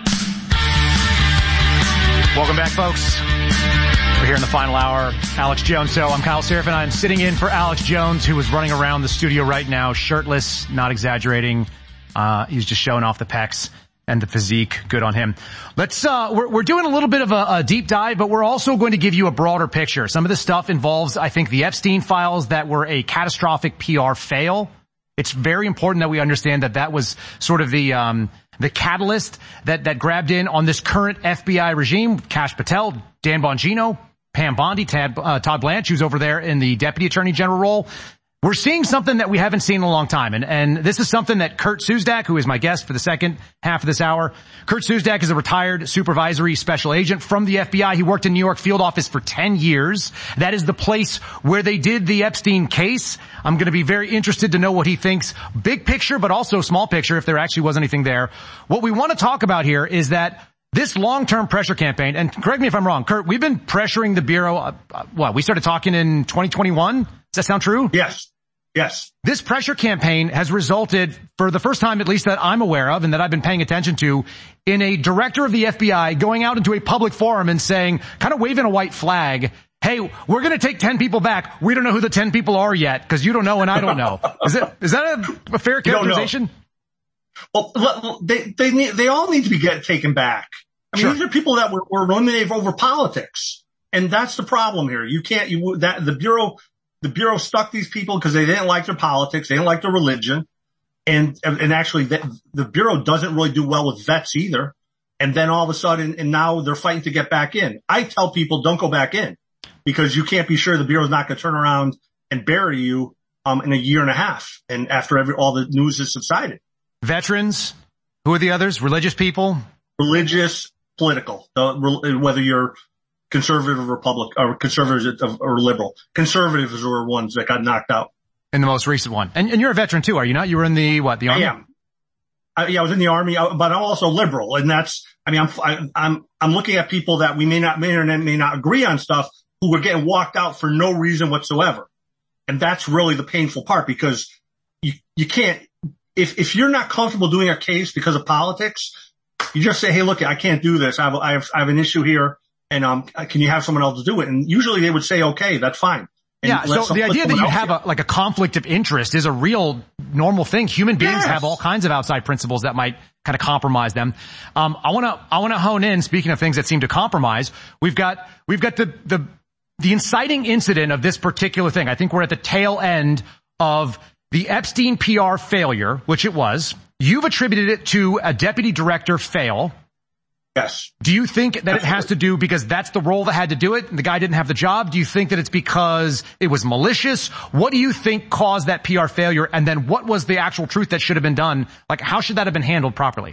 Welcome back, folks. We're here in the final hour. Alex Jones Show. I'm Kyle Seraphin. I'm sitting in for Alex Jones, who is running around the studio right now, shirtless, not exaggerating. Uh, he's just showing off the pecs and the physique. Good on him. Let's, uh, we're, we're doing a little bit of a, a deep dive, but we're also going to give you a broader picture. Some of this stuff involves, I think, the Epstein files that were a catastrophic P R fail. It's very important that we understand that that was sort of the, um, the catalyst that, that grabbed in on this current F B I regime. Kash Patel, Dan Bongino, Pam Bondi, Tad, uh, Todd Blanche, who's over there in the Deputy Attorney General role. We're seeing something that we haven't seen in a long time. And, and this is something that Kurt Suzdak, who is my guest for the second half of this hour. Kurt Suzdak is a retired supervisory special agent from the F B I. He worked in New York field office for ten years. That is the place where they did the Epstein case. I'm going to be very interested to know what he thinks, big picture, but also small picture, if there actually was anything there. What we want to talk about here is that this long-term pressure campaign, and correct me if I'm wrong, Kurt, we've been pressuring the Bureau, uh, uh, what, we started talking in twenty twenty-one? Does that sound true? Yes. Yes. This pressure campaign has resulted, for the first time at least that I'm aware of and that I've been paying attention to, in a director of the F B I going out into a public forum and saying, kind of waving a white flag, hey, we're going to take ten people back. We don't know who the ten people are yet because you don't know and I don't know. Is it, is that a, a fair characterization? Well, they, they need, they all need to be get taken back. I mean, sure. These are people that were, were eliminated over politics. And that's the problem here. You can't, you, that, the Bureau, the Bureau stuck these people because they didn't like their politics. They didn't like their religion. And, and actually the, the Bureau doesn't really do well with vets either. And then all of a sudden, and now they're fighting to get back in. I tell people don't go back in because you can't be sure the Bureau's not going to turn around and bury you, um, in a year and a half. And after every, all the news has subsided. Veterans. Who are the others? Religious people? Religious, political. The, whether you're conservative or public, or conservative or liberal. Conservatives were ones that got knocked out. In the most recent one. And, and you're a veteran too, are you not? You were in the, what, the Army? I am. I, yeah, I was in the Army, but I'm also liberal. And that's, I mean, I'm, I, I'm, I'm looking at people that we may not, may or may not agree on stuff who were getting walked out for no reason whatsoever. And that's really the painful part because you, you can't, if, if you're not comfortable doing a case because of politics, you just say, hey, look, I can't do this. I have, I have, I have an issue here. And, um, can you have someone else do it? And usually they would say, okay, that's fine. And yeah, so the idea that you have a, like a conflict of interest is a real normal thing. Human beings yes. have all kinds of outside principles that might kind of compromise them. Um, I want to, I want to hone in, speaking of things that seem to compromise, we've got, we've got the, the, the inciting incident of this particular thing. I think we're at the tail end of the Epstein P R failure, which it was. You've attributed it to a deputy director fail. Yes. Do you think that Absolutely. It has to do because that's the role that had to do it and the guy didn't have the job? Do you think that it's because it was malicious? What do you think caused that P R failure? And then what was the actual truth that should have been done? Like, how should that have been handled properly?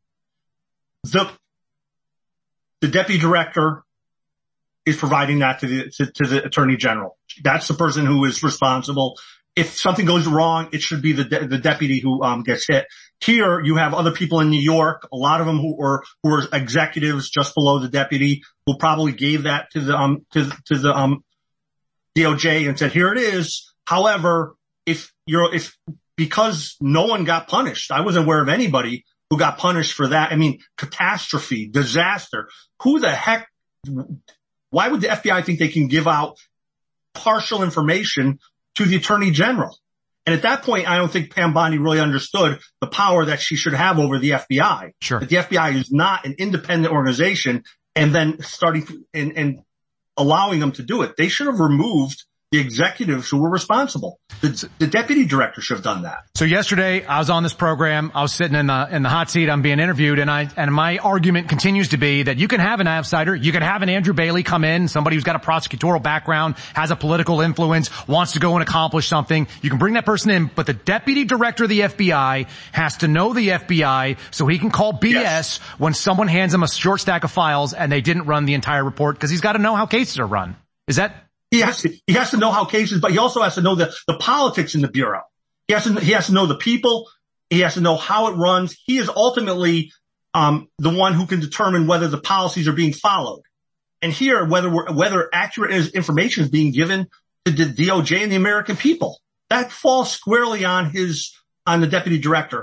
The, the deputy director is providing that to the, to, to the attorney general. That's the person who is responsible. If something goes wrong, it should be the de- the deputy who um gets hit. Here, you have other people in New York, a lot of them who are who are executives just below the deputy, who probably gave that to the um to to the um D O J and said, "Here it is." However, if you're if because no one got punished, I wasn't aware of anybody who got punished for that. I mean, catastrophe, disaster. Who the heck? Why would the F B I think they can give out partial information to the attorney general? And at that point, I don't think Pam Bondi really understood the power that she should have over the F B I. Sure. That the F B I is not an independent organization and then starting and, and allowing them to do it. They should have removed the executives who were responsible. The, the deputy director should have done that. So yesterday I was on this program. I was sitting in the, in the hot seat. I'm being interviewed, and I, and my argument continues to be that you can have an outsider. You can have an Andrew Bailey come in, somebody who's got a prosecutorial background, has a political influence, wants to go and accomplish something. You can bring that person in, but the deputy director of the F B I has to know the F B I so he can call B S yes. when someone hands him a short stack of files and they didn't run the entire report, because he's got to know how cases are run. Is that... He has to, he has to know how cases, but he also has to know the, the politics in the Bureau. He has to, he has to know the people. He has to know how it runs. He is ultimately, um, the one who can determine whether the policies are being followed. And here, whether we're, whether accurate information is being given to the D O J and the American people. That falls squarely on his, on the deputy director.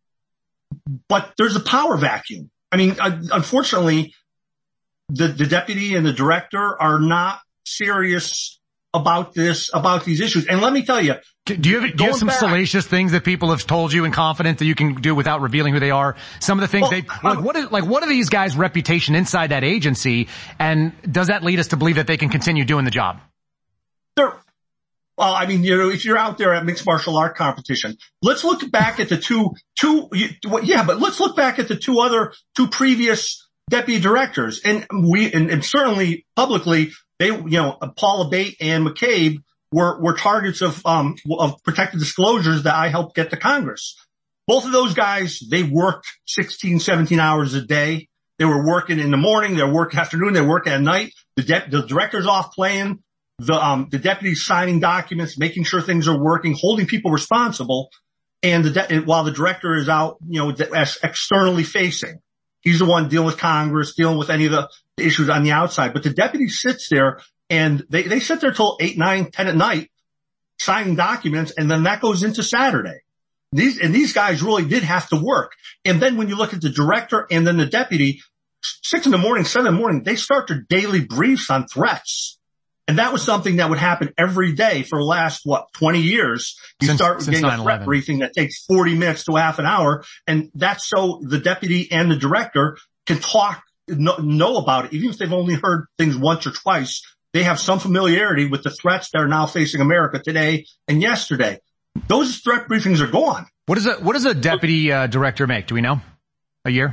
But there's a power vacuum. I mean, unfortunately, the, the deputy and the director are not serious about this, about these issues. And let me tell you, do you have, do you have some back, salacious things that people have told you in confidence that you can do without revealing who they are? Some of the things well, they, like what is, like what are these guys' reputation inside that agency? And does that lead us to believe that they can continue doing the job? They're, well, I mean, you know, if you're out there at mixed martial art competition, let's look back at the two, two, yeah, but let's look back at the two other, two previous deputy directors. And we, and, and certainly publicly, they, you know, Paula Bate and McCabe were, were targets of, um, of protected disclosures that I helped get to Congress. Both of those guys, they worked sixteen, seventeen hours a day. They were working in the morning, they were working afternoon, they were working at night. The de- the director's off playing, the, um, the deputy's signing documents, making sure things are working, holding people responsible. And the de- while the director is out, you know, externally facing. He's the one dealing with Congress, dealing with any of the issues on the outside. But the deputy sits there and they, they sit there till eight, nine, ten at night signing documents, and then that goes into Saturday. These, and these guys really did have to work. And then when you look at the director and then the deputy, six in the morning, seven in the morning, they start their daily briefs on threats. And that was something that would happen every day for the last, what, twenty years. You since, start since getting a threat briefing that takes forty minutes to half an hour. And that's so the deputy and the director can talk, know, know about it. Even if they've only heard things once or twice, they have some familiarity with the threats that are now facing America today and yesterday. Those threat briefings are gone. What does a, what does a deputy uh, director make? Do we know? A year?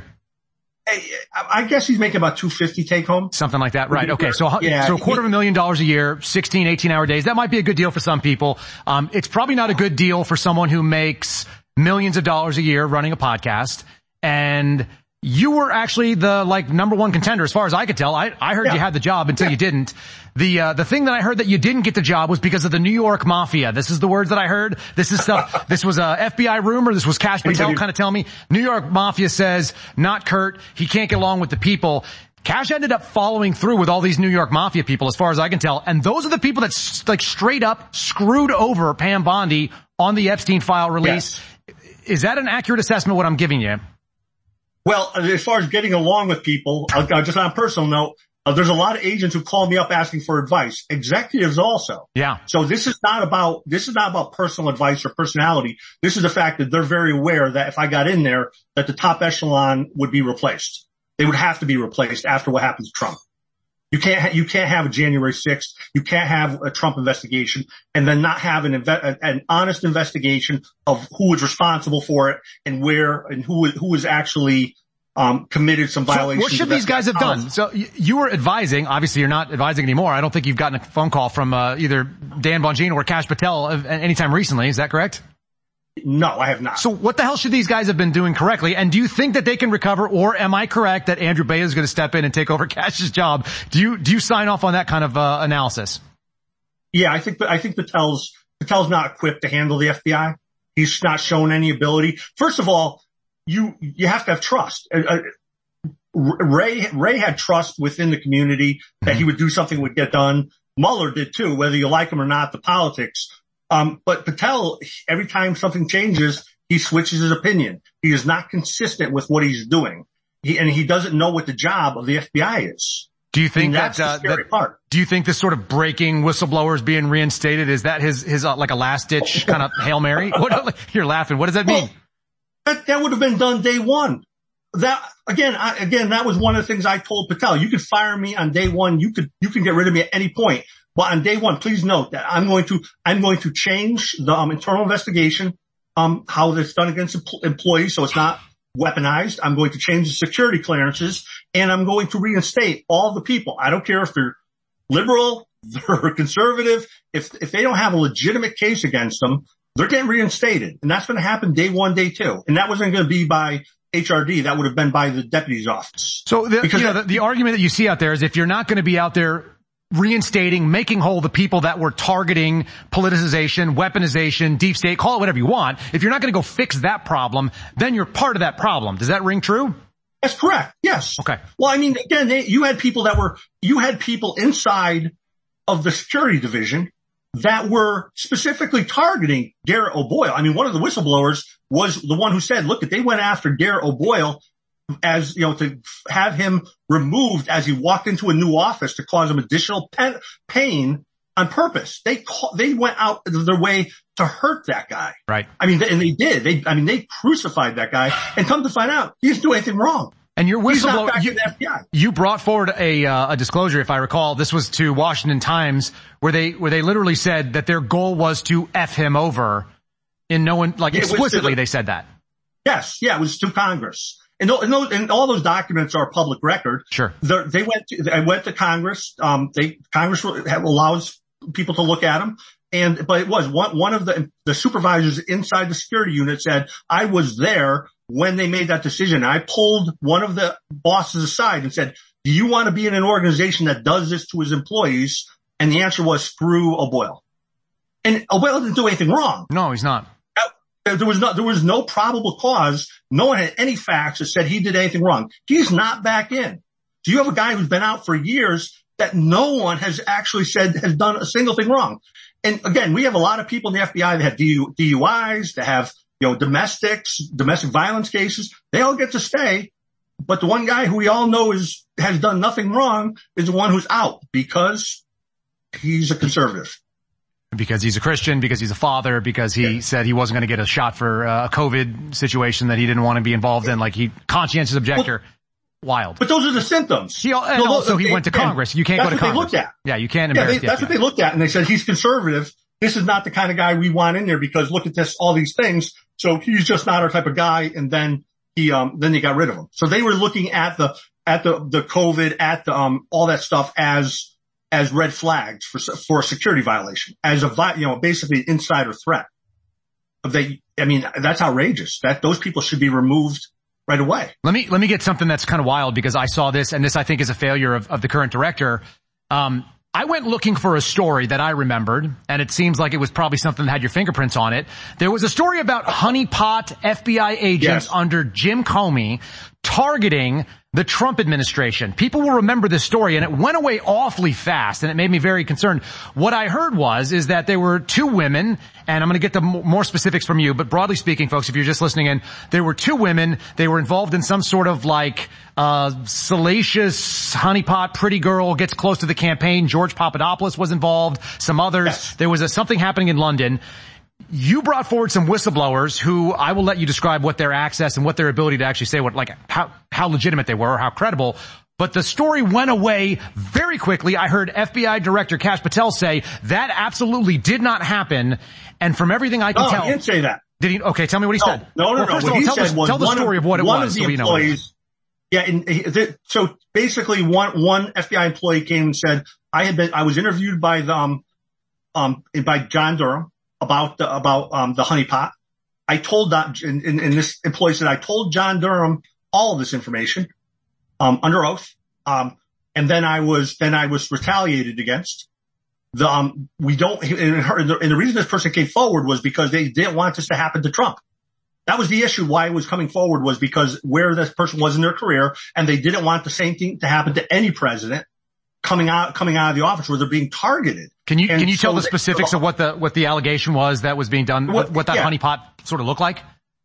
I guess he's making about two fifty take home. Something like that, right? Okay, so yeah, so a quarter of a million dollars a year, sixteen, eighteen hour days. That might be a good deal for some people. Um, it's probably not a good deal for someone who makes millions of dollars a year running a podcast. And you were actually the like number one contender as far as I could tell. I, I heard yeah. you had the job until yeah. you didn't. The, uh, the thing that I heard that you didn't get the job was because of the New York Mafia. This is the words that I heard. This is stuff, this was a F B I rumor. This was Kash Patel kind of telling me. New York Mafia says, not Kurt. He can't get along with the people. Kash ended up following through with all these New York Mafia people as far as I can tell. And those are the people that like straight up screwed over Pam Bondi on the Epstein file release. Yes. Is that an accurate assessment what I'm giving you? Well, as far as getting along with people, uh, just on a personal note, uh, there's a lot of agents who call me up asking for advice. Executives also. Yeah. So this is not about, this is not about personal advice or personality. This is the fact that they're very aware that if I got in there, that the top echelon would be replaced. They would have to be replaced after what happened to Trump. You can't, ha- you can't have a January sixth. You can't have a Trump investigation and then not have an, inve- an honest investigation of who was responsible for it and where and who, who was actually, um, committed some violations. So what should these guys have done? So you were advising, obviously you're not advising anymore. I don't think you've gotten a phone call from, uh, either Dan Bongino or Kash Patel anytime recently. Is that correct? No, I have not. So what the hell should these guys have been doing correctly? And do you think that they can recover, or am I correct that Andrew Bailey is going to step in and take over Kash's job? Do you, do you sign off on that kind of, uh, analysis? Yeah, I think, I think Patel's, Patel's not equipped to handle the F B I. He's not shown any ability. First of all, you, you have to have trust. Uh, Ray, Ray had trust within the community that he would do something would get done. Mueller did too, whether you like him or not, the politics. Um, but Patel, every time something changes, he switches his opinion. He is not consistent with what he's doing. He, and he doesn't know what the job of the F B I is. Do you think that's that, uh, the scary that, part. Do you think this sort of breaking whistleblowers being reinstated, is that his, his, uh, like a last ditch kind of Hail Mary? What, you're laughing. What does that mean? Well, that, that would have been done day one. That, again, I, again, that was one of the things I told Patel. You could fire me on day one. You could, you can get rid of me at any point. Well, on day one, please note that I'm going to, I'm going to change the um, internal investigation, um, how it's done against em- employees. So it's not weaponized. I'm going to change the security clearances, and I'm going to reinstate all the people. I don't care if they're liberal, they're conservative. If, if they don't have a legitimate case against them, they're getting reinstated. And that's going to happen day one, day two. And that wasn't going to be by H R D. That would have been by the deputy's office. So the, you know, the, the argument that you see out there is if you're not going to be out there reinstating, making whole the people that were targeting politicization, weaponization, deep state, call it whatever you want, if you're not going to go fix that problem, then you're part of that problem. Does that ring true? That's correct. Yes. Okay. Well, I mean, again, they, you had people that were, you had people inside of the security division that were specifically targeting Garrett O'Boyle. I mean, one of the whistleblowers was the one who said, look, if they went after Garrett O'Boyle as, you know, to have him removed as he walked into a new office to cause him additional pen, pain on purpose. They call, they went out of their way to hurt that guy. Right. I mean, and they did. They, I mean, they crucified that guy, and come to find out, he didn't do anything wrong. And your whistleblower, you, you brought forward a, uh, a disclosure, if I recall. This was to Washington Times, where they where they literally said that their goal was to F him over. In no one, like explicitly, they said that. Yes, yeah, it was to Congress, and, and, those, and all those documents are public record. Sure, They're, they went to, they went to Congress. Um, they Congress allows people to look at them. And, but it was one, one of the, the supervisors inside the security unit said, I was there when they made that decision. I pulled one of the bosses aside and said, do you want to be in an organization that does this to his employees? And the answer was screw O'Boyle. And O'Boyle didn't do anything wrong. No, he's not. There was no, there was no probable cause. No one had any facts that said he did anything wrong. He's not back in. So you have a guy who's been out for years that no one has actually said has done a single thing wrong. And again, we have a lot of people in the F B I that have D U Is, that have, you know, domestics, domestic violence cases. They all get to stay. But the one guy who we all know is, has done nothing wrong is the one who's out because he's a conservative. Because he's a Christian, because he's a father, because he yeah. said he wasn't going to get a shot for a COVID situation that he didn't want to be involved in, like he, conscientious objector. Well, wild. But those are the symptoms. He, and no, also he went to Congress. You can't go to Congress. That's what they looked at. Yeah, you can't yeah, embarrass they, That's what they looked at, and they said he's conservative. This is not the kind of guy we want in there because look at this, all these things. So he's just not our type of guy. And then he, um, then they got rid of him. So they were looking at the, at the, the COVID, at the, um, all that stuff as, as red flags for, for a security violation, as a, you know, basically insider threat. They, I mean, that's outrageous. That those people should be removed right away. Let me, let me get something that's kind of wild because I saw this, and this I think is a failure of, of the current director. Um, I went looking for a story that I remembered, and it seems like it was probably something that had your fingerprints on it. There was a story about honeypot F B I agents yes. under Jim Comey targeting the Trump administration. People will remember this story, and it went away awfully fast, and it made me very concerned. What I heard was, is that there were two women, and I'm going to get the more specifics from you, but broadly speaking, folks, if you're just listening in, there were two women. They were involved in some sort of like, uh, salacious honeypot, pretty girl gets close to the campaign. George Papadopoulos was involved, some others. Yes. There was a, something happening in London. You brought forward some whistleblowers who I will let you describe what their access and what their ability to actually say what, like, how, how legitimate they were or how credible. But the story went away very quickly. I heard F B I Director Kash Patel say that absolutely did not happen. And from everything I can no, tell. he didn't say that. Did he? Okay, tell me what he no, said. No, no, well, no. First what of all, he tell, said the, was tell the one story of, of what it one was. Of the so we know employees, yeah, and he, the, so basically one, one F B I employee came and said, I had been, I was interviewed by the, um, um, by John Durham about the, about, um, the honeypot. I told that, and, and, and this employee said, I told John Durham all of this information, um, under oath. Um, and then I was, then I was retaliated against. The, um, we don't, and, her, and, the, and the reason this person came forward was because they didn't want this to happen to Trump. That was the issue why it was coming forward was because where this person was in their career, and they didn't want the same thing to happen to any president coming out, coming out of the office where they're being targeted. Can you, and can you tell so the they, specifics so, of what the, what the allegation was that was being done, what, what that yeah. honeypot sort of looked like?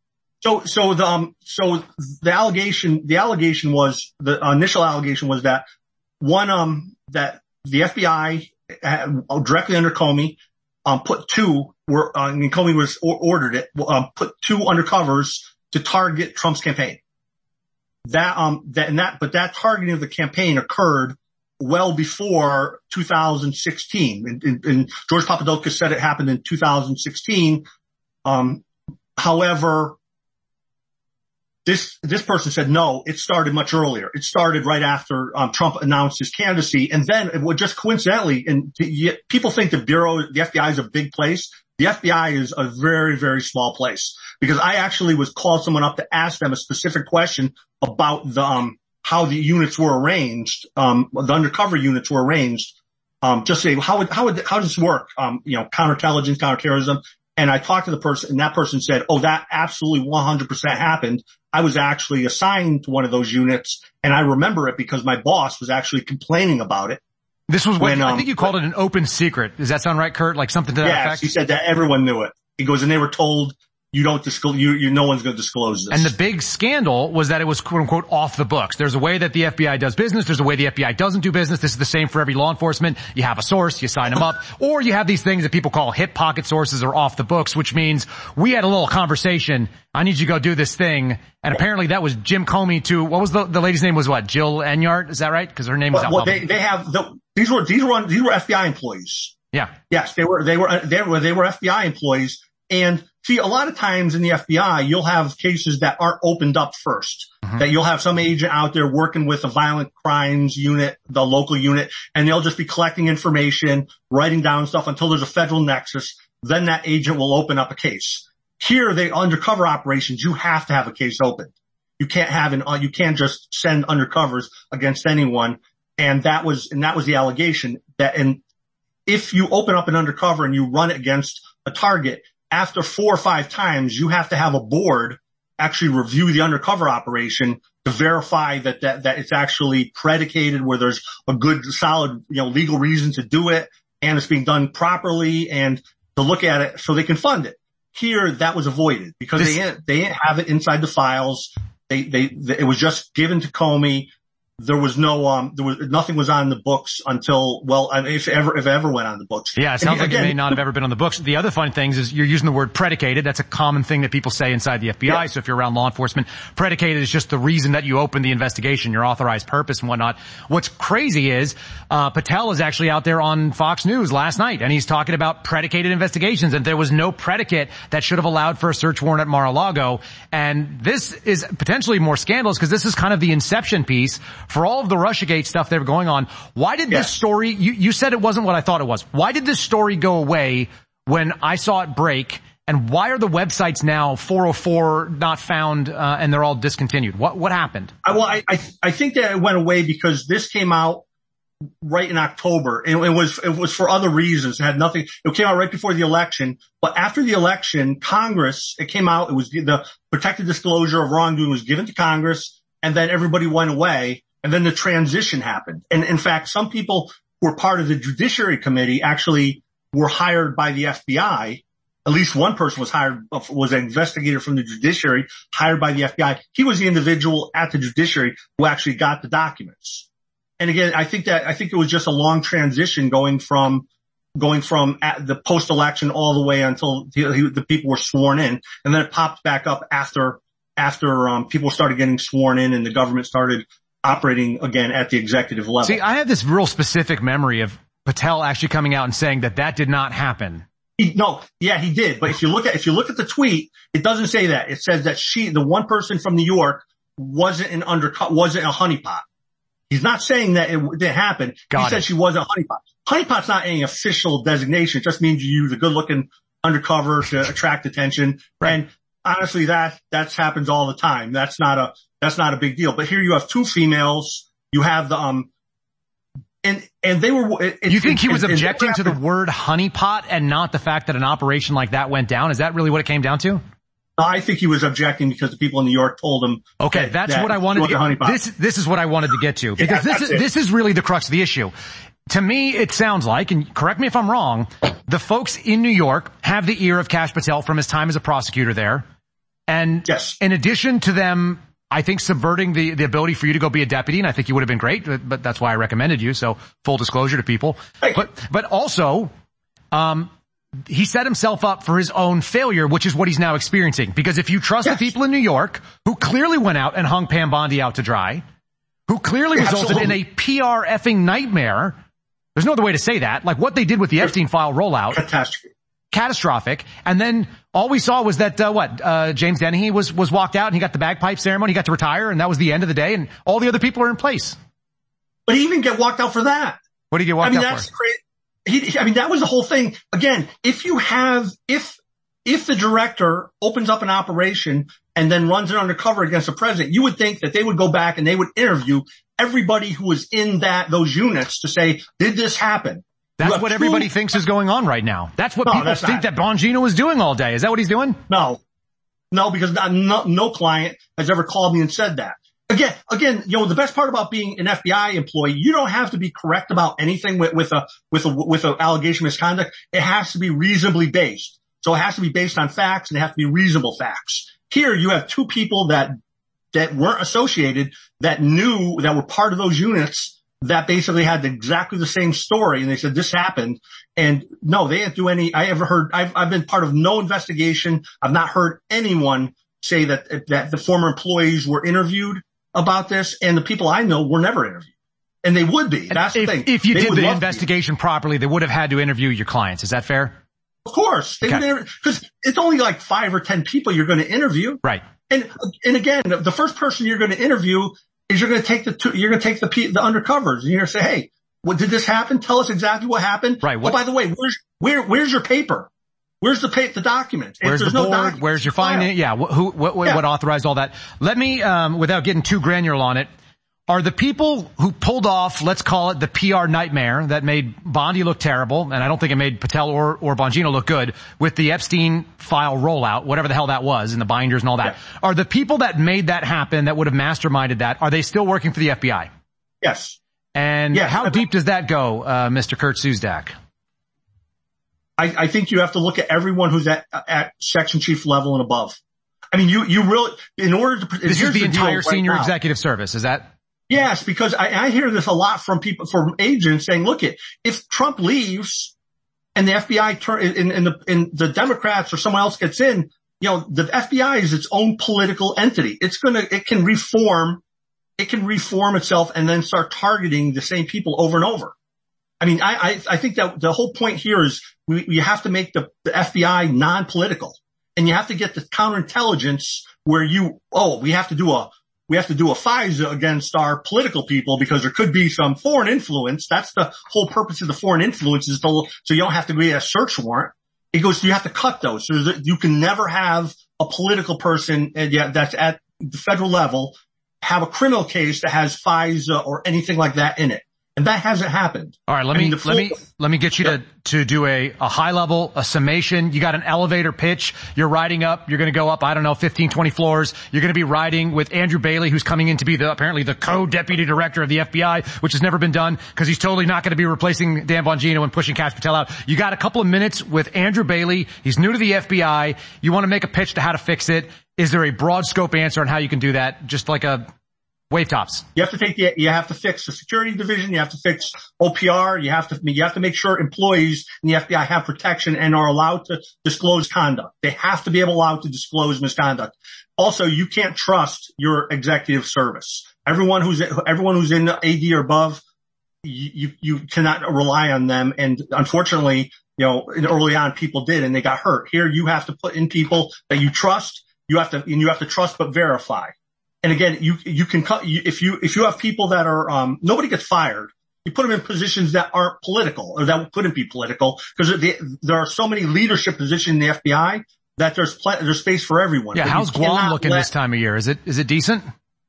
So, so the, um, so the allegation, the allegation was, the initial allegation was that one, um, that the F B I had, directly under Comey, um, put two, were, uh, and Comey was or, ordered it, um, put two undercovers to target Trump's campaign. That, um, that, and that, but that targeting of the campaign occurred well before two thousand sixteen. And, and, and George Papadopoulos said it happened in two thousand sixteen. Um, however, this, this person said, no, it started much earlier. It started right after, um, Trump announced his candidacy. And then it would just coincidentally, and yet people think the Bureau, the F B I is a big place. The F B I is a very, very small place, because I actually was called someone up to ask them a specific question about the, um, how the units were arranged, um, the undercover units were arranged. Um, just say, how would, how would, how does this work? Um, you know, counterintelligence, counterterrorism. And I talked to the person, and that person said, oh, that absolutely one hundred percent happened. I was actually assigned to one of those units, and I remember it because my boss was actually complaining about it. This was when, um, I think you called it an open secret. Does that sound right, Kurt? Like something to that yes, effect? He said that everyone knew it. He goes, and they were told, you don't disclose, you, you, no one's going to disclose this. And the big scandal was that it was quote unquote off the books. There's a way that the F B I does business. There's a way the F B I doesn't do business. This is the same for every law enforcement. You have a source, you sign them up, or you have these things that people call hip pocket sources or off the books, which means we had a little conversation. I need you to go do this thing. And apparently that was Jim Comey to, what was the, the lady's name was what? Jill Enyart? Is that right? Because her name was well, out well, they, they have, the, these were, these were, these were F B I employees. Yeah. Yes, they were, they were, they were, they were F B I employees. And see, a lot of times in the F B I, you'll have cases that aren't opened up first. Mm-hmm. That you'll have some agent out there working with a violent crimes unit, the local unit, and they'll just be collecting information, writing down stuff until there's a federal nexus. Then that agent will open up a case. Here, they undercover operations, you have to have a case open. You can't have an, uh, you can't just send undercovers against anyone. And that was, and that was the allegation that, and if you open up an undercover and you run it against a target, after four or five times, you have to have a board actually review the undercover operation to verify that, that, that it's actually predicated where there's a good, solid, you know, legal reason to do it, and it's being done properly, and to look at it so they can fund it. Here, that was avoided because this, they, they didn't have it inside the files. They, they, they, it was just given to Comey. There was no, um, there was, nothing was on the books until, well, I mean, if ever, if it ever went on the books. Yeah, it sounds and like again, it may not have ever been on the books. The other fun thing is you're using the word predicated. That's a common thing that people say inside the F B I. Yeah. So if you're around law enforcement, predicated is just the reason that you open the investigation, your authorized purpose and whatnot. What's crazy is, uh, Patel is actually out there on Fox News last night, and he's talking about predicated investigations, and there was no predicate that should have allowed for a search warrant at Mar-a-Lago. And this is potentially more scandalous because this is kind of the inception piece for all of the Russiagate stuff that were going on. Why did yes. this story, you, you said it wasn't what I thought it was. Why did this story go away when I saw it break? And why are the websites now four oh four not found, uh, and they're all discontinued? What, what happened? I, well, I, I, I think that it went away because this came out right in October. It, it was, it was for other reasons. It had nothing, it came out right before the election. But after the election, Congress, it came out, it was the protected disclosure of wrongdoing was given to Congress, and then everybody went away. And then the transition happened. And in fact, some people who were part of the Judiciary Committee actually were hired by the F B I. At least one person was hired, was an investigator from the Judiciary, hired by the F B I. He was the individual at the Judiciary who actually got the documents. And again, I think that, I think it was just a long transition going from, going from at the post-election all the way until the, the people were sworn in. And then it popped back up after, after, um, people started getting sworn in and the government started operating again at the executive level. See, I have this real specific memory of Patel actually coming out and saying that that did not happen. He, no, yeah, he did. But if you look at, if you look at the tweet, it doesn't say that. It says that she, the one person from New York, wasn't an undercut, wasn't a honeypot. He's not saying that it didn't happen. Got he it. said she wasn't a honeypot. Honeypot's not any official designation. It just means you use a good looking undercover to attract attention. Right. And honestly, that, that happens all the time. That's not a, That's not a big deal. But here you have two females. You have the, um, and, and they were, it, you think he it, was it, objecting it, to the word honeypot and not the fact that an operation like that went down? Is that really what it came down to? I think he was objecting because the people in New York told him. Okay. That, that's that what I wanted to get. This, this is what I wanted to get to because yeah, this is, it. this is really the crux of the issue. To me, it sounds like, and correct me if I'm wrong, the folks in New York have the ear of Kash Patel from his time as a prosecutor there. And yes. in addition to them, I think subverting the, the ability for you to go be a deputy, and I think you would have been great, but, but that's why I recommended you, so full disclosure to people. Hey. But, but also, um, he set himself up for his own failure, which is what he's now experiencing. Because if you trust yes. the people in New York, who clearly went out and hung Pam Bondi out to dry, who clearly resulted Absolutely. in a P R effing nightmare. There's no other way to say that. Like what they did with the Epstein file rollout. Catastrophe. Catastrophic. And then all we saw was that, uh, what, uh, James Dennehy was, was walked out and he got the bagpipe ceremony, he got to retire, and that was the end of the day, and all the other people are in place. But he even get walked out for that. What did he get walked I mean, out that's for? crazy. He, I mean, that was the whole thing. Again, if you have, if, if the director opens up an operation and then runs it undercover against the president, you would think that they would go back and they would interview everybody who was in that, those units to say, did this happen? That's what everybody two, thinks is going on right now. That's what no, people that's think not. that Bongino is doing all day. Is that what he's doing? No. No, because no, no client has ever called me and said that. Again, again, you know, the best part about being an F B I employee, you don't have to be correct about anything with, with a, with a, with an allegation of misconduct. It has to be reasonably based. So it has to be based on facts and it has to be reasonable facts. Here you have two people that, that weren't associated, that knew, that were part of those units, that basically had exactly the same story, and they said this happened. And no, they didn't do any. I ever heard. I've, I've been part of no investigation. I've not heard anyone say that that the former employees were interviewed about this, and the people I know were never interviewed, and they would be. That's if, the thing. If you they did the investigation properly, they would have had to interview your clients. Is that fair? Of course, they okay. would, because it's only like five or ten people you're going to interview, right? And and again, the first person you're going to interview is you're going to take the two, you're going to take the the undercovers, and you're going to say, hey, what did this happen? Tell us exactly what happened. Right. What, oh, by the way, where's where where's your paper? Where's the pa- the document? Where's the board? No where's your finding? Yeah. Who? What? What, yeah. what authorized all that? Let me, um, without getting too granular on it. Are the people who pulled off, let's call it the P R nightmare that made Bondi look terrible, and I don't think it made Patel or, or Bongino look good, with the Epstein file rollout, whatever the hell that was, and the binders and all that. Yeah. Are the people that made that happen, that would have masterminded that, are they still working for the F B I? Yes. And yes. how deep does that go, uh, Mister Kurt Suzdak? I, I think you have to look at everyone who's at, at section chief level and above. I mean, you, you really, in order to, this is the, the entire right senior now. executive service, is that? Yes, because I, I hear this a lot from people, from agents saying, look, it, if Trump leaves and the F B I turn, and, and the, and the Democrats or someone else gets in, you know, the F B I is its own political entity. It's gonna, it can reform, it can reform itself and then start targeting the same people over and over. I mean, I, I, I think that the whole point here is we, we have to make the, the F B I non-political, and you have to get the counterintelligence where you, oh, we have to do a, we have to do a FISA against our political people because there could be some foreign influence. That's the whole purpose of the foreign influence, is to, so you don't have to be a search warrant. It goes, you have to cut those. So that you can never have a political person and yeah, that's at the federal level have a criminal case that has FISA or anything like that in it. And that hasn't happened. All right, let I me, mean, let me, let me get you yeah. to, to do a, a high level, a summation. You got an elevator pitch. You're riding up. You're going to go up, I don't know, fifteen, twenty floors. You're going to be riding with Andrew Bailey, who's coming in to be the, apparently the co-deputy director of the F B I, which has never been done because he's totally not going to be replacing Dan Bongino and pushing Kash Patel out. You got a couple of minutes with Andrew Bailey. He's new to the F B I. You want to make a pitch to how to fix it. Is there a broad scope answer on how you can do that? Just like a, wave tops. You have to take the, you have to fix the security division. You have to fix O P R. You have to, you have to make sure employees in the F B I have protection and are allowed to disclose conduct. They have to be able allowed to disclose misconduct. Also, you can't trust your executive service. Everyone who's, everyone who's in A D or above, you, you cannot rely on them. And unfortunately, you know, early on people did and they got hurt. Here you have to put in people that you trust. You have to, and you have to trust but verify. And again, you, you can cut, if you, if you have people that are, um, nobody gets fired, you put them in positions that aren't political or that couldn't be political because there are so many leadership positions in the F B I that there's pl- there's space for everyone. Yeah. But how's Guam looking let, this time of year? Is it, is it decent?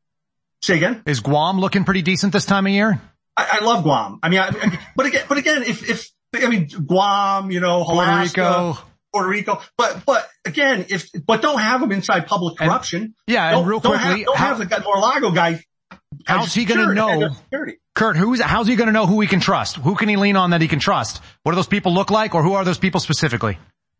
Say again? Is Guam looking pretty decent this time of year? I, I love Guam. I mean, I, I, but again, but again, if, if, I mean, Guam, you know, Alaska, Puerto Rico. Puerto Rico, but, but again, if, but don't have them inside public corruption. And, yeah, don't, and real don't quickly, have, don't how, have the Mar-a-Lago guy. How's he going to know, Kurt, who's, how's he going to know who he can trust? Who can he lean on that he can trust? What do those people look like, or who are those people specifically?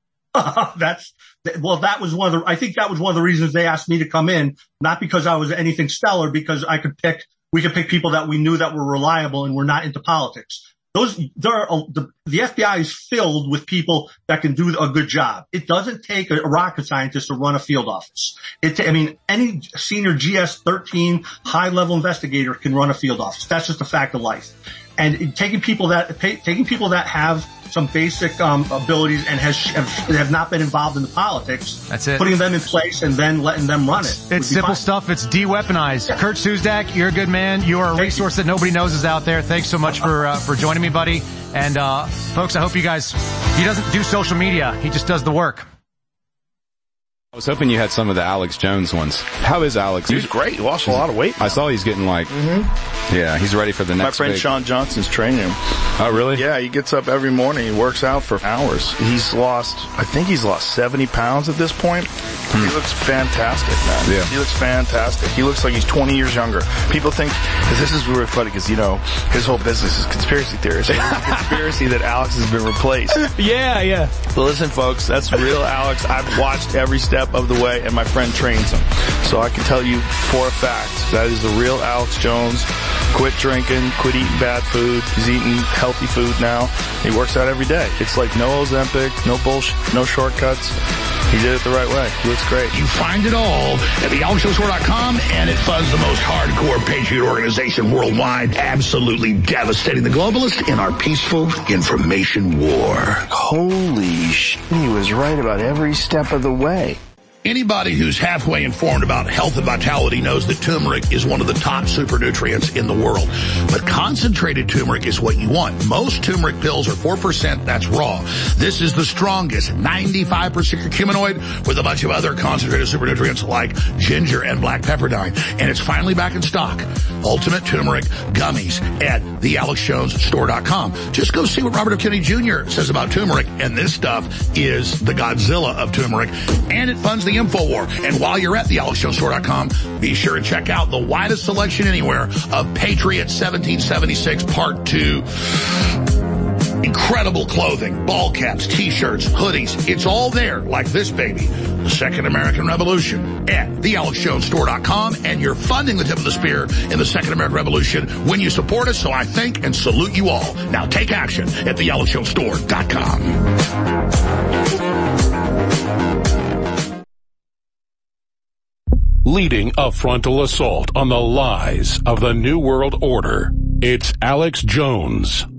Uh, that's, well, that was one of the, I think that was one of the reasons they asked me to come in, not because I was anything stellar, because I could pick, we could pick people that we knew that were reliable and were not into politics. those, there are, the, the F B I is filled with people that can do a good job. It doesn't take a rocket scientist to run a field office. It, I mean, any senior G S thirteen high level investigator can run a field office. That's just a fact of life. And taking people that, taking people that have some basic um, abilities and has have, have not been involved in the politics. That's it. Putting them in place and then letting them run it. It's simple fine. stuff. It's de-weaponized. Yeah. Kurt Suzdak, you're a good man. You are a Thank resource you. that nobody knows is out there. Thanks so much for uh, for joining me, buddy. And uh folks, I hope you guys. He doesn't do social media. He just does the work. I was hoping you had some of the Alex Jones ones. How is Alex? He's great. He lost a lot of weight. I saw he's getting like, mm-hmm. yeah, he's ready for the next My friend big... Sean Johnson's training him. Oh, really? Yeah, he gets up every morning. He works out for hours. He's lost, I think he's lost seventy pounds at this point. Hmm. He looks fantastic, man. Yeah. He looks fantastic. He looks like he's twenty years younger. People think, cause this is really funny because, you know, his whole business is conspiracy theories. It's a conspiracy that Alex has been replaced. Yeah, yeah. But listen, folks, that's real Alex. I've watched every step of the way, and my friend trains him. So I can tell you for a fact that is the real Alex Jones. Quit drinking, quit eating bad food. He's eating healthy food now. He works out every day. It's like no Ozempic, no bullshit, no shortcuts. He did it the right way. He looks great. You find it all at the alex jones store dot com, and it funds the most hardcore patriot organization worldwide, absolutely devastating the globalists in our peaceful information war. Holy sh**, he was right about every step of the way. Anybody who's halfway informed about health and vitality knows that turmeric is one of the top super nutrients in the world. But concentrated turmeric is what you want. Most turmeric pills are four percent. That's raw. This is the strongest, ninety-five percent curcuminoid with a bunch of other concentrated super nutrients like ginger and black pepperdine. And it's finally back in stock. Ultimate Turmeric Gummies at the alex jones store dot com. Just go see what Robert F. Kennedy Junior says about turmeric. And this stuff is the Godzilla of turmeric. And it funds the InfoWar. And while you're at the alex jones store dot com, be sure to check out the widest selection anywhere of Patriot seventeen seventy-six Part two. Incredible clothing, ball caps, t-shirts, hoodies. It's all there, like this baby. The Second American Revolution at the alex jones store dot com. And you're funding the tip of the spear in the Second American Revolution when you support us. So I thank and salute you all. Now take action at the alex jones store dot com. Leading a frontal assault on the lies of the New World Order, it's Alex Jones